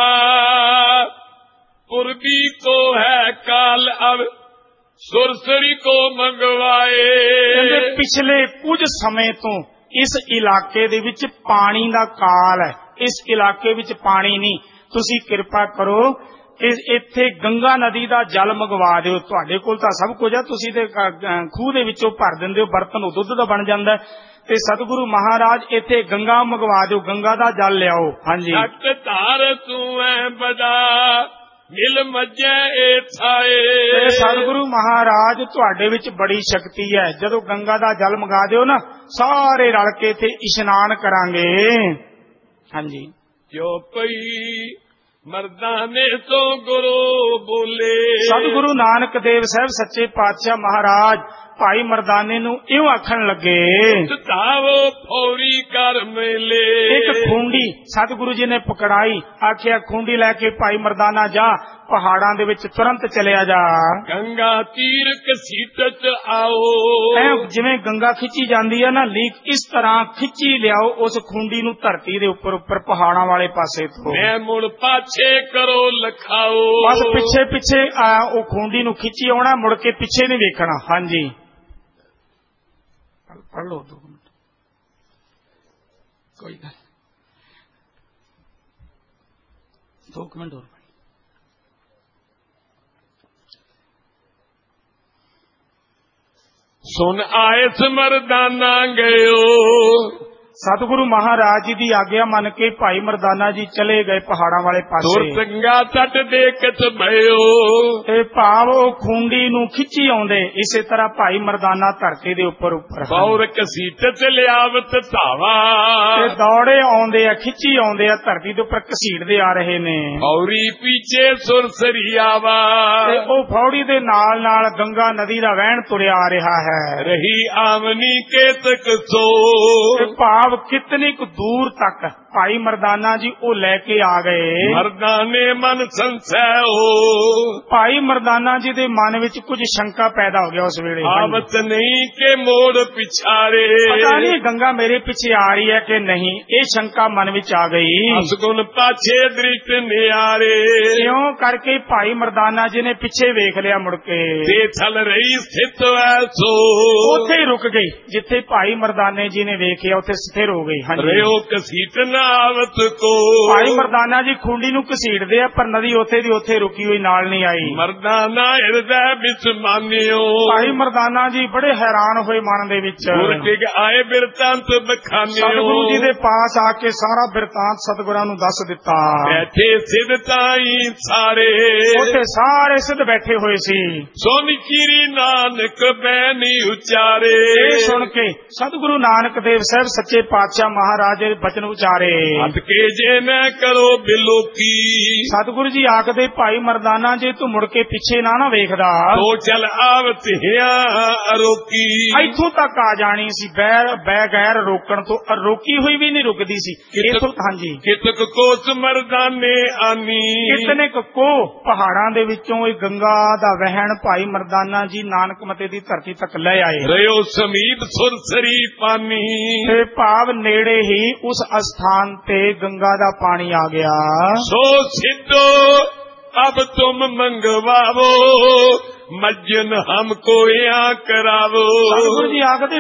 A: ਪੁਰਬੀ ਕੋ ਹੈ ਕਾਲ ਅਬ ਸੁਰਸਰੀ ਕੋ ਮੰਗਵਾਏ।
B: ਕਹਿੰਦੇ ਪਿਛਲੇ ਕੁਝ ਸਮੇਂ ਤੋਂ ਇਸ ਇਲਾਕੇ ਦੇ ਵਿੱਚ ਪਾਣੀ ਦਾ ਕਾਲ ਹੈ, ਇਸ ਇਲਾਕੇ ਵਿੱਚ ਪਾਣੀ ਨਹੀਂ। ਤੁਸੀਂ ਕਿਰਪਾ ਕਰੋ ਇੱਥੇ ਗੰਗਾ ਨਦੀ ਦਾ ਜਲ ਮੰਗਵਾ ਦਿਓ। ਤੁਹਾਡੇ ਕੋਲ ਤਾਂ ਸਭ ਕੁਝ ਹੈ, ਤੁਸੀਂ ਤੇ ਖੂਹ ਦੇ ਵਿੱਚੋਂ ਭਰ ਦਿੰਦੇ ਹੋ ਬਰਤਨ, ਉਹ ਦੁੱਧ ਦਾ ਬਣ ਜਾਂਦਾ। ਤੇ ਸਤਿਗੁਰੂ ਮਹਾਰਾਜ ਇੱਥੇ ਗੰਗਾ ਮੰਗਵਾ ਦਿਓ, ਗੰਗਾ ਦਾ ਜਲ ਲਿਆਓ। ਹਾਂਜੀ,
A: ਸਤ ਧਾਰ ਤੂੰ ਐ ਬੜਾ ਮਿਲ ਮੱਜੈ ਏ ਥਾਏ।
B: ਸਤਿਗੁਰੂ ਮਹਾਰਾਜ ਤੁਹਾਡੇ ਵਿੱਚ ਬੜੀ ਸ਼ਕਤੀ ਹੈ, ਜਦੋਂ ਗੰਗਾ ਦਾ ਜਲ ਮੰਗਾ ਦਿਓ ਨਾ, ਸਾਰੇ ਰਲ ਕੇ ਇੱਥੇ ਇਸ਼ਨਾਨ ਕਰਾਂਗੇ। ਹਾਂਜੀ,
A: ਜੋ ਪਈ ਮਰਦਾਨੇ ਤੋਂ ਗੁਰੂ ਬੋਲੇ।
B: ਸਤਿਗੁਰੂ ਨਾਨਕ ਦੇਵ ਸਾਹਿਬ ਸੱਚੇ ਪਾਤਸ਼ਾਹ ਮਹਾਰਾਜ ਭਾਈ ਮਰਦਾਨੇ ਨੂੰ ਇਉਂ ਆਖਣ ਲੱਗੇ,
A: ਤਾਵੋ ਫੌਰੀ ਕਰ ਮੇਲੇ।
B: ਇੱਕ ਖੂੰਡੀ ਸਤਿਗੁਰੂ ਜੀ ਨੇ ਪਕੜਾਈ, ਆਖਿਆ ਖੂੰਡੀ ਲੈ ਕੇ ਭਾਈ ਮਰਦਾਨਾ ਜਾ, ਪਹਾੜਾਂ ਦੇ ਵਿੱਚ ਤੁਰੰਤ ਚਲਿਆ ਜਾ।
A: ਗੰਗਾ ਤੀਰ ਘਸੀਟਤ ਆਓ,
B: ਐ ਜਿਵੇਂ ਗੰਗਾ ਖਿੱਚੀ ਜਾਂਦੀ ਹੈ ਨਾ ਲੀਕ, ਇਸ ਤਰ੍ਹਾਂ ਖਿੱਚੀ ਲਿਆਓ ਉਸ ਖੂੰਡੀ ਨੂੰ ਧਰਤੀ ਦੇ ਉੱਪਰ ਉੱਪਰ ਪਹਾੜਾਂ ਵਾਲੇ ਪਾਸੇ ਤੋਂ।
A: ਮੈਂ ਮੁੜ ਪਾਛੇ ਕਰੋ ਲਖਾਓ,
B: ਬਸ ਪਿੱਛੇ ਪਿੱਛੇ ਆਇਆ, ਉਹ ਖੂੰਡੀ ਨੂੰ ਖਿੱਚੀ ਆਉਣਾ, ਮੁੜ ਕੇ ਪਿੱਛੇ ਨਹੀਂ ਵੇਖਣਾ। ਹਾਂਜੀ, ਪੜ ਲੋ ਦੋ ਮਿੰਟ, ਕੋਈ ਗੱਲ, ਦੋ ਮਿੰਟ ਹੋਰ।
A: ਸੁਨ ਆਇਸ ਮਰਦਾਨਾ ਗਇਓ,
B: ਸਤਿਗੁਰੂ ਮਹਾਰਾਜ ਜੀ ਦੀ ਆਗਿਆ ਮੰਨ ਕੇ ਭਾਈ ਮਰਦਾਨਾ ਜੀ ਚਲੇ ਗਏ ਪਹਾੜਾਂ ਵਾਲੇ ਪਾਸੇ।
A: ਦੁਰ ਸਿੰਘਾ ਤਟ ਦੇਖਤ ਭਇਓ,
B: ਤੇ ਭਾਵ ਉਹ ਖੂੰਡੀ ਨੂੰ ਖਿੱਚੀ ਆਉਂਦੇ, ਇਸੇ ਤਰ੍ਹਾਂ ਭਾਈ ਮਰਦਾਨਾ ਧਰਤੀ ਦੇ ਉੱਪਰ ਉੱਪਰ
A: ਬੌਰ ਘਸੀਟਤ ਲਿਆਵਤ ਧਾਵਾ,
B: ਤੇ ਦੌੜੇ ਆਉਂਦੇ ਆ, ਖਿੱਚੀ ਆਉਂਦੇ ਆ, ਧਰਤੀ ਦੇ ਉੱਪਰ ਘਸੀਟਦੇ ਆ ਰਹੇ ਨੇ।
A: ਫੌਰੀ ਪਿੱਛੇ ਸੁਰਸਰੀ ਆਵਾ,
B: ਤੇ ਉਹ ਫੌੜੀ ਦੇ ਨਾਲ ਨਾਲ ਗੰਗਾ ਨਦੀ ਦਾ ਵਹਿਣ ਤੁਰਿਆ ਆ ਰਿਹਾ ਹੈ।
A: ਰਹੀ ਆਵਨੀ ਕੇਤਕ ਸੋ,
B: ਭਾਵ ਕਿਤਨੀ ਕੁ ਦੂਰ ਤੱਕ ਭਾਈ ਮਰਦਾਨਾ ਜੀ ਉਹ ਲੈ ਕੇ ਆ ਗਏ।
A: ਮਰਦਾਨੇ ਮਨ ਸੰਸੈ ਹੋ,
B: ਭਾਈ ਮਰਦਾਨਾ ਜੀ ਦੇ ਮਨ ਵਿੱਚ ਕੁਝ ਸ਼ੰਕਾ ਪੈਦਾ ਹੋ ਗਿਆ ਉਸ ਵੇਲੇ।
A: ਆਵਤ ਨਹੀਂ ਕਿ ਮੋੜ ਪਿਛਾਰੇ,
B: ਪਤਾ ਨਹੀਂ ਗੰਗਾ ਮੇਰੇ ਪਿੱਛੇ ਆ ਰਹੀ ਹੈ ਕਿ ਨਹੀਂ, ਇਹ ਸ਼ੰਕਾ ਮਨ ਵਿੱਚ ਆ ਗਈ।
A: ਅਸਗੁਣ ਪਾਛੇ ਦ੍ਰਿਸ਼ਟ ਨਿਆਰੇ,
B: ਕਿਉਂ ਕਰਕੇ ਭਾਈ ਮਰਦਾਨਾ ਜੀ ਨੇ ਪਿੱਛੇ ਵੇਖ ਲਿਆ ਮੁੜ ਕੇ,
A: ਤੇ ਥਲ ਰਹੀ ਸਥਿਤ ਐਸੋ,
B: ਉੱਥੇ ਹੀ ਰੁਕ ਗਈ ਜਿੱਥੇ ਭਾਈ ਮਰਦਾਨੇ ਜੀ ਨੇ ਵੇਖਿਆ, ਉੱਥੇ ਸਥਿਰ ਹੋ ਗਈ। ਹਾਂਜੀ,
A: ਰਿਓ ਕਸੀਟ ਨਾਵਤ ਕੋ,
B: ਭਾਈ ਮਰਦਾਨਾ ਜੀ ਖੁੰਡੀ ਨੂੰ ਘਸੀਟਦੇ ਆ ਪਰ ਨਦੀ ਉੱਥੇ ਦੀ ਉੱਥੇ ਰੁਕੀ ਹੋਈ ਨਾਲ ਨਹੀਂ ਆਈ।
A: ਮਰਦਾਨਾ ਹਿਰਦੈ ਵਿੱਚ ਮਾਨਿਓ,
B: ਭਾਈ ਮਰਦਾਨਾ ਜੀ ਬੜੇ ਹੈਰਾਨ ਹੋਏ ਮਨ ਦੇ ਵਿੱਚ।
A: ਗੁਰਟਿਕ ਆਏ ਬਿਰਤਾਂਤ ਬਖਾਨਿਓ,
B: ਸਤਿਗੁਰੂ ਜੀ ਦੇ ਪਾਸ ਆ ਕੇ ਸਾਰਾ ਬਿਰਤਾਂਤ ਸਤਿਗੁਰਾਂ ਨੂੰ ਦੱਸ ਦਿੱਤਾ।
A: ਬੈਠੇ ਸਿਧ ਤਾਈ ਸਾਰੇ,
B: ਉੱਥੇ ਸਾਰੇ ਸਿੱਧ ਬੈਠੇ ਹੋਏ ਸੀ।
A: ਸੁਨ ਕੀਰੀ ਨਾਨਕ ਬੈਨੀ ਉਚਾਰੇ,
B: ਇਹ ਸੁਣ ਕੇ ਸਤਿਗੁਰੂ ਨਾਨਕ ਦੇਵ ਸਾਹਿਬ ਸੱਚੇ ਪਾਤਸ਼ਾਹ ਮਹਾਰਾਜ ਦੇ ਬਚਨ ਉਚਾਰੇ।
A: ਹੱਥ ਕੇ ਜੇ ਨਾ ਕਰੋ ਬਿਲੋਕੀ,
B: ਸਤਿਗੁਰੂ ਜੀ ਆਖਦੇ ਭਾਈ ਮਰਦਾਨਾ ਜੇ ਤੂੰ ਮੁੜ ਕੇ ਪਿੱਛੇ ਨਾ ਨਾ ਵੇਖਦਾ
A: ਤੋ ਚਲ ਆਵਤ ਹਿਆ ਅਰੋਕੀ,
B: ਇੱਥੋਂ ਤੱਕ ਆ ਜਾਣੀ ਸੀ। ਬੈ ਬੈਗੈਰ ਰੋਕਣ ਤੋਂ ਰੋਕੀ ਹੋਈ ਵੀ ਨਹੀਂ ਰੁਕਦੀ ਸੀ ਇੱਥੋਂ। ਹਾਂਜੀ,
A: ਕਿਤਕ ਕੋਸ ਮਰਦਾਨੇ ਆਨੀ,
B: ਕਿਤਨੇ ਕੋ ਪਹਾੜਾਂ ਦੇ ਵਿੱਚੋਂ ਇਹ ਗੰਗਾ ਦਾ ਵਹਿਣ ਭਾਈ ਮਰਦਾਨਾ ਜੀ ਨਾਨਕ ਮਤੇ ਦੀ ਧਰਤੀ ਤੱਕ ਲੈ ਆਏ।
A: ਰਿਓ ਸਮੀਪ ਸੁਰਸਰੀ ਪਾਨੀ,
B: ਤੇ ਭਾਵ ਨੇੜੇ ਹੀ ਉਸ ਅਸਥਾਨ ਤੇ ਗੰਗਾ ਦਾ ਪਾਣੀ ਆ ਗਿਆ।
A: ਸੋ ਸਿੱਧੋ ਅਬ ਤੁਮ ਮੰਗਵਾਵੋ, ਮੱਜਨ ਹਮਕੋ ਯਾ ਕਰਾਵੋ।
B: ਸਤਿਗੁਰੂ ਜੀ ਆਖਦੇ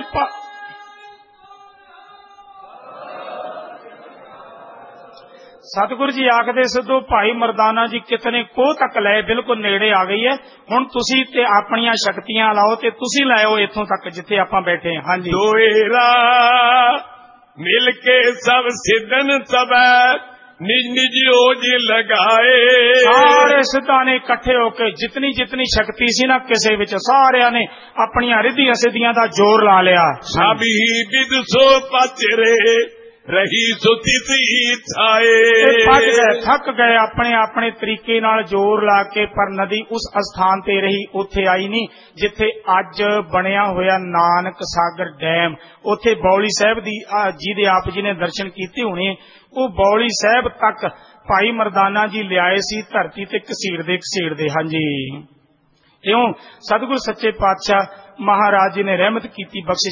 B: ਸਤਿਗੁਰੂ ਜੀ ਆਖਦੇ ਸਿੱਧੋ ਭਾਈ ਮਰਦਾਨਾ ਜੀ ਕਿਤਨੇ ਕੋਹ ਤੱਕ ਲਏ, ਬਿਲਕੁਲ ਨੇੜੇ ਆ ਗਈ ਹੈ। ਹੁਣ ਤੁਸੀਂ ਤੇ ਆਪਣੀਆਂ ਸ਼ਕਤੀਆਂ ਲਾਓ ਤੇ ਤੁਸੀਂ ਲੈ ਆਓ ਇੱਥੋਂ ਤੱਕ ਜਿੱਥੇ ਆਪਾਂ ਬੈਠੇ ਹਾਂ। ਹਾਂਜੀ,
A: ਦੋਏਰਾ ਮਿਲ ਕੇ ਸਭ ਸਿੱਧਨ ਸਬੈ, ਨਿਜ ਨਿਜ ਓਜ ਲਗਾਏ।
B: ਸਾਰੇ ਸਿੱਧਾਂ ਨੇ ਇਕੱਠੇ ਹੋ ਕੇ ਜਿਤਨੀ ਜਿਤਨੀ ਸ਼ਕਤੀ ਸੀ ਨਾ ਕਿਸੇ ਵਿੱਚ, ਸਾਰਿਆਂ ਨੇ ਆਪਣੀਆਂ ਰਿੱਧੀਆਂ ਸਿੱਧੀਆਂ ਦਾ ਜ਼ੋਰ ਲਾ ਲਿਆ।
A: ਸਭੀ ਵਿਦ ਸੋ ਪਚਰੇ, ਰਹੀ ਸੁਤੀ ਸੀ ਛਾਏ।
B: ਥੱਕ ਗਏ ਥੱਕ ਗਏ ਆਪਣੇ ਆਪਣੇ ਤਰੀਕੇ ਨਾਲ ਜ਼ੋਰ ਲਾ ਕੇ, ਪਰ ਨਦੀ ਉਸ ਅਸਥਾਨ ਤੇ ਰਹੀ, ਉੱਥੇ ਆਈ ਨਹੀਂ ਜਿੱਥੇ ਅੱਜ ਬਣਿਆ ਹੋਇਆ ਨਾਨਕ ਸਾਗਰ ਡੈਮ। ਉੱਥੇ ਬੌਲੀ ਸਾਹਿਬ ਦੀ ਜਿਹਦੇ ਆਪ ਜੀ ਨੇ ਦਰਸ਼ਨ ਕੀਤੇ ਹੋਣੇ, ਉਹ ਬੌਲੀ ਸਾਹਿਬ ਤੱਕ ਭਾਈ ਮਰਦਾਨਾ ਜੀ ਲਿਆਏ ਸੀ ਧਰਤੀ ਤੇ ਘਸੀੜਦੇ ਘਸੀੜਦੇ। ਹਾਂਜੀ, ਕਿਉਂ ਸਤਿਗੁਰ ਸੱਚੇ ਪਾਤਸ਼ਾਹ ਮਹਾਰਾਜ ਜੀ ਨੇ ਰਹਿਮਤ ਕੀਤੀ, ਬਖਸ਼ਿਸ਼